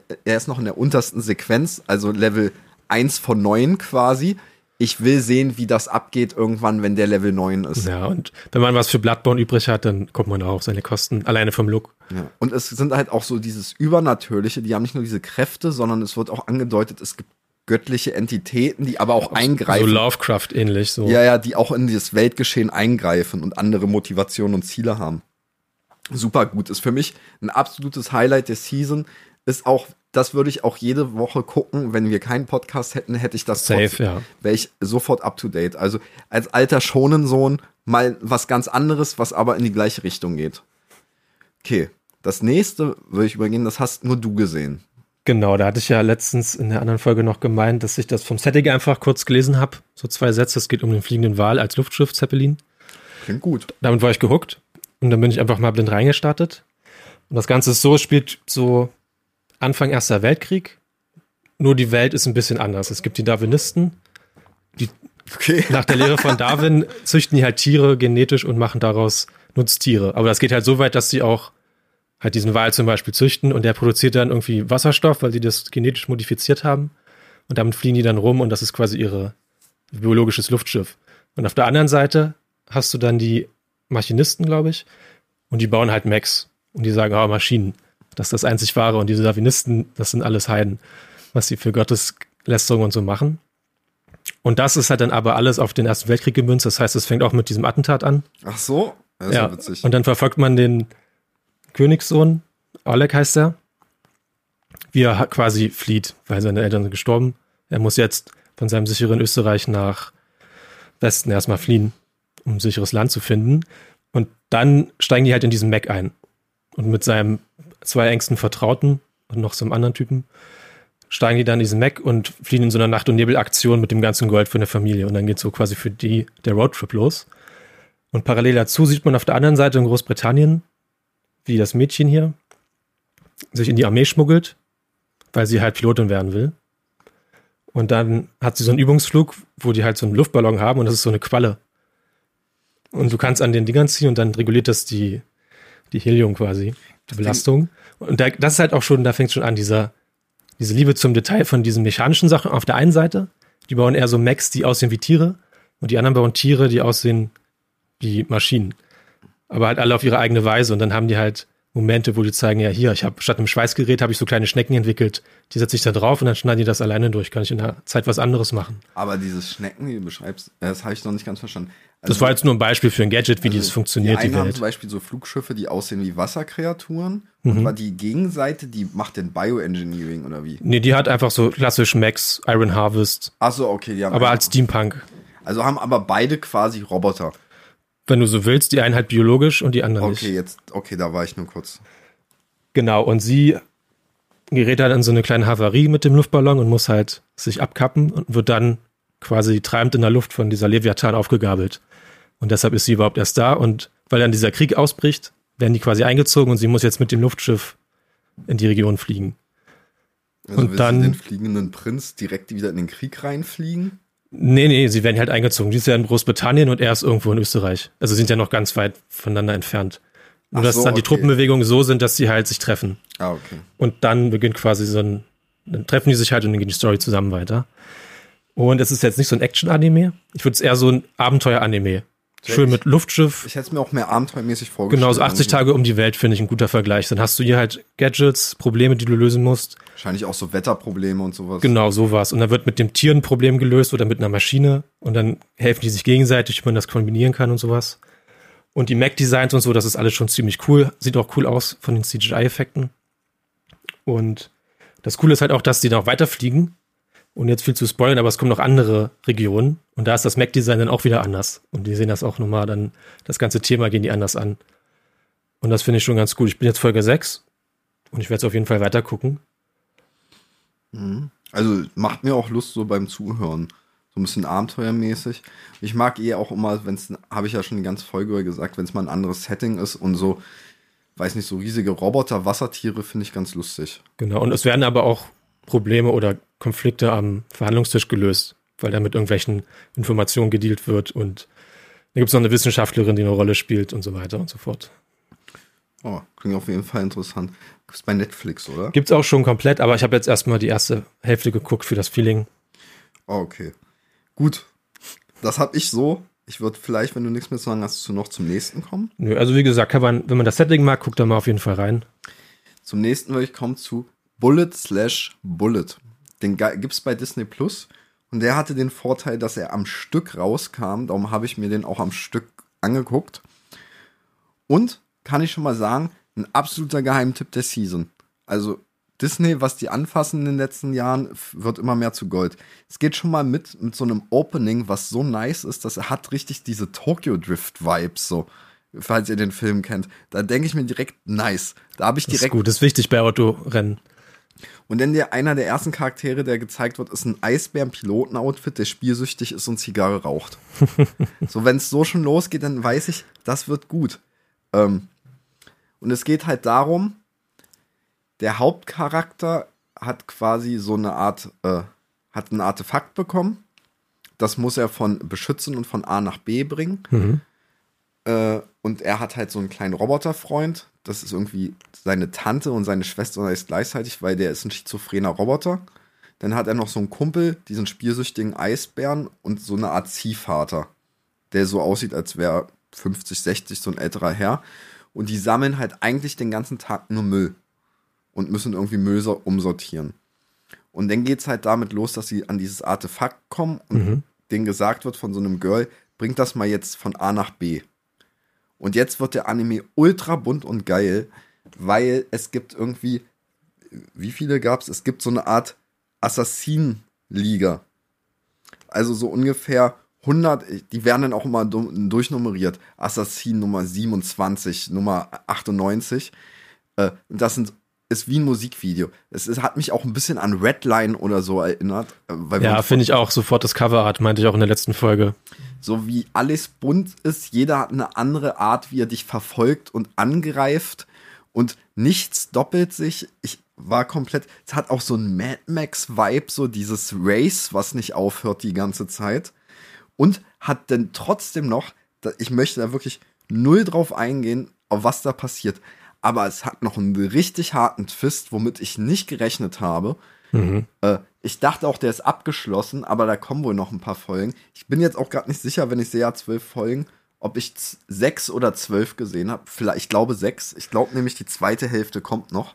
in der untersten Sequenz, also Level 1 von 9 quasi. Ich will sehen, wie das abgeht irgendwann, wenn der Level 9 ist. Ja, und wenn man was für Bloodborne übrig hat, dann guckt man auch auf seine Kosten, alleine vom Look. Ja. Und es sind halt auch so dieses Übernatürliche, die haben nicht nur diese Kräfte, sondern es wird auch angedeutet, es gibt göttliche Entitäten, die aber auch eingreifen. So Lovecraft-ähnlich. So. Ja, die auch in dieses Weltgeschehen eingreifen und andere Motivationen und Ziele haben. Super gut. Ist für mich ein absolutes Highlight der Season. Ist auch, das würde ich auch jede Woche gucken. Wenn wir keinen Podcast hätten, hätte ich das safe, ja. Wäre ich sofort up to date. Also als alter Shonen-Sohn mal was ganz anderes, was aber in die gleiche Richtung geht. Okay, das nächste würde ich übergehen, das hast nur du gesehen. Genau, da hatte ich ja letztens in der anderen Folge noch gemeint, dass ich das vom Setting einfach kurz gelesen habe. So 2 Sätze, es geht um den fliegenden Wal als Luftschiff Zeppelin. Klingt gut. Damit war ich gehuckt und dann bin ich einfach mal blind reingestartet. Und das Ganze ist so, es spielt so Anfang Erster Weltkrieg, nur die Welt ist ein bisschen anders. Es gibt die Darwinisten, die nach der Lehre von Darwin züchten die halt Tiere genetisch und machen daraus Nutztiere. Aber das geht halt so weit, dass sie auch halt diesen Wal zum Beispiel züchten und der produziert dann irgendwie Wasserstoff, weil sie das genetisch modifiziert haben und damit fliegen die dann rum und das ist quasi ihr biologisches Luftschiff. Und auf der anderen Seite hast du dann die Machinisten, glaube ich, und die bauen halt Mechs. Und die sagen, Maschinen, das ist das einzig Wahre. Und diese Darwinisten, das sind alles Heiden, was sie für Gotteslästerung und so machen. Und das ist halt dann aber alles auf den Ersten Weltkrieg gemünzt. Das heißt, es fängt auch mit diesem Attentat an. Ach so? Das ist ja witzig. Und dann verfolgt man den Königssohn, Oleg heißt er, wie er quasi flieht, weil seine Eltern sind gestorben. Er muss jetzt von seinem sicheren Österreich nach Westen erstmal fliehen, um ein sicheres Land zu finden. Und dann steigen die halt in diesen Mac ein. Und mit seinem 2 engsten Vertrauten und noch so einem anderen Typen steigen die dann in diesen Mac und fliehen in so einer Nacht- und Nebel-Aktion mit dem ganzen Gold für eine Familie. Und dann geht so quasi für die der Roadtrip los. Und parallel dazu sieht man auf der anderen Seite in Großbritannien, wie das Mädchen hier sich in die Armee schmuggelt, weil sie halt Pilotin werden will. Und dann hat sie so einen Übungsflug, wo die halt so einen Luftballon haben und das ist so eine Qualle. Und du kannst an den Dingern ziehen und dann reguliert das die Helium quasi, die Belastung. Und das ist halt auch schon, da fängt schon an, diese Liebe zum Detail von diesen mechanischen Sachen auf der einen Seite. Die bauen eher so Mechs, die aussehen wie Tiere. Und die anderen bauen Tiere, die aussehen wie Maschinen. Aber halt alle auf ihre eigene Weise. Und dann haben die halt Momente, wo die zeigen, ja hier, ich habe statt einem Schweißgerät habe ich so kleine Schnecken entwickelt. Die setze ich da drauf und dann schneiden die das alleine durch. Kann ich in der Zeit was anderes machen. Aber dieses Schnecken, die du beschreibst, das habe ich noch nicht ganz verstanden. Also, das war jetzt nur ein Beispiel für ein Gadget, wie das funktioniert, die einen haben zum Beispiel so Flugschiffe, die aussehen wie Wasserkreaturen. Und war die Gegenseite, die macht den Bioengineering oder wie? Nee, die hat einfach so klassisch Max, Iron Harvest. Ach so, okay. Die haben aber als Steampunk. Also haben aber beide quasi Roboter. Wenn du so willst, die einen halt biologisch und die anderen nicht. Okay, da war ich nur kurz. Genau, und sie gerät dann in so eine kleine Havarie mit dem Luftballon und muss halt sich abkappen und wird dann quasi treibend in der Luft von dieser Leviathan aufgegabelt. Und deshalb ist sie überhaupt erst da. Und weil dann dieser Krieg ausbricht, werden die quasi eingezogen und sie muss jetzt mit dem Luftschiff in die Region fliegen. Also und will dann sie den fliegenden Prinz direkt wieder in den Krieg reinfliegen? Nee, sie werden halt eingezogen. Die ist ja in Großbritannien und er ist irgendwo in Österreich. Also sind ja noch ganz weit voneinander entfernt. Nur dass dann die Truppenbewegungen so sind, dass sie halt sich treffen. Ah, okay. Und dann beginnt quasi dann treffen die sich halt und dann geht die Story zusammen weiter. Und es ist jetzt nicht so ein Action-Anime. Ich würde es eher so ein Abenteuer-Anime. Schön mit Luftschiff. Ich hätte es mir auch mehr abenteuermäßig vorgestellt. Genau, so 80 Tage um die Welt finde ich ein guter Vergleich. Dann hast du hier halt Gadgets, Probleme, die du lösen musst. Wahrscheinlich auch so Wetterprobleme und sowas. Genau, sowas. Und dann wird mit dem Tier ein Problem gelöst oder mit einer Maschine. Und dann helfen die sich gegenseitig, wie man das kombinieren kann und sowas. Und die Mech-Designs und so, das ist alles schon ziemlich cool. Sieht auch cool aus von den CGI-Effekten. Und das Coole ist halt auch, dass die noch weiterfliegen. Und jetzt viel zu spoilern, aber es kommen noch andere Regionen. Und da ist das Mech-Design dann auch wieder anders. Und die sehen das auch nochmal dann, das ganze Thema gehen die anders an. Und das finde ich schon ganz cool. Ich bin jetzt Folge 6 und ich werde es auf jeden Fall weiter gucken. Also macht mir auch Lust so beim Zuhören. So ein bisschen abenteuermäßig. Ich mag auch immer, habe ich ja schon die ganze Folge über gesagt, wenn es mal ein anderes Setting ist und so, weiß nicht, so riesige Roboter, Wassertiere finde ich ganz lustig. Genau, und es werden aber auch Probleme oder Konflikte am Verhandlungstisch gelöst, weil da mit irgendwelchen Informationen gedealt wird und da gibt es noch eine Wissenschaftlerin, die eine Rolle spielt und so weiter und so fort. Oh, klingt auf jeden Fall interessant. Gibt's bei Netflix, oder? Gibt's auch schon komplett, aber ich habe jetzt erstmal die erste Hälfte geguckt für das Feeling. Oh, okay. Gut. Das habe ich so. Ich würde vielleicht, wenn du nichts mehr zu sagen hast, noch zum nächsten kommen. Nö, also wie gesagt, wenn man das Setting mag, guckt da mal auf jeden Fall rein. Zum nächsten würde ich kommen zu Bullet/Bullet. Den gibt's bei Disney Plus. Und der hatte den Vorteil, dass er am Stück rauskam. Darum habe ich mir den auch am Stück angeguckt. Und, kann ich schon mal sagen, ein absoluter Geheimtipp der Season. Also Disney, was die anfassen in den letzten Jahren, wird immer mehr zu Gold. Es geht schon mal mit so einem Opening, was so nice ist, dass er hat richtig diese Tokyo Drift Vibes, so, falls ihr den Film kennt. Da denke ich mir direkt, nice. Da habe ich direkt. Das ist gut, das ist wichtig bei Autorennen. Und dann einer der ersten Charaktere, der gezeigt wird, ist ein Eisbären-Piloten-Outfit, der spielsüchtig ist und Zigarre raucht. So, wenn es so schon losgeht, dann weiß ich, das wird gut. Und es geht halt darum, der Hauptcharakter hat quasi so eine Art, hat ein Artefakt bekommen. Das muss er beschützen und von A nach B bringen. Mhm. Und er hat halt so einen kleinen Roboterfreund. Das ist irgendwie seine Tante und seine Schwester ist gleichzeitig, weil der ist ein schizophrener Roboter. Dann hat er noch so einen Kumpel, diesen spielsüchtigen Eisbären und so eine Art Ziehvater, der so aussieht, als wäre 50, 60, so ein älterer Herr. und die sammeln halt eigentlich den ganzen Tag nur Müll und müssen irgendwie Müll umsortieren. Und dann geht's halt damit los, dass sie an dieses Artefakt kommen und denen gesagt wird von so einem Girl, bringt das mal jetzt von A nach B. Und jetzt wird der Anime ultra bunt und geil, weil es gibt irgendwie, wie viele gab's? Es gibt so eine Art Assassinen-Liga. Also so ungefähr 100, die werden dann auch immer durchnummeriert. Assassin Nummer 27, Nummer 98. Das ist wie ein Musikvideo. Hat mich auch ein bisschen an Redline oder so erinnert. Ja, finde ich auch sofort das Coverart, meinte ich auch in der letzten Folge. So wie alles bunt ist, jeder hat eine andere Art, wie er dich verfolgt und angreift und nichts doppelt sich. Ich war komplett, es hat auch so ein Mad Max-Vibe, so dieses Race, was nicht aufhört die ganze Zeit. Und hat dann trotzdem noch, ich möchte da wirklich null drauf eingehen, auf was da passiert, aber es hat noch einen richtig harten Twist, womit ich nicht gerechnet habe. Ich dachte auch, der ist abgeschlossen, aber da kommen wohl noch ein paar Folgen. Ich bin jetzt auch gerade nicht sicher, wenn ich sehe, ja, 12 Folgen, ob ich 6 oder 12 gesehen habe. Vielleicht, ich glaube 6. Ich glaube nämlich, die zweite Hälfte kommt noch.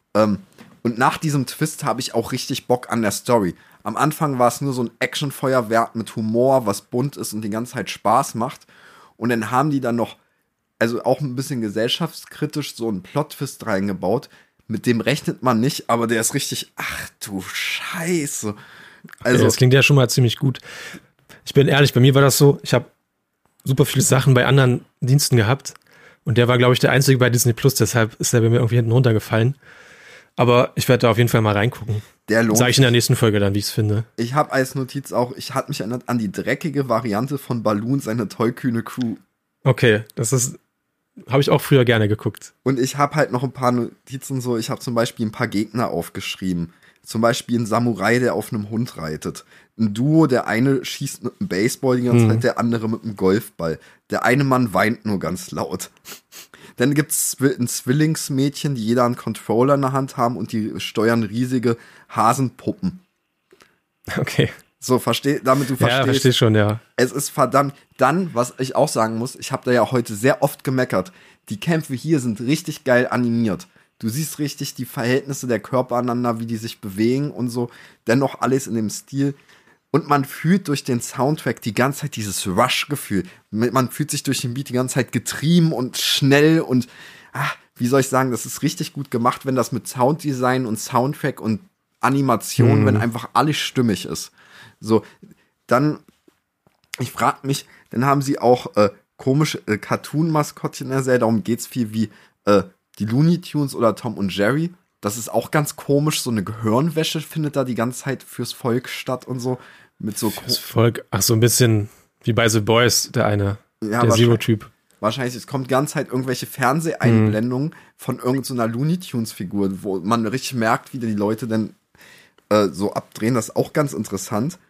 Und nach diesem Twist habe ich auch richtig Bock an der Story. Am Anfang war es nur so ein Actionfeuerwerk mit Humor, was bunt ist und die ganze Zeit Spaß macht. Und dann haben die dann noch, also auch ein bisschen gesellschaftskritisch, so einen Plot-Twist reingebaut. Mit dem rechnet man nicht, aber der ist richtig, ach du Scheiße. Also, das klingt ja schon mal ziemlich gut. Ich bin ehrlich, bei mir war das so, ich habe super viele Sachen bei anderen Diensten gehabt und der war, glaube ich, der einzige bei Disney Plus, deshalb ist der bei mir irgendwie hinten runtergefallen. Aber ich werde da auf jeden Fall mal reingucken. Der lohnt. Sag ich in der nächsten Folge dann, wie ich es finde. Ich habe als Notiz auch, ich hatte mich erinnert an die dreckige Variante von Balloon, seine tollkühne Crew. Okay, habe ich auch früher gerne geguckt. Und ich habe halt noch ein paar Notizen so, ich habe zum Beispiel ein paar Gegner aufgeschrieben. Zum Beispiel ein Samurai, der auf einem Hund reitet. Ein Duo, der eine schießt mit einem Baseball die ganze Zeit, der andere mit einem Golfball. Der eine Mann weint nur ganz laut. Dann gibt's ein Zwillingsmädchen, die jeder einen Controller in der Hand haben und die steuern riesige Hasenpuppen. Okay. So, damit du verstehst. Ja, verstehe schon, ja. Es ist verdammt. Dann, was ich auch sagen muss, ich habe da ja heute sehr oft gemeckert, die Kämpfe hier sind richtig geil animiert. Du siehst richtig die Verhältnisse der Körper aneinander, wie die sich bewegen und so. Dennoch alles in dem Stil. Und man fühlt durch den Soundtrack die ganze Zeit dieses Rush-Gefühl. Man fühlt sich durch den Beat die ganze Zeit getrieben und schnell und, wie soll ich sagen, das ist richtig gut gemacht, wenn das mit Sounddesign und Soundtrack und Animation, wenn einfach alles stimmig ist. So, dann, ich frage mich, dann haben sie auch komische Cartoon-Maskottchen in der Serie, darum geht's viel wie die Looney Tunes oder Tom und Jerry. Das ist auch ganz komisch, so eine Gehirnwäsche findet da die ganze Zeit fürs Volk statt und so. Mit so fürs Volk, so ein bisschen wie bei The Boys, der Zero-Typ. Wahrscheinlich, es kommt die ganze Zeit irgendwelche Fernseheinblendungen von irgendeiner Looney Tunes-Figur, wo man richtig merkt, wie die Leute dann so abdrehen. Das ist auch ganz interessant.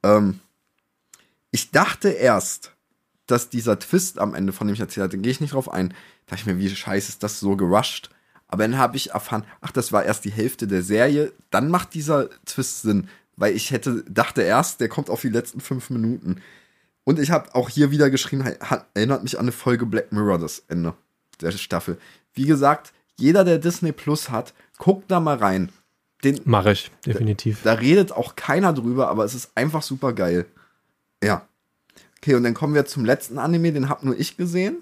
Ich dachte erst, dass dieser Twist am Ende, von dem ich erzählt hatte, gehe ich nicht drauf ein, dachte ich mir, wie scheiße ist das so gerusht. Aber dann habe ich erfahren, das war erst die Hälfte der Serie, dann macht dieser Twist Sinn, weil ich dachte erst, der kommt auf die letzten 5 Minuten. Und ich habe auch hier wieder geschrieben, erinnert mich an eine Folge Black Mirror, das Ende der Staffel. Wie gesagt, jeder, der Disney Plus hat, guckt da mal rein. Mache ich, definitiv. Da redet auch keiner drüber, aber es ist einfach super geil. Ja. Okay, und dann kommen wir zum letzten Anime, den hab nur ich gesehen.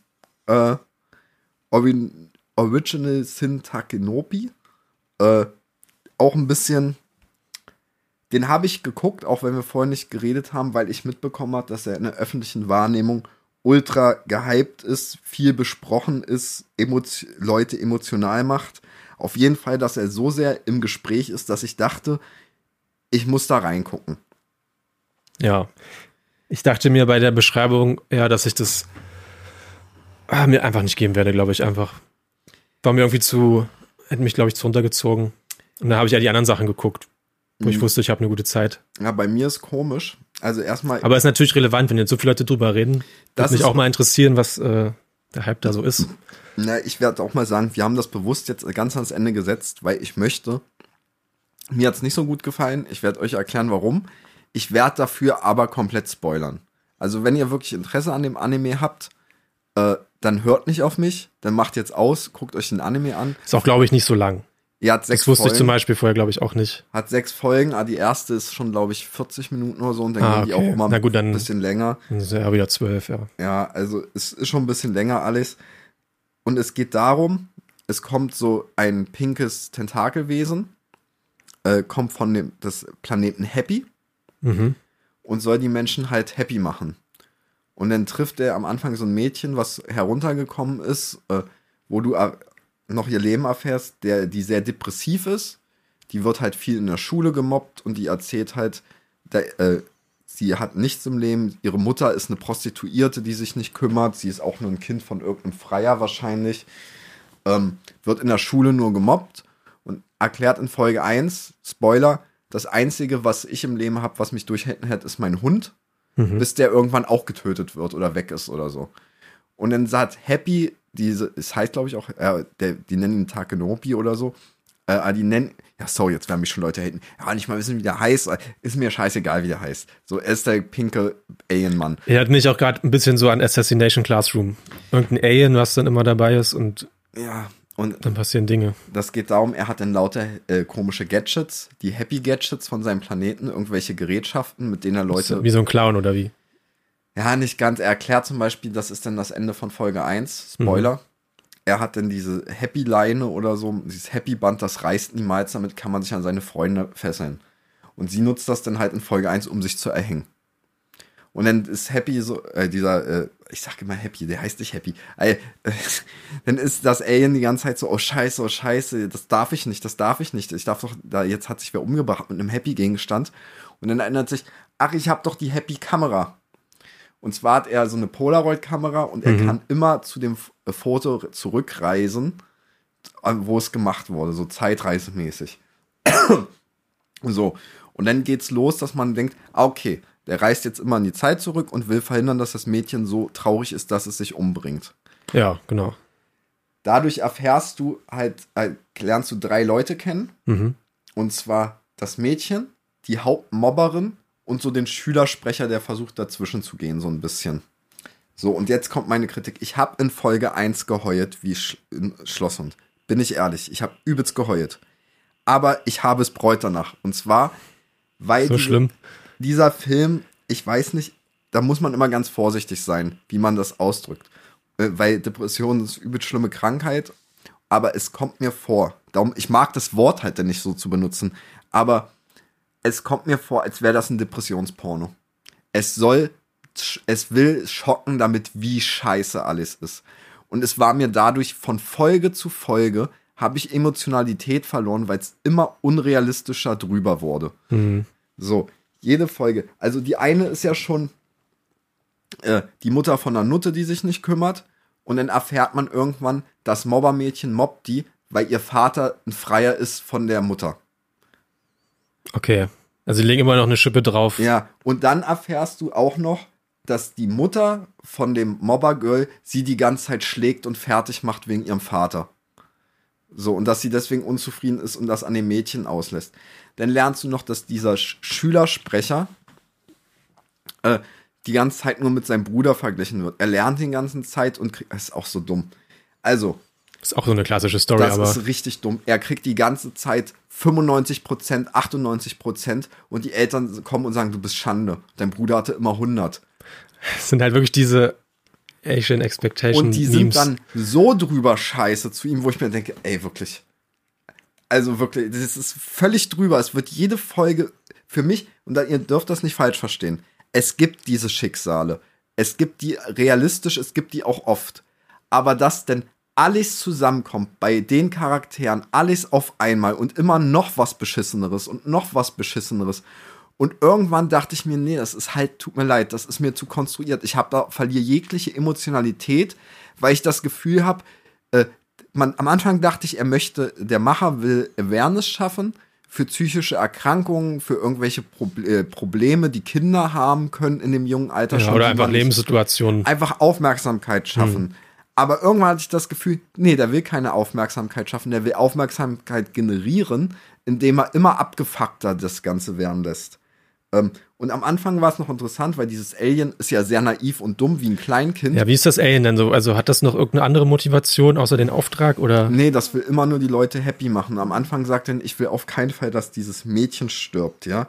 Original Sin Takenobi. Auch ein bisschen, den habe ich geguckt, auch wenn wir vorhin nicht geredet haben, weil ich mitbekommen habe, dass er in der öffentlichen Wahrnehmung ultra gehypt ist, viel besprochen ist, Leute emotional macht. Auf jeden Fall, dass er so sehr im Gespräch ist, dass ich dachte, ich muss da reingucken. Ja, ich dachte mir bei der Beschreibung, dass ich das mir einfach nicht geben werde, glaube ich, einfach. War mir irgendwie hätte mich, glaube ich, zu runtergezogen. Und dann habe ich ja die anderen Sachen geguckt, wo ich wusste, ich habe eine gute Zeit. Ja, bei mir ist komisch. Also erstmal. Aber es ist natürlich relevant, wenn jetzt so viele Leute drüber reden. Würde mich auch mal interessieren, was der Hype da so ist. Na, ich werde auch mal sagen, wir haben das bewusst jetzt ganz ans Ende gesetzt, weil ich möchte. Mir hat es nicht so gut gefallen. Ich werde euch erklären, warum. Ich werde dafür aber komplett spoilern. Also wenn ihr wirklich Interesse an dem Anime habt, dann hört nicht auf mich, dann macht jetzt aus, guckt euch den Anime an. Ist auch, glaube ich, nicht so lang. Ihr hat 6 Das wusste Folgen. ich zum Beispiel vorher, glaube ich, auch nicht. Hat 6 Folgen, aber die erste ist schon, glaube ich, 40 Minuten oder so und dann gehen die auch immer ein bisschen länger. Dann ist ja wieder 12, ja. Ja, also es ist schon ein bisschen länger alles. Und es geht darum, es kommt so ein pinkes Tentakelwesen, kommt von des Planeten Happy und soll die Menschen halt happy machen. Und dann trifft er am Anfang so ein Mädchen, was heruntergekommen ist, wo du noch ihr Leben erfährst, die sehr depressiv ist. Die wird halt viel in der Schule gemobbt und die erzählt halt, sie hat nichts im Leben. Ihre Mutter ist eine Prostituierte, die sich nicht kümmert. Sie ist auch nur ein Kind von irgendeinem Freier wahrscheinlich. Wird in der Schule nur gemobbt und erklärt in Folge 1, Spoiler, das Einzige, was ich im Leben habe, was mich durchhalten hätte, ist mein Hund, bis der irgendwann auch getötet wird oder weg ist oder so. Und dann sagt Happy, es heißt glaube ich auch, die nennen ihn Takenobi oder so, die nennen, ja sorry, jetzt werden mich schon Leute haten, ja nicht mal wissen, wie der heißt, ist mir scheißegal, wie der heißt. So, er ist der pinke Alien-Mann. Er hat mich auch gerade ein bisschen so an Assassination Classroom. Irgendein Alien, was dann immer dabei ist und ja, und dann passieren Dinge. Das geht darum, er hat dann lauter komische Gadgets, die Happy-Gadgets von seinem Planeten, irgendwelche Gerätschaften, mit denen er Leute... Wie so ein Clown oder wie? Ja, nicht ganz. Er erklärt zum Beispiel, das ist dann das Ende von Folge 1, Spoiler. Er hat dann diese Happy-Leine oder so, dieses Happy-Band, das reißt niemals, damit kann man sich an seine Freunde fesseln. Und sie nutzt das dann halt in Folge 1, um sich zu erhängen. Und dann ist Happy so, ich sag immer Happy, der heißt nicht Happy. Dann ist das Alien die ganze Zeit so, oh scheiße, das darf ich nicht. Ich darf doch, jetzt hat sich wer umgebracht mit einem Happy-Gegenstand. Und dann erinnert sich, ach, ich habe doch die Happy-Kamera. Und zwar hat er so eine Polaroid-Kamera und er kann immer zu dem Foto zurückreisen, wo es gemacht wurde, so zeitreisemäßig. So. Und dann geht's los, dass man denkt, okay, der reist jetzt immer in die Zeit zurück und will verhindern, dass das Mädchen so traurig ist, dass es sich umbringt. Ja, genau. Dadurch erfährst du lernst du 3 Leute kennen. Und zwar das Mädchen, die Hauptmobberin und so den Schülersprecher, der versucht dazwischen zu gehen, so ein bisschen. So, und jetzt kommt meine Kritik. Ich habe in Folge 1 geheult wie Schlosshund. Bin ich ehrlich, ich habe übelst geheult. Aber ich habe es bereut danach. Und zwar, weil so schlimm. Dieser Film, ich weiß nicht, da muss man immer ganz vorsichtig sein, wie man das ausdrückt. Weil Depression ist eine übelst schlimme Krankheit, aber es kommt mir vor, darum, ich mag das Wort halt dann nicht so zu benutzen, aber es kommt mir vor, als wäre das ein Depressionsporno. Es will schocken damit, wie scheiße alles ist. Und es war mir dadurch von Folge zu Folge, habe ich Emotionalität verloren, weil es immer unrealistischer drüber wurde. So, jede Folge. Also die eine ist ja schon die Mutter von einer Nutte, die sich nicht kümmert. Und dann erfährt man irgendwann, das Mobbermädchen mobbt die, weil ihr Vater ein Freier ist von der Mutter. Okay, also die legen immer noch eine Schippe drauf. Ja, und dann erfährst du auch noch, dass die Mutter von dem Mobbergirl sie die ganze Zeit schlägt und fertig macht wegen ihrem Vater. So, und dass sie deswegen unzufrieden ist und das an dem Mädchen auslässt. Dann lernst du noch, dass dieser Schülersprecher die ganze Zeit nur mit seinem Bruder verglichen wird. Er lernt die ganze Zeit und das ist auch so dumm. Also, ist auch so eine klassische Story, das aber... Das ist richtig dumm. Er kriegt die ganze Zeit 95%, 98% und die Eltern kommen und sagen, du bist Schande. Dein Bruder hatte immer 100. Es sind halt wirklich diese Asian Expectation Und die Memes. sind dann so drüber scheiße zu ihm, wo ich mir denke, ey, wirklich. Also wirklich, das ist völlig drüber. Es wird jede Folge für mich, und ihr dürft das nicht falsch verstehen, es gibt diese Schicksale. Es gibt die realistisch, es gibt die auch oft. Aber dass denn alles zusammenkommt bei den Charakteren, alles auf einmal und immer noch was Beschisseneres und noch was Beschisseneres. Und irgendwann dachte ich mir, nee, das ist halt, tut mir leid, das ist mir zu konstruiert. Ich verliere jegliche Emotionalität, weil ich das Gefühl habe, am Anfang dachte ich, der Macher will Awareness schaffen für psychische Erkrankungen, für irgendwelche Probleme, die Kinder haben können in dem jungen Alter. Ja, schon, oder einfach Lebenssituationen. Einfach Aufmerksamkeit schaffen. Aber irgendwann hatte ich das Gefühl, nee, der will keine Aufmerksamkeit schaffen, der will Aufmerksamkeit generieren, indem er immer abgefuckter das Ganze werden lässt. Und am Anfang war es noch interessant, weil dieses Alien ist ja sehr naiv und dumm wie ein Kleinkind. Ja, wie ist das Alien denn so? Also hat das noch irgendeine andere Motivation außer den Auftrag oder? Nee, das will immer nur die Leute happy machen. Am Anfang sagt er, ich will auf keinen Fall, dass dieses Mädchen stirbt, ja.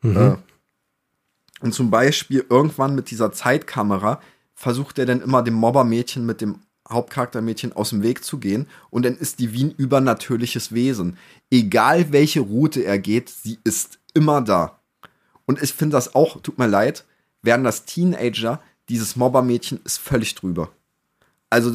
Und zum Beispiel irgendwann mit dieser Zeitkamera versucht er dann immer dem Mobbermädchen mit dem Hauptcharaktermädchen aus dem Weg zu gehen und dann ist die wie ein übernatürliches Wesen. Egal welche Route er geht, sie ist immer da. Und ich finde das auch, tut mir leid, werden das Teenager, dieses Mobbermädchen ist völlig drüber. Also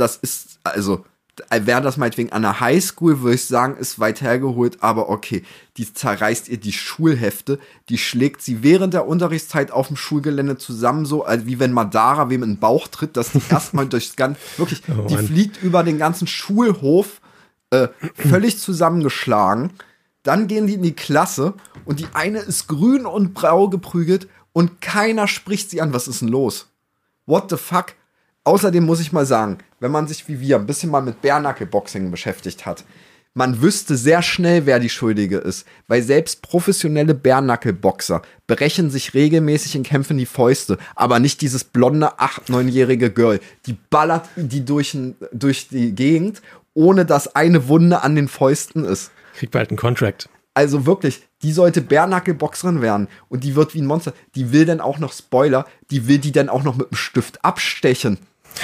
wäre das meinetwegen an der Highschool, würde ich sagen, ist weit hergeholt, aber okay, die zerreißt ihr die Schulhefte, die schlägt sie während der Unterrichtszeit auf dem Schulgelände zusammen, so, also wie wenn Madara wem in den Bauch tritt, dass die erstmal durchs ganze, wirklich, die fliegt über den ganzen Schulhof, völlig zusammengeschlagen. Dann gehen die in die Klasse und die eine ist grün und grau geprügelt und keiner spricht sie an. Was ist denn los? What the fuck? Außerdem muss ich mal sagen, wenn man sich wie wir ein bisschen mal mit Bare-Knuckle-Boxing beschäftigt hat, man wüsste sehr schnell, wer die Schuldige ist. Weil selbst professionelle Bare-Knuckle-Boxer brechen sich regelmäßig in Kämpfen die Fäuste. Aber nicht dieses blonde 8-, 9-jährige Girl. Die ballert die durch die Gegend, ohne dass eine Wunde an den Fäusten ist. Kriegt bald einen Contract. Also wirklich, die sollte Bare-Knuckle-Boxerin werden. Und die wird wie ein Monster. Die will dann auch noch, Spoiler, die will die dann auch noch mit einem Stift abstechen.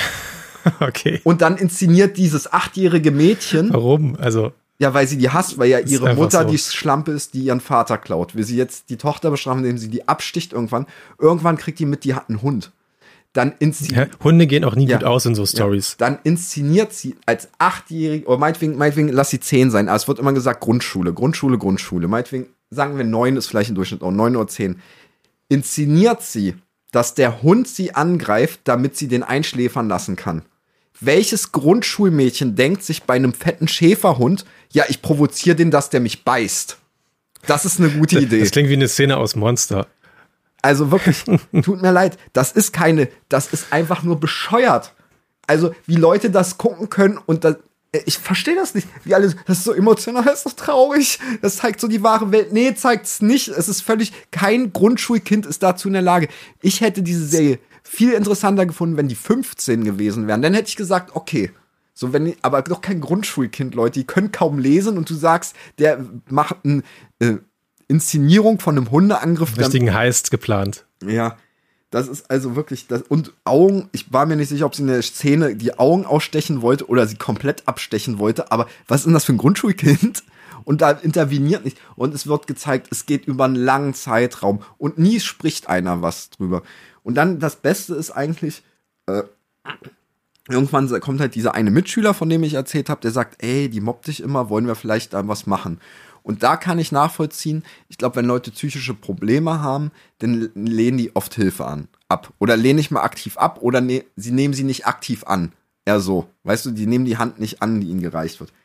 Okay. Und dann inszeniert dieses 8-jährige Mädchen. Warum? Also. Ja, weil sie die hasst, weil ja ihre Mutter so. Die Schlampe ist, die ihren Vater klaut. Will sie jetzt die Tochter bestrafen, indem sie die absticht irgendwann. Irgendwann kriegt die mit, die hat einen Hund. Dann Hunde gehen auch nie gut aus in so Stories. Ja, dann inszeniert sie als 8-jährige, oder meinetwegen lass sie 10 sein, aber es wird immer gesagt Grundschule. Meinetwegen, sagen wir 9 ist vielleicht im Durchschnitt auch 9 oder 10. Inszeniert sie, dass der Hund sie angreift, damit sie den einschläfern lassen kann. Welches Grundschulmädchen denkt sich bei einem fetten Schäferhund, ja, ich provoziere den, dass der mich beißt? Das ist eine gute Idee. Das klingt wie eine Szene aus Monster. Also wirklich, tut mir leid, das ist einfach nur bescheuert. Also, wie Leute das gucken können und das, ich verstehe das nicht. Wie alle, das ist so emotional, das ist so traurig. Das zeigt so die wahre Welt. Nee, zeigt's nicht. Es ist kein Grundschulkind ist dazu in der Lage. Ich hätte diese Serie viel interessanter gefunden, wenn die 15 gewesen wären. Dann hätte ich gesagt, okay. So, aber doch kein Grundschulkind, Leute. Die können kaum lesen und du sagst, der macht eine Inszenierung von einem Hundeangriff. Richtigen Heist geplant. Ja. Das ist also wirklich das. Und Augen, ich war mir nicht sicher, ob sie in der Szene die Augen ausstechen wollte oder sie komplett abstechen wollte, aber was ist denn das für ein Grundschulkind? Und da interveniert nicht. Und es wird gezeigt, es geht über einen langen Zeitraum und nie spricht einer was drüber. Und dann das Beste ist eigentlich, irgendwann kommt halt dieser eine Mitschüler, von dem ich erzählt habe, der sagt, ey, die mobbt dich immer, wollen wir vielleicht da was machen? Und da kann ich nachvollziehen, ich glaube, wenn Leute psychische Probleme haben, dann lehnen die oft Hilfe ab. Oder lehnen nicht mal aktiv ab oder sie nehmen sie nicht aktiv an. Eher so. Weißt du, die nehmen die Hand nicht an, die ihnen gereicht wird.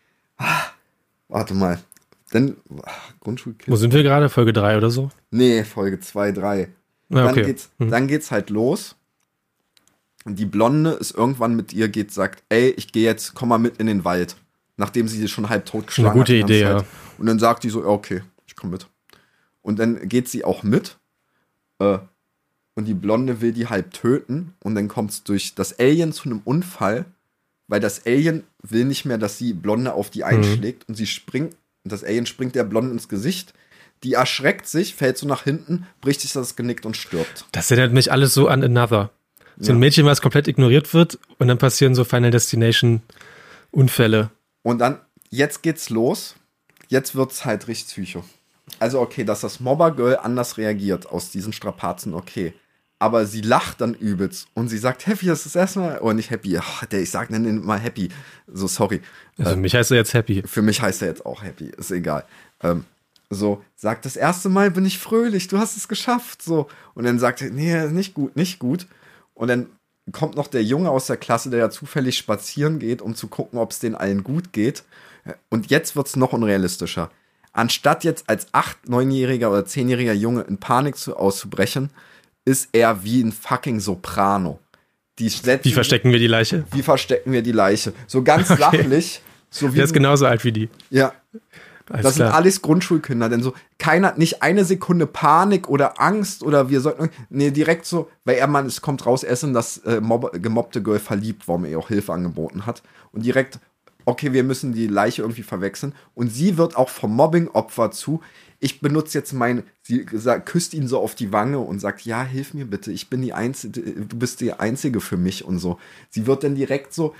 Warte mal. Dann, Grundschulkind. Wo sind wir gerade? Folge 3 oder so? Nee, Folge 2, 3. Ja, okay. Dann geht's halt los. Die Blonde ist irgendwann mit ihr, sagt, ey, ich gehe jetzt, komm mal mit in den Wald. Nachdem sie schon halb tot geschlagen hat. Eine gute Idee, ja. Und dann sagt die so, okay, ich komme mit. Und dann geht sie auch mit. Und die Blonde will die halb töten. Und dann kommt es durch das Alien zu einem Unfall. Weil das Alien will nicht mehr, dass die Blonde auf die einschlägt. Und sie springt. Und das Alien springt der Blonde ins Gesicht. Die erschreckt sich, fällt so nach hinten, bricht sich das Genick und stirbt. Das erinnert mich alles so an Another. So ein Mädchen, was komplett ignoriert wird. Und dann passieren so Final Destination Unfälle. Und dann, jetzt geht's los. Jetzt wird's halt richtig psycho. Also okay, dass das Mobbergirl anders reagiert aus diesen Strapazen, okay. Aber sie lacht dann übelst und sie sagt, Happy, das ist erstmal, oder nicht Happy, ich sag nenne ihn mal Happy. So, sorry. Also für mich heißt er jetzt Happy. Für mich heißt er jetzt auch Happy, ist egal. So, sagt, das erste Mal bin ich fröhlich, du hast es geschafft, so. Und dann sagt er, nee, nicht gut. Und dann kommt noch der Junge aus der Klasse, der ja zufällig spazieren geht, um zu gucken, ob es denen allen gut geht. Und jetzt wird's noch unrealistischer. Anstatt jetzt als 8-, 9-jähriger oder 10-jähriger Junge in Panik auszubrechen, ist er wie ein fucking Soprano. Wie verstecken wir die Leiche? Wie verstecken wir die Leiche? So ganz sachlich. So wie der ist genauso alt wie die. Ja. Das sind alles Grundschulkinder, denn so keiner, nicht eine Sekunde Panik oder Angst oder wir sollten, nee, direkt so, weil es kommt raus, er ist in das gemobbte Girl verliebt, warum er ihr auch Hilfe angeboten hat und direkt, okay, wir müssen die Leiche irgendwie verwechseln und sie wird auch vom Mobbing-Opfer ich benutze jetzt sie küsst ihn so auf die Wange und sagt, ja, hilf mir bitte, ich bin die Einzige, du bist die Einzige für mich und so. Sie wird dann direkt so,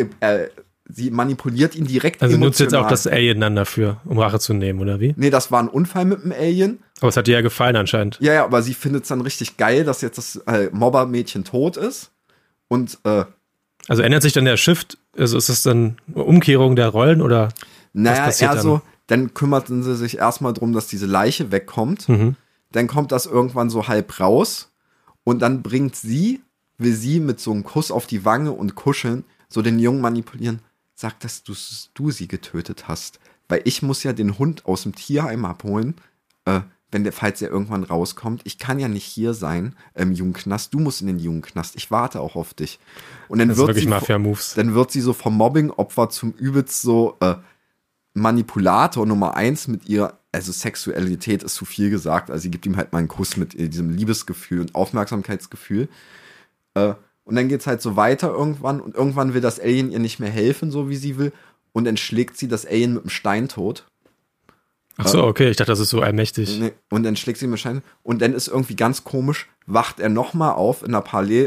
sie manipuliert ihn direkt emotional. Also nutzt jetzt auch das Alien dann dafür, um Rache zu nehmen, oder wie? Nee, das war ein Unfall mit dem Alien. Aber es hat ihr ja gefallen anscheinend. Ja, aber sie findet es dann richtig geil, dass jetzt das Mobbermädchen tot ist. Und also ändert sich dann der Shift? Also ist das dann eine Umkehrung der Rollen oder naja, was passiert dann kümmerten sie sich erstmal drum, dass diese Leiche wegkommt. Dann kommt das irgendwann so halb raus und dann will sie mit so einem Kuss auf die Wange und kuscheln, so den Jungen manipulieren. Sag, dass du sie getötet hast. Weil ich muss ja den Hund aus dem Tierheim abholen, falls er irgendwann rauskommt. Ich kann ja nicht hier sein im Jugendknast. Du musst in den Jugendknast. Ich warte auch auf dich. Und dann das ist wirklich Mafia-Moves. Dann wird sie so vom Mobbing-Opfer zum übelst so Manipulator Nummer 1 mit ihr. Also Sexualität ist zu viel gesagt. Also sie gibt ihm halt mal einen Kuss mit diesem Liebesgefühl und Aufmerksamkeitsgefühl. Und dann geht's halt so weiter irgendwann und irgendwann will das Alien ihr nicht mehr helfen, so wie sie will und dann schlägt sie das Alien mit dem Stein tot. Ach so, okay, ich dachte, das ist so allmächtig. Nee, und dann schlägt sie mit dem Stein und dann ist irgendwie ganz komisch, wacht er nochmal auf in einer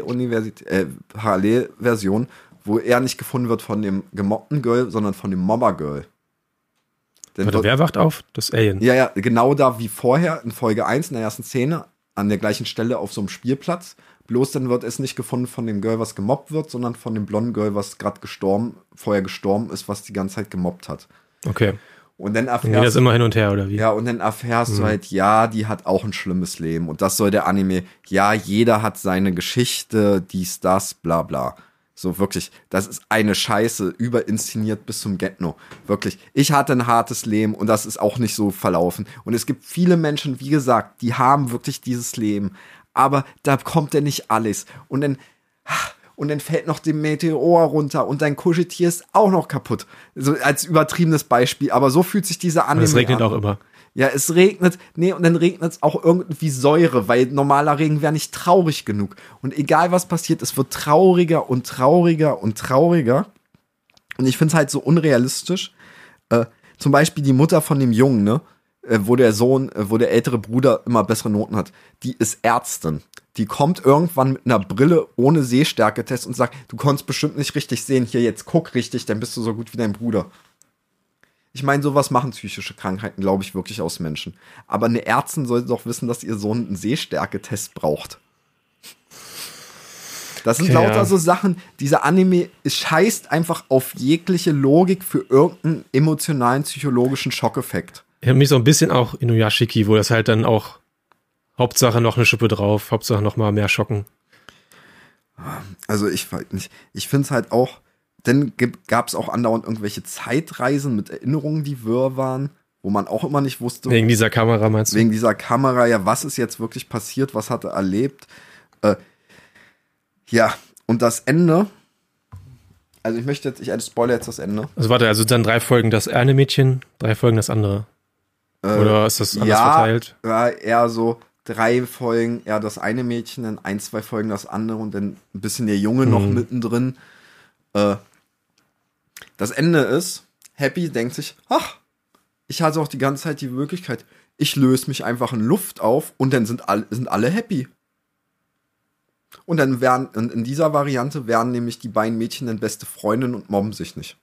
Parallelversion, wo er nicht gefunden wird von dem gemobbten Girl, sondern von dem Mobber-Girl. Wer wacht auf? Das Alien. Ja, genau da wie vorher in Folge 1 in der ersten Szene, an der gleichen Stelle auf so einem Spielplatz. Bloß dann wird es nicht gefunden von dem Girl, was gemobbt wird, sondern von dem blonden Girl, was gerade vorher gestorben ist, was die ganze Zeit gemobbt hat. Okay. Und dann erfährst geht das immer hin und her, oder wie? Ja, und dann erfährst du halt, ja, die hat auch ein schlimmes Leben. Und das soll der Anime, ja, jeder hat seine Geschichte, dies, das, bla bla. So wirklich, das ist eine Scheiße, überinszeniert bis zum Get-No. Wirklich, ich hatte ein hartes Leben und das ist auch nicht so verlaufen. Und es gibt viele Menschen, wie gesagt, die haben wirklich dieses Leben. Aber da kommt ja nicht alles. Und dann fällt noch dem Meteor runter und dein Kuscheltier ist auch noch kaputt. So als übertriebenes Beispiel. Aber so fühlt sich dieser Anime an. Es regnet auch immer. Ja, es regnet. Nee, und dann regnet es auch irgendwie Säure, weil normaler Regen wäre nicht traurig genug. Und egal was passiert, es wird trauriger und trauriger und trauriger. Und ich finde es halt so unrealistisch. Zum Beispiel die Mutter von dem Jungen, ne? Wo der ältere Bruder immer bessere Noten hat, die ist Ärztin. Die kommt irgendwann mit einer Brille ohne Sehstärketest und sagt, du konntest bestimmt nicht richtig sehen, hier jetzt guck richtig, dann bist du so gut wie dein Bruder. Ich meine, sowas machen psychische Krankheiten, glaube ich, wirklich aus Menschen. Aber eine Ärztin sollte doch wissen, dass ihr Sohn einen Sehstärketest braucht. Das sind lauter so Sachen, dieser Anime scheißt einfach auf jegliche Logik für irgendeinen emotionalen, psychologischen Schockeffekt. Ich habe mich so ein bisschen auch Inuyashiki, wo das halt dann auch Hauptsache noch eine Schippe drauf, Hauptsache noch mal mehr schocken. Also ich finde es halt auch, dann gab es auch andauernd irgendwelche Zeitreisen mit Erinnerungen, die wirr waren, wo man auch immer nicht wusste. Wegen dieser Kamera meinst du? Wegen dieser Kamera, ja, was ist jetzt wirklich passiert, was hat er erlebt? Ja, und das Ende, also ich spoilere jetzt das Ende. Also warte, also dann 3 Folgen das eine Mädchen, 3 Folgen das andere. Oder ist das anders verteilt? Ja, eher so 3 Folgen, eher das eine Mädchen, dann 1, 2 Folgen das andere und dann ein bisschen der Junge noch mittendrin. Das Ende ist, Happy denkt sich, ach, ich hatte auch die ganze Zeit die Möglichkeit, ich löse mich einfach in Luft auf und dann sind alle happy. Und dann in dieser Variante werden nämlich die beiden Mädchen dann beste Freundinnen und mobben sich nicht.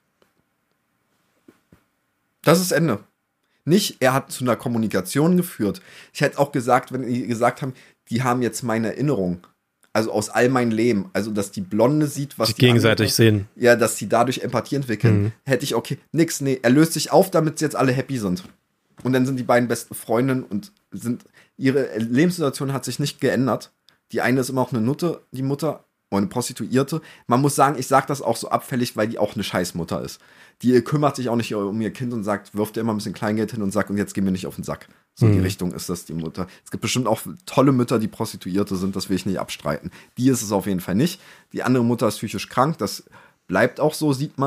Das ist Ende. Nicht, er hat zu einer Kommunikation geführt. Ich hätte auch gesagt, wenn die gesagt haben, die haben jetzt meine Erinnerung. Also aus all meinem Leben. Also, dass die Blonde sieht, was die gegenseitig sehen. Ja, dass sie dadurch Empathie entwickeln. Hätte ich, okay, er löst sich auf, damit sie jetzt alle happy sind. Und dann sind die beiden besten Freundinnen und ihre Lebenssituation hat sich nicht geändert. Die eine ist immer auch eine Nutte, die Mutter, oder eine Prostituierte. Man muss sagen, ich sage das auch so abfällig, weil die auch eine Scheißmutter ist. Die kümmert sich auch nicht um ihr Kind und wirft ihr immer ein bisschen Kleingeld hin und sagt, und jetzt gehen wir nicht auf den Sack. So in die Richtung ist das die Mutter. Es gibt bestimmt auch tolle Mütter, die Prostituierte sind, das will ich nicht abstreiten. Die ist es auf jeden Fall nicht. Die andere Mutter ist psychisch krank, das bleibt auch so, sieht man.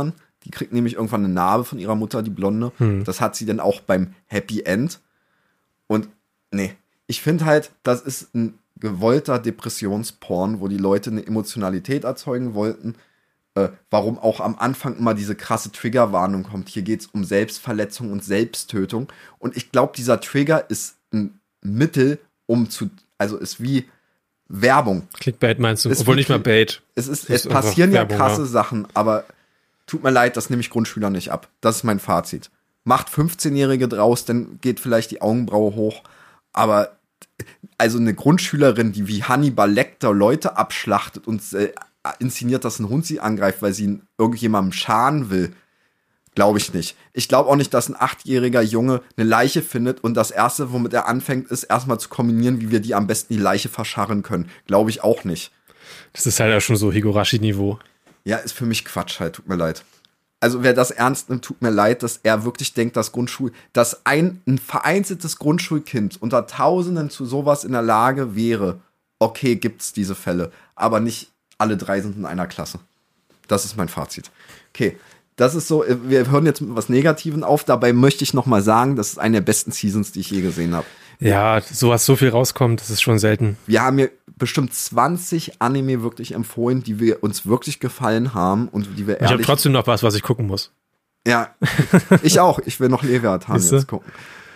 Die kriegt nämlich irgendwann eine Narbe von ihrer Mutter, die Blonde. Das hat sie dann auch beim Happy End. Und nee, ich finde halt, das ist ein gewollter Depressionsporn, wo die Leute eine Emotionalität erzeugen wollten. Warum auch am Anfang immer diese krasse Triggerwarnung kommt. Hier geht es um Selbstverletzung und Selbsttötung. Und ich glaube, dieser Trigger ist ein Mittel, also ist wie Werbung. Clickbait meinst du? Obwohl nicht mal Bait. Es passieren ja krasse Sachen, aber tut mir leid, das nehme ich Grundschülern nicht ab. Das ist mein Fazit. Macht 15-Jährige draus, dann geht vielleicht die Augenbraue hoch. Aber also eine Grundschülerin, die wie Hannibal Lecter Leute abschlachtet und inszeniert, dass ein Hund sie angreift, weil sie irgendjemandem schaden will, glaube ich nicht. Ich glaube auch nicht, dass ein 8-jähriger Junge eine Leiche findet und das Erste, womit er anfängt, ist erstmal zu kombinieren, wie wir die am besten die Leiche verscharren können. Glaube ich auch nicht. Das ist halt auch schon so Higurashi-Niveau. Ja, ist für mich Quatsch halt, tut mir leid. Also wer das ernst nimmt, tut mir leid, dass er wirklich denkt, dass ein vereinzeltes Grundschulkind unter Tausenden zu sowas in der Lage wäre. Okay, gibt's diese Fälle, aber nicht alle 3 sind in einer Klasse. Das ist mein Fazit. Okay, das ist so, wir hören jetzt mit was Negativen auf, dabei möchte ich nochmal sagen, das ist eine der besten Seasons, die ich je gesehen habe. Ja, sowas so viel rauskommt, das ist schon selten. Wir haben hier bestimmt 20 Anime wirklich empfohlen, die wir uns wirklich gefallen haben und die wir ehrlich... Ich habe trotzdem noch was ich gucken muss. Ja, ich auch. Ich will noch Leviathan jetzt gucken.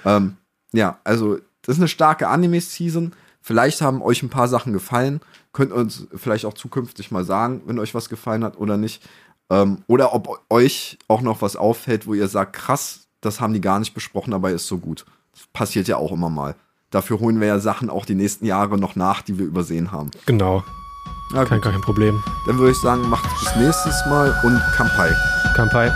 Ja, also das ist eine starke Anime-Season. Vielleicht haben euch ein paar Sachen gefallen. Könnt uns vielleicht auch zukünftig mal sagen, wenn euch was gefallen hat oder nicht. Oder ob euch auch noch was auffällt, wo ihr sagt, krass, das haben die gar nicht besprochen, aber ist so gut. Das passiert ja auch immer mal. Dafür holen wir ja Sachen auch die nächsten Jahre noch nach, die wir übersehen haben. Genau. Ja, kein Problem. Dann würde ich sagen, macht es bis nächstes Mal und Kampai. Kampai.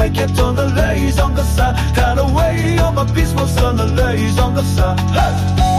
Turn away on my peaceful sun, the lays on the sun. Hey!